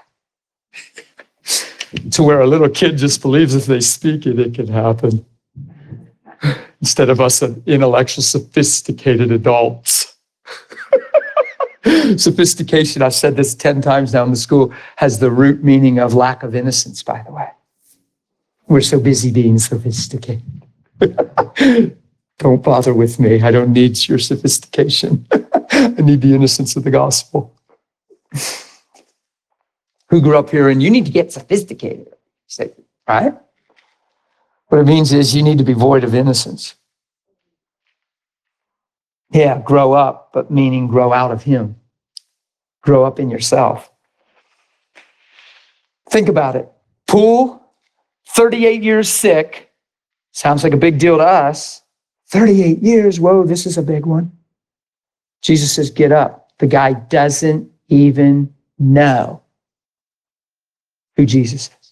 To where a little kid just believes if they speak it, it can happen. Instead of us intellectual, sophisticated adults. Sophistication, I've said this ten times now in the school, has the root meaning of lack of innocence, by the way. We're so busy being sophisticated. Don't bother with me. I don't need your sophistication. I need the innocence of the gospel. Who grew up here and you need to get sophisticated, say, right? What it means is you need to be void of innocence. Yeah, grow up, but meaning grow out of him. Grow up in yourself. Think about it. Pool, thirty-eight years sick. Sounds like a big deal to us. thirty-eight years, whoa, this is a big one. Jesus says, get up. The guy doesn't even know who Jesus is.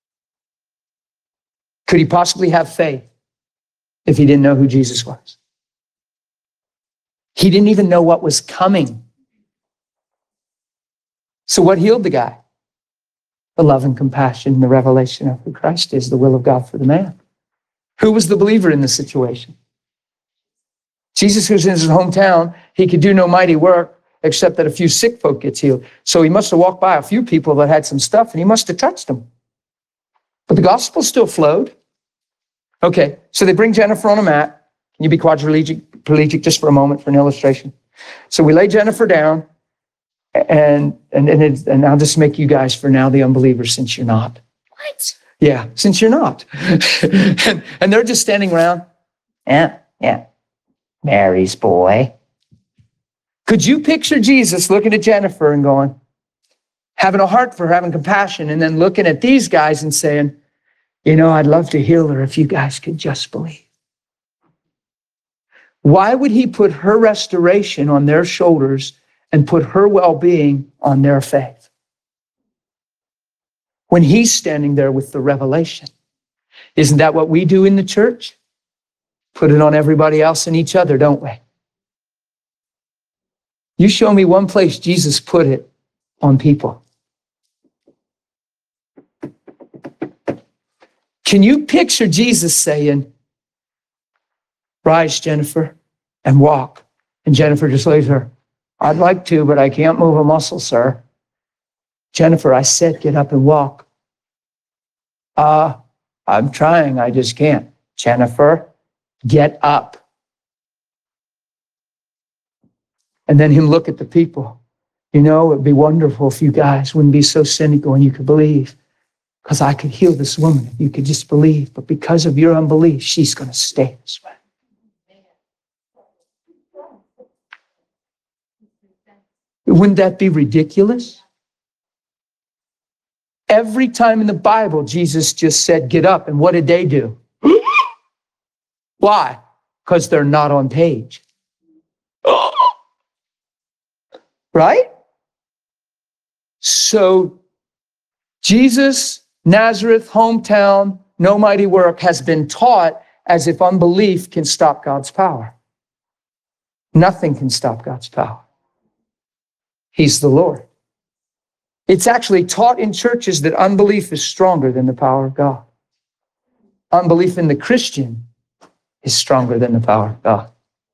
Could he possibly have faith if he didn't know who Jesus was? He didn't even know what was coming. So what healed the guy? The love and compassion, the revelation of who Christ is, the will of God for the man. Who was the believer in the situation? Jesus was in his hometown. He could do no mighty work except that a few sick folk gets healed. So he must have walked by a few people that had some stuff and he must have touched them. But the gospel still flowed. Okay, so they bring Jennifer on a mat. Can you be quadriplegic just for a moment for an illustration? So we lay Jennifer down and and and, it, and I'll just make you guys for now the unbelievers since you're not. What? Yeah, since you're not. and, and they're just standing around. Yeah, yeah. Mary's boy. Could you picture Jesus looking at Jennifer and going, having a heart for her, having compassion, and then looking at these guys and saying, you know, I'd love to heal her if you guys could just believe. Why would he put her restoration on their shoulders and put her well-being on their faith? When he's standing there with the revelation. Isn't that what we do in the church? Put it on everybody else and each other, don't we? You show me one place Jesus put it on people. Can you picture Jesus saying, rise, Jennifer, and walk? And Jennifer just lays there. I'd like to, but I can't move a muscle, sir. Jennifer, I said, get up and walk. Uh, I'm trying, I just can't. Jennifer, get up. And then him look at the people. You know, it'd be wonderful if you guys wouldn't be so cynical and you could believe. Because I could heal this woman if you could just believe. But because of your unbelief, she's going to stay this way. Wouldn't that be ridiculous? Every time in the Bible, Jesus just said, get up. And what did they do? Why? Because they're not on page. Right? So Jesus, Nazareth, hometown, no mighty work has been taught as if unbelief can stop God's power. Nothing can stop God's power. He's the Lord. It's actually taught in churches that unbelief is stronger than the power of God. Unbelief in the Christian is stronger than the power of God.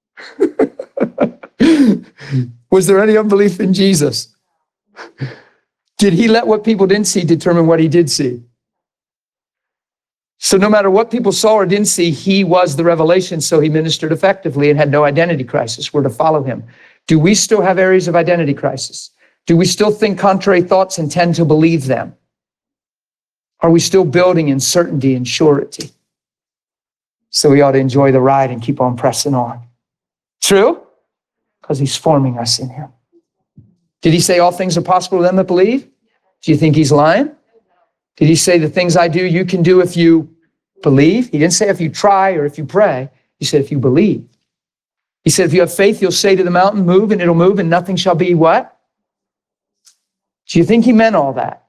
Was there any unbelief in Jesus? Did he let what people didn't see determine what he did see? So no matter what people saw or didn't see, he was the revelation, so he ministered effectively and had no identity crisis. We're to follow him. Do we still have areas of identity crisis? Do we still think contrary thoughts and tend to believe them? Are we still building in certainty and surety? So we ought to enjoy the ride and keep on pressing on. True? Because he's forming us in him. Did he say all things are possible to them that believe? Do you think he's lying? Did he say the things I do you can do if you believe? He didn't say if you try or if you pray. He said if you believe. He said if you have faith, you'll say to the mountain, move, and it'll move, and nothing shall be what? Do you think he meant all that?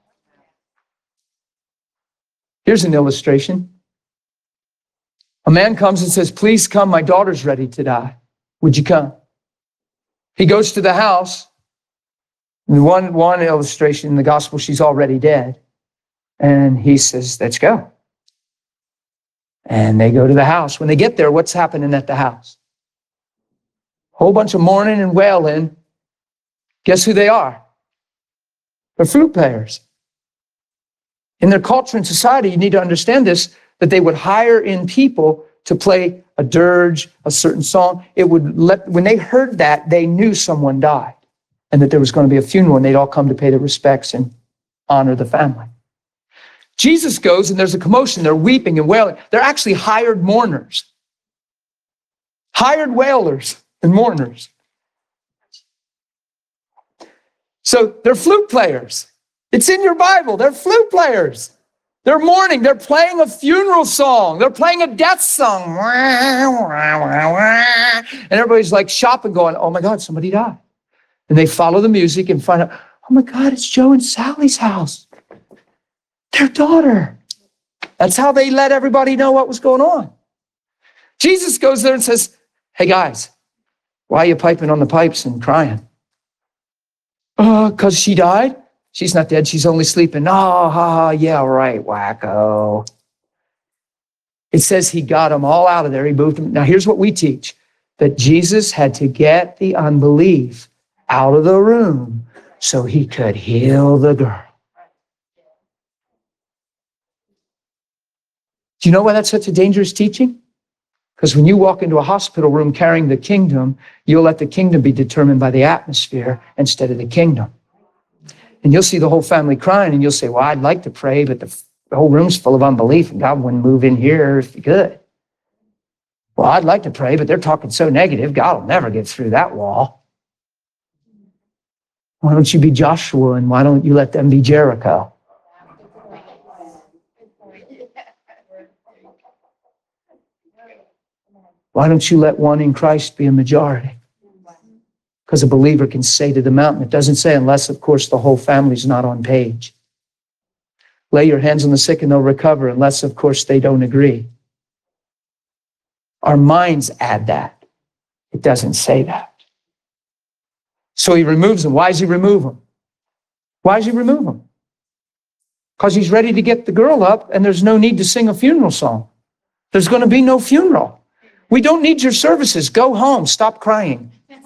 Here's an illustration. A man comes and says, please come, my daughter's ready to die. Would you come? He goes to the house. In one, one illustration in the gospel, she's already dead. And he says, let's go. And they go to the house. When they get there, what's happening at the house? Whole bunch of mourning and wailing. Guess who they are? They're flute players. In their culture and society, you need to understand this, that they would hire in people to play a dirge, a certain song. It would let, when they heard that, they knew someone died and that there was going to be a funeral, and they'd all come to pay their respects and honor the family. Jesus goes and there's a commotion. They're weeping and wailing. They're actually hired mourners, hired wailers and mourners. So they're flute players. It's in your Bible. They're flute players. They're mourning. They're playing a funeral song. They're playing a death song. And everybody's like shopping going, oh my God, somebody died. And they follow the music and find out, oh my God, it's Joe and Sally's house. Their daughter. That's how they let everybody know what was going on. Jesus goes there and says, hey guys, why are you piping on the pipes and crying? Uh, because she died? She's not dead. She's only sleeping. Oh, ha, yeah, right, wacko. It says he got them all out of there. He moved them. Now, here's what we teach, that Jesus had to get the unbelief out of the room so he could heal the girl. Do you know why that's such a dangerous teaching? Because when you walk into a hospital room carrying the kingdom, you'll let the kingdom be determined by the atmosphere instead of the kingdom. And you'll see the whole family crying, and you'll say, well, I'd like to pray, but the, the whole room's full of unbelief, and God wouldn't move in here if he could. Well, I'd like to pray, but they're talking so negative, God will never get through that wall. Why don't you be Joshua, and why don't you let them be Jericho? Why don't you let one in Christ be a majority? Because a believer can say to the mountain, it doesn't say unless, of course, the whole family's not on page. Lay your hands on the sick and they'll recover, unless, of course, they don't agree. Our minds add that. It doesn't say that. So he removes them. Why does he remove them? Why does he remove them? Because he's ready to get the girl up, and there's no need to sing a funeral song. There's going to be no funeral. We don't need your services. Go home. Stop crying.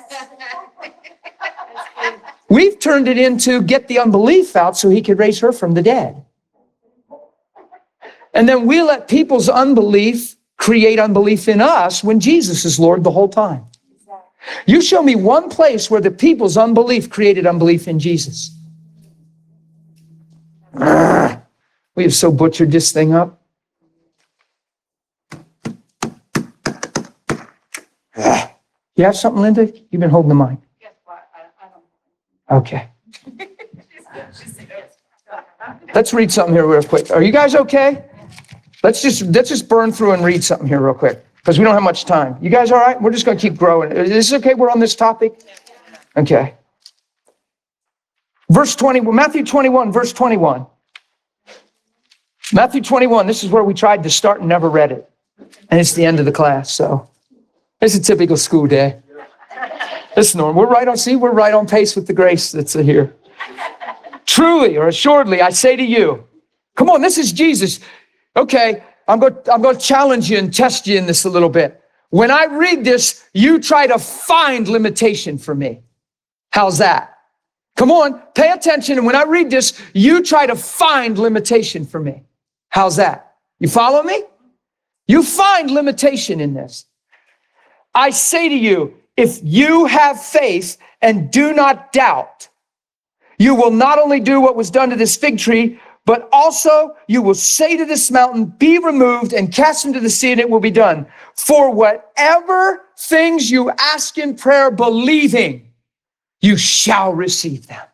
We've turned it into get the unbelief out so he could raise her from the dead. And then we let people's unbelief create unbelief in us when Jesus is Lord the whole time. You show me one place where the people's unbelief created unbelief in Jesus. Ugh. We have so butchered this thing up. Ugh. You have something, Linda? You've been holding the mic. Yes, but I, I don't. Okay. Let's read something here real quick. Are you guys okay? Let's just let's just burn through and read something here real quick because we don't have much time. You guys all right? We're just going to keep growing. Is this okay? We're on this topic? Okay. Verse twenty, Matthew twenty-one, verse twenty-one. Matthew twenty-one, this is where we tried to start and never read it. And it's the end of the class, so it's a typical school day. It's normal. We're right on, see, we're right on pace with the grace that's here. Truly or assuredly, I say to you, come on, this is Jesus. Okay, I'm going, I'm going to challenge you and test you in this a little bit. When I read this, you try to find limitation for me. How's that? Come on, pay attention. And when I read this, you try to find limitation for me. How's that? You follow me? You find limitation in this. I say to you, if you have faith and do not doubt, you will not only do what was done to this fig tree, but also you will say to this mountain, be removed and cast into the sea, and it will be done. For whatever things you ask in prayer, believing, you shall receive them.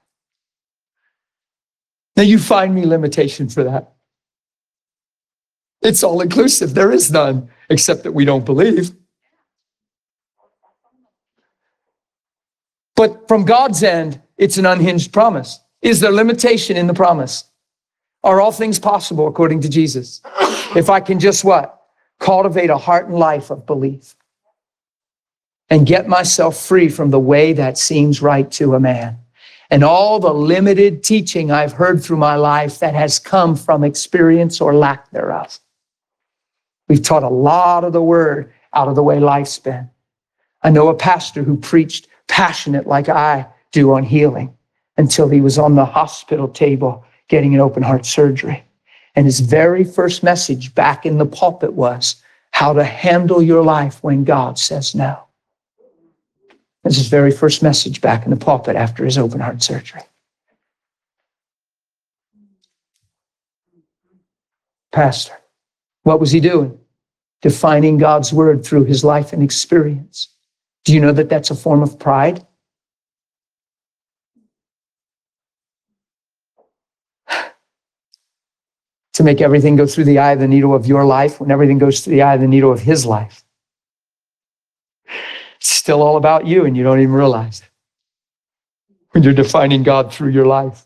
Now you find me limitation for that. It's all inclusive. There is none, except that we don't believe. But from God's end, it's an unhinged promise. Is there limitation in the promise? Are all things possible according to Jesus? If I can just what? Cultivate a heart and life of belief and get myself free from the way that seems right to a man. And all the limited teaching I've heard through my life that has come from experience or lack thereof. We've taught a lot of the word out of the way life's been. I know a pastor who preached passionate like I do on healing until he was on the hospital table getting an open heart surgery. And his very first message back in the pulpit was how to handle your life when God says no. That's his very first message back in the pulpit after his open heart surgery. Pastor, what was he doing? Defining God's word through his life and experience. Do you know that that's a form of pride? To make everything go through the eye of the needle of your life when everything goes through the eye of the needle of his life. It's still all about you and you don't even realize it. When you're defining God through your life.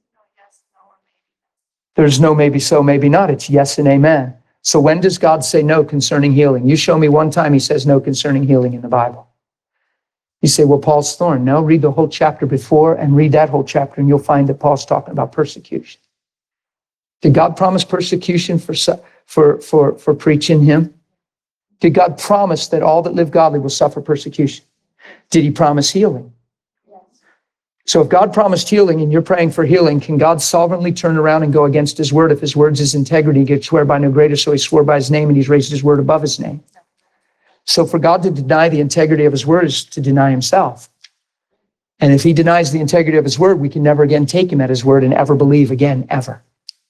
There's no maybe so, maybe not. It's yes and amen. So when does God say no concerning healing? You show me one time he says no concerning healing in the Bible. You say, well, Paul's thorn. No, read the whole chapter before and read that whole chapter and you'll find that Paul's talking about persecution. Did God promise persecution for, for, for, for preaching him? Did God promise that all that live godly will suffer persecution? Did he promise healing? Yes. So if God promised healing and you're praying for healing, can God sovereignly turn around and go against his word? If his word's his integrity, he could swear by no greater, so he swore by his name and he's raised his word above his name. So for God to deny the integrity of his word is to deny himself. And if he denies the integrity of his word, we can never again take him at his word and ever believe again, ever.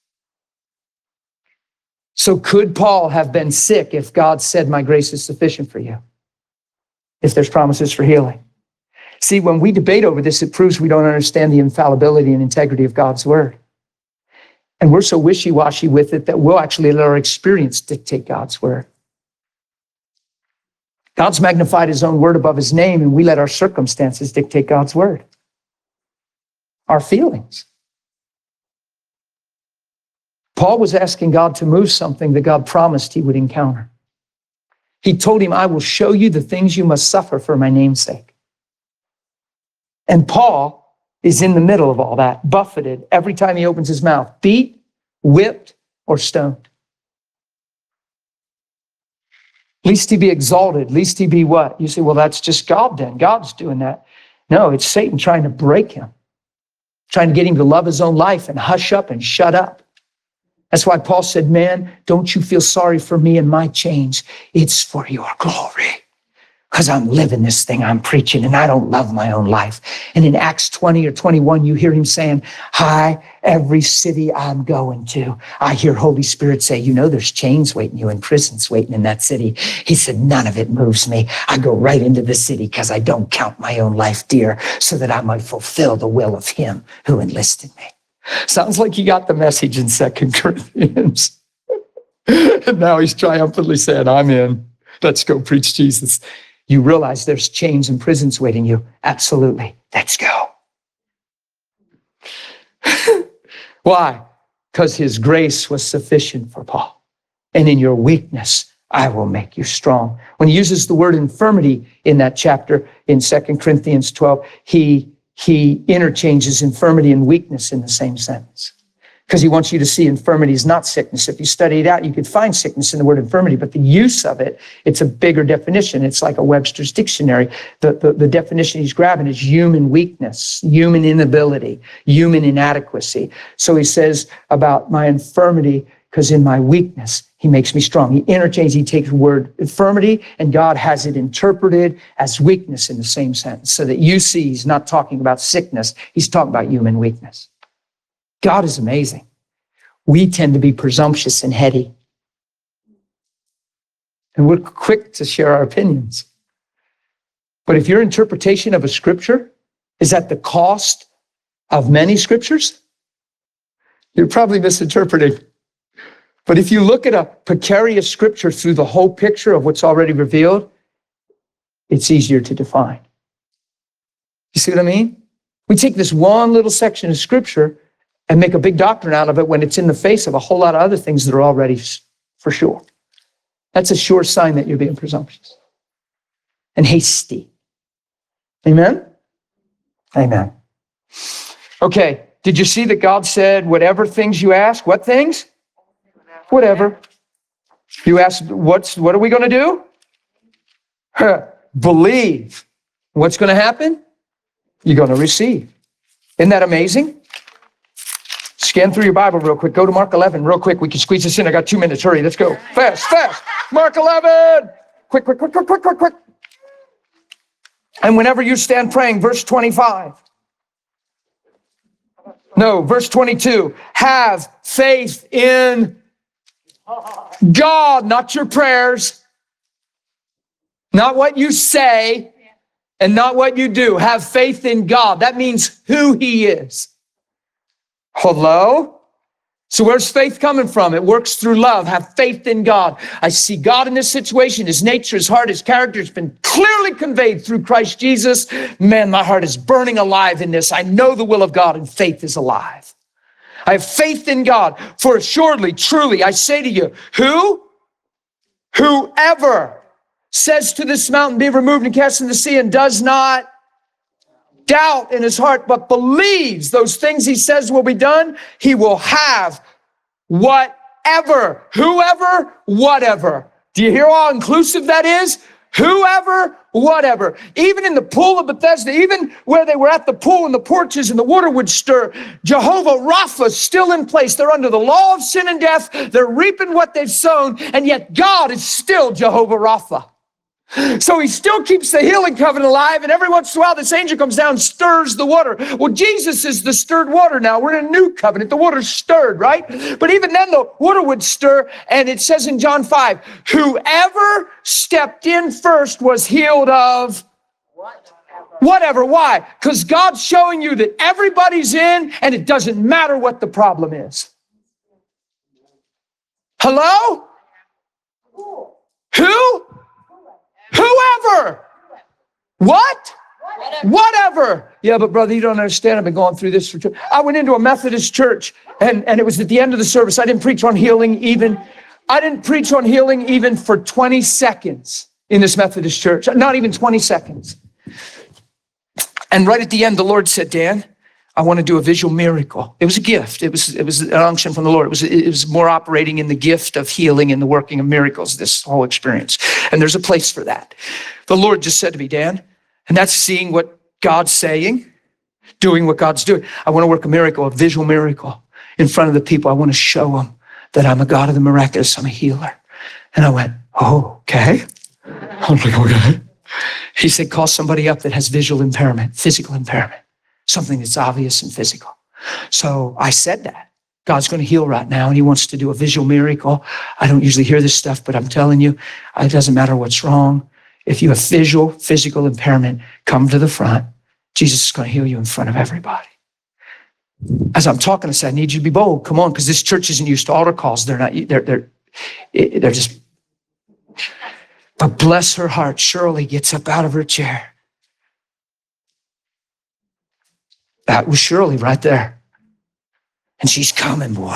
So could Paul have been sick if God said, my grace is sufficient for you? If there's promises for healing. See, when we debate over this, it proves we don't understand the infallibility and integrity of God's word. And we're so wishy-washy with it that we'll actually let our experience dictate God's word. God's magnified his own word above his name, and we let our circumstances dictate God's word. Our feelings. Paul was asking God to move something that God promised he would encounter. He told him, I will show you the things you must suffer for my name's sake. And Paul is in the middle of all that, buffeted every time he opens his mouth, beat, whipped, or stoned. Least he be exalted, least he be what? You say, well, that's just God then. God's doing that. No, it's Satan trying to break him, trying to get him to love his own life and hush up and shut up. That's why Paul said, man, don't you feel sorry for me and my chains. It's for your glory. because I'm living this thing I'm preaching and I don't love my own life. And in Acts twenty or twenty-one, you hear him saying, hi, every city I'm going to. I hear Holy Spirit say, you know, there's chains waiting you and prisons waiting in that city. He said, none of it moves me. I go right into the city because I don't count my own life dear so that I might fulfill the will of him who enlisted me. Sounds like he got the message in Second Corinthians. And now he's triumphantly saying, I'm in. Let's go preach Jesus. You realize there's chains and prisons waiting you. Absolutely. Let's go. Why? Because his grace was sufficient for Paul. And in your weakness, I will make you strong. When he uses the word infirmity in that chapter in Second Corinthians twelve, he, he interchanges infirmity and weakness in the same sentence. Because he wants you to see infirmity is not sickness. If you study it out, you could find sickness in the word infirmity, but the use of it, it's a bigger definition. It's like a Webster's dictionary. The, the, the definition he's grabbing is human weakness, human inability, human inadequacy. So he says about my infirmity, because in my weakness, he makes me strong. He interchanges, he takes the word infirmity, and God has it interpreted as weakness in the same sentence, so that you see he's not talking about sickness, he's talking about human weakness. God is amazing. We tend to be presumptuous and heady. And we're quick to share our opinions. But if your interpretation of a scripture is at the cost of many scriptures, you're probably misinterpreting. But if you look at a precarious scripture through the whole picture of what's already revealed, it's easier to define. You see what I mean? We take this one little section of scripture and make a big doctrine out of it when it's in the face of a whole lot of other things that are already for sure. That's a sure sign that you're being presumptuous and hasty. Amen? Amen. Okay, did you see that God said, whatever things you ask, what things? Whatever. You ask, what's, what are we going to do? Huh. Believe. What's going to happen? You're going to receive. Isn't that amazing? Scan through your Bible real quick. Go to Mark eleven real quick. We can squeeze this in. I got two minutes. Hurry. Let's go. Fast, fast. Mark eleven. Quick, quick, quick, quick, quick, quick, quick. And whenever you stand praying, verse twenty-five. No, verse twenty-two. Have faith in God, not your prayers, not what you say, and not what you do. Have faith in God. That means who he is. Hello? So where's faith coming from? It works through love. Have faith in God. I see God in this situation. His nature, his heart, his character has been clearly conveyed through Christ Jesus. Man, my heart is burning alive in this. I know the will of God and faith is alive. I have faith in God. For assuredly, truly, I say to you, who? Whoever says to this mountain, be removed and cast in the sea, and does not doubt in his heart, but believes those things he says will be done, he will have whatever, whoever, whatever. Do you hear how inclusive that is? Whoever, whatever. Even in the pool of Bethesda, even where they were at the pool and the porches and the water would stir, Jehovah Rapha is still in place. They're under the law of sin and death. They're reaping what they've sown, and yet God is still Jehovah Rapha. So he still keeps the healing covenant alive, and every once in a while this angel comes down and stirs the water. Well, Jesus is the stirred water now. We're in a new covenant. The water's stirred, right? But even then the water would stir, and it says in John five, whoever stepped in first was healed of whatever. Why? Because God's showing you that everybody's in, and it doesn't matter what the problem is. Hello? Who? Whoever. What? Whatever. Whatever. Yeah, but brother, you don't understand. I've been going through this for two. I went into a Methodist church, and, and it was at the end of the service. I didn't preach on healing even. I didn't preach on healing even for twenty seconds in this Methodist church. Not even twenty seconds. And right at the end, the Lord said, Dan, I want to do a visual miracle. It was a gift. It was, it was an unction from the Lord. It was, it was more operating in the gift of healing and the working of miracles, this whole experience. And there's a place for that. The Lord just said to me, Dan, and that's seeing what God's saying, doing what God's doing. I want to work a miracle, a visual miracle in front of the people. I want to show them that I'm a God of the miraculous. I'm a healer. And I went, oh, okay. I was like, okay. He said, call somebody up that has visual impairment, physical impairment, something that's obvious and physical. So I said that. God's going to heal right now, and he wants to do a visual miracle. I don't usually hear this stuff, but I'm telling you, it doesn't matter what's wrong. If you have visual, physical impairment, come to the front. Jesus is going to heal you in front of everybody. As I'm talking, I said, I need you to be bold. Come on, because this church isn't used to altar calls. They're not, they're, they're, they're just, but bless her heart, Shirley gets up out of her chair. That was Shirley right there. And she's coming, boy.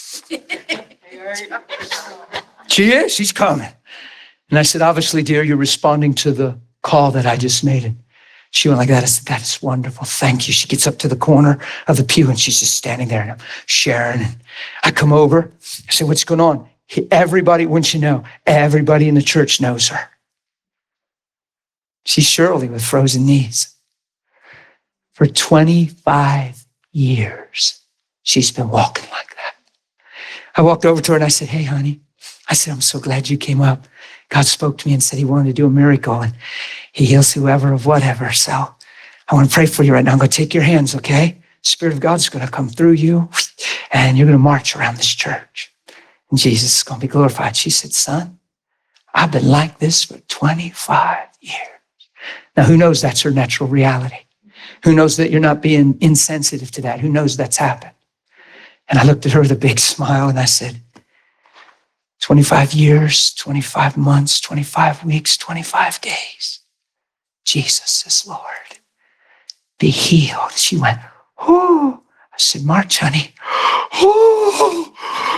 She is, she's coming. And I said, obviously, dear, you're responding to the call that I just made. And she went like that. I said, that is wonderful. Thank you. She gets up to the corner of the pew and she's just standing there and I'm sharing. And I come over. I said, what's going on? Everybody, wouldn't you know, everybody in the church knows her. She's Shirley with frozen knees. For twenty-five years, she's been walking like that. I walked over to her and I said, hey, honey. I said, I'm so glad you came up. God spoke to me and said he wanted to do a miracle and he heals whoever of whatever. So I want to pray for you right now. I'm going to take your hands, okay? Spirit of God's going to come through you and you're going to march around this church. And Jesus is going to be glorified. She said, son, I've been like this for twenty-five years. Now, who knows that's her natural reality? Who knows that you're not being insensitive to that? Who knows that's happened? And I looked at her with a big smile and I said, twenty-five years, twenty-five months, twenty-five weeks, twenty-five days. Jesus is Lord. Be healed. She went, oh. I said, march, honey. Oh,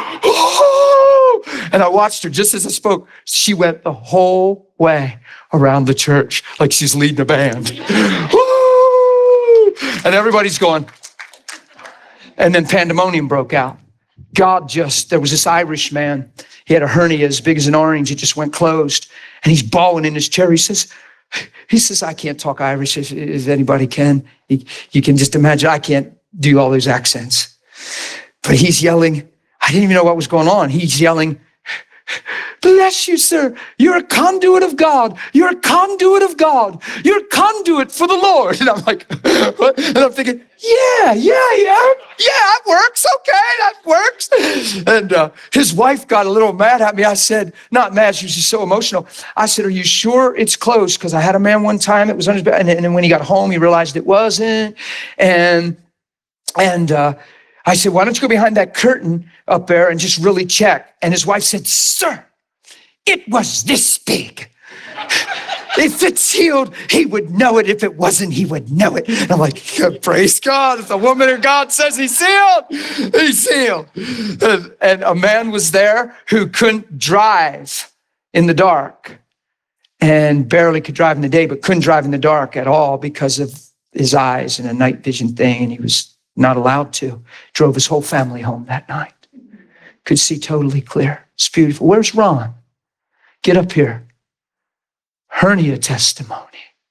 oh. And I watched her just as I spoke. She went the whole way around the church like she's leading a band. Oh. And everybody's going. And then pandemonium broke out. God just, there was this Irish man. He had a hernia as big as an orange. It just went closed. And he's bawling in his chair. He says, he says, I can't talk Irish if, if anybody can. He, you can just imagine, I can't do all those accents. But he's yelling. I didn't even know what was going on. He's yelling, bless you, sir. You're a conduit of God. You're a conduit of God. You're a conduit for the Lord. And I'm like, what? And I'm thinking, yeah, yeah, yeah. Yeah, that works. Okay, that works. And uh, his wife got a little mad at me. I said, not mad, she was just so emotional. I said, are you sure it's closed? Because I had a man one time, it was on his bed. And then when he got home, he realized it wasn't. And, and, uh, I said, why don't you go behind that curtain up there and just really check? And his wife said, sir, it was this big. If it's healed, he would know it. If it wasn't, he would know it. And I'm like, praise God. If the woman of God says he's healed, he's healed. And, and a man was there who couldn't drive in the dark and barely could drive in the day, but couldn't drive in the dark at all because of his eyes and a night vision thing. And he was not allowed to. Drove his whole family home that night. Could see totally clear. It's beautiful. Where's Ron? Get up here. Hernia testimony.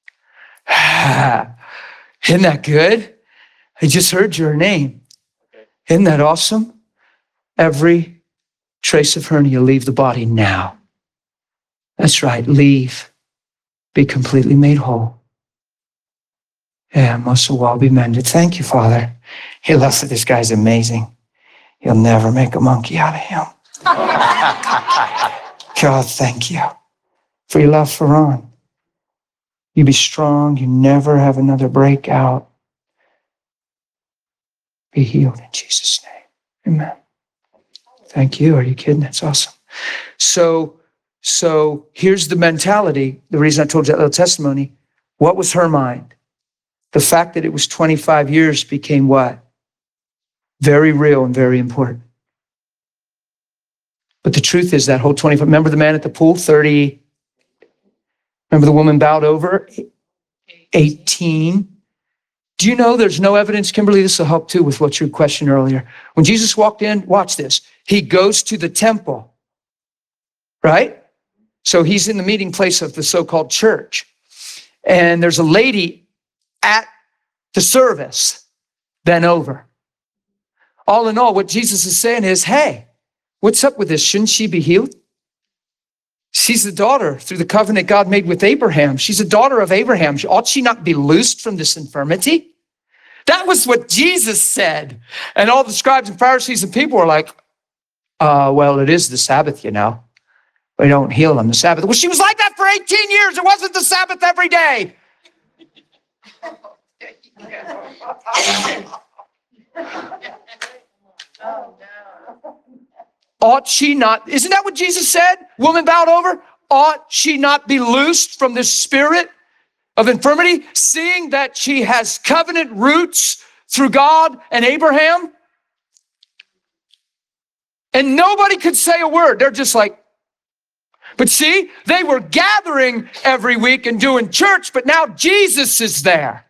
Isn't that good? I just heard your name. Isn't that awesome? Every trace of hernia, leave the body now. That's right. Leave. Be completely made whole. Yeah, muscle will be mended. Thank you, Father. He loves it. This guy's amazing. You'll never make a monkey out of him. God, thank you for your love for Ron. You be strong. You never have another breakout. Be healed in Jesus' name. Amen. Thank you. Are you kidding? That's awesome. So, so here's the mentality. The reason I told you that little testimony. What was her mind? The fact that it was twenty-five years became what? Very real and very important. But the truth is that whole twenty-five, remember the man at the pool, thirty, remember the woman bowed over? eighteen. Do you know there's no evidence, Kimberly, this will help too with what you questioned earlier. When Jesus walked in, watch this, he goes to the temple, right? So he's in the meeting place of the so-called church. And there's a lady at the service bent over. All in all, what Jesus is saying is, hey, what's up with this? Shouldn't she be healed? She's the daughter through the covenant God made with Abraham. She's a daughter of Abraham. Ought she not be loosed from this infirmity? That was what Jesus said. And all the scribes and Pharisees and people were like, uh, well, it is the Sabbath, you know. We don't heal on the Sabbath. Well, she was like that for eighteen years. It wasn't the Sabbath every day. Ought she not, isn't that what Jesus said? Woman bowed over. Ought she not be loosed from this spirit of infirmity, seeing that she has covenant roots through God and Abraham? And nobody could say a word. They're just like, but see, they were gathering every week and doing church, but now Jesus is there.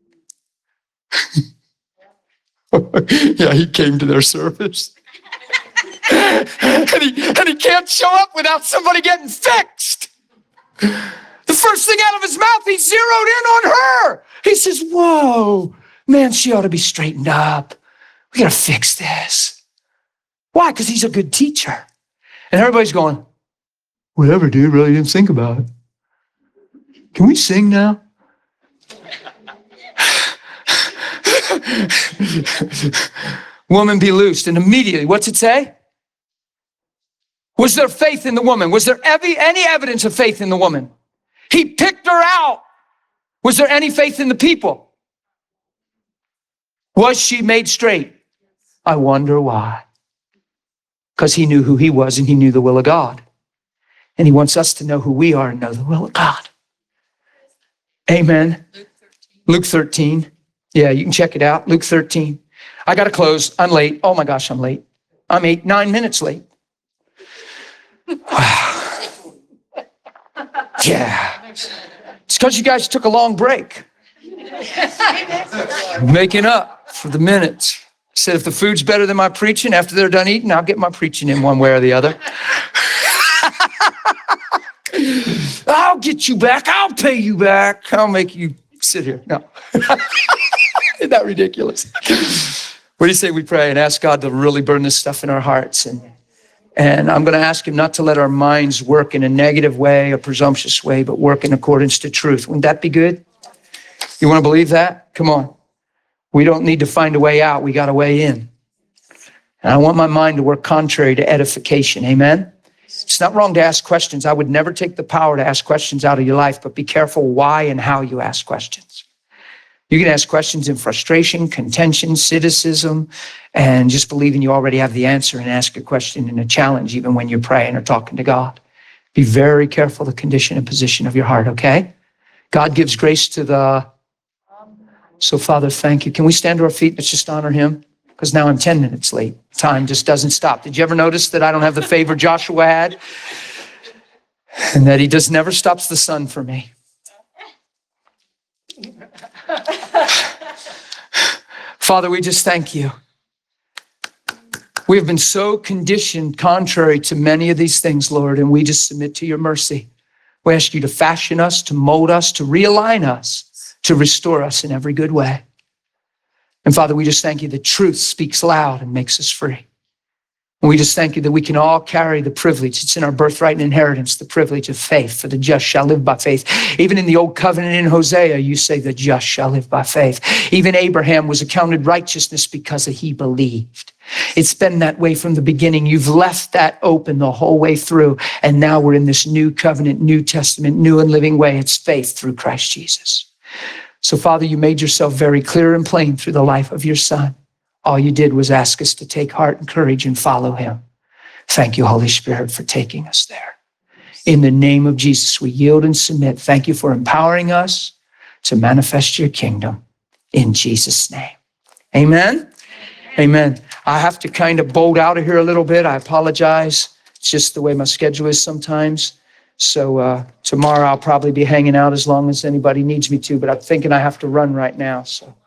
Yeah, he came to their service. and, he, and he can't show up without somebody getting fixed. The first thing out of his mouth, he zeroed in on her. He says, whoa, man, she ought to be straightened up. We got to fix this. Why? Because he's a good teacher. And everybody's going, whatever, dude, really didn't think about it. Can we sing now? Woman be loosed. And immediately, what's it say? Was there faith in the woman? Was there any, any evidence of faith in the woman? He picked her out. Was there any faith in the people? Was she made straight? I wonder why. Because he knew who he was and he knew the will of God. And he wants us to know who we are and know the will of God. Amen. Luke thirteen. Yeah, you can check it out. Luke thirteen. I got to close. I'm late. Oh my gosh, I'm late. I'm eight, nine minutes late. Yeah. It's because you guys took a long break. Making up for the minutes. Said if the food's better than my preaching, after they're done eating, I'll get my preaching in one way or the other. I'll get you back. I'll pay you back. I'll make you sit here. No. Isn't that ridiculous? What do you say we pray and ask God to really burn this stuff in our hearts? And, and I'm going to ask him not to let our minds work in a negative way, a presumptuous way, but work in accordance to truth. Wouldn't that be good? You want to believe that? Come on. We don't need to find a way out. We got a way in. And I want my mind to work contrary to edification. Amen? It's not wrong to ask questions. I would never take the power to ask questions out of your life, but be careful why and how you ask questions. You can ask questions in frustration, contention, cynicism, and just believing you already have the answer and ask a question in a challenge, even when you're praying or talking to God. Be very careful the condition and position of your heart, okay? God gives grace to the... So, Father, thank you. Can we stand to our feet? Let's just honor him. Because now I'm ten minutes late. Time just doesn't stop. Did you ever notice that I don't have the favor Joshua had? And that he just never stops the sun for me. Father, we just thank you. We have been so conditioned contrary to many of these things, Lord, and we just submit to your mercy. We ask you to fashion us, to mold us, to realign us, to restore us in every good way. And Father, we just thank you that truth speaks loud and makes us free. And we just thank you that we can all carry the privilege. It's in our birthright and inheritance, the privilege of faith, for the just shall live by faith. Even in the old covenant in Hosea, you say the just shall live by faith. Even Abraham was accounted righteousness because he believed. It's been that way from the beginning. You've left that open the whole way through. And now we're in this new covenant, New Testament, new and living way. It's faith through Christ Jesus. So, Father, you made yourself very clear and plain through the life of your Son. All you did was ask us to take heart and courage and follow him. Thank you, Holy Spirit, for taking us there. In the name of Jesus, we yield and submit. Thank you for empowering us to manifest your kingdom in Jesus' name. Amen. Amen. I have to kind of bolt out of here a little bit. I apologize. It's just the way my schedule is sometimes. So uh, tomorrow I'll probably be hanging out as long as anybody needs me to, but I'm thinking I have to run right now. So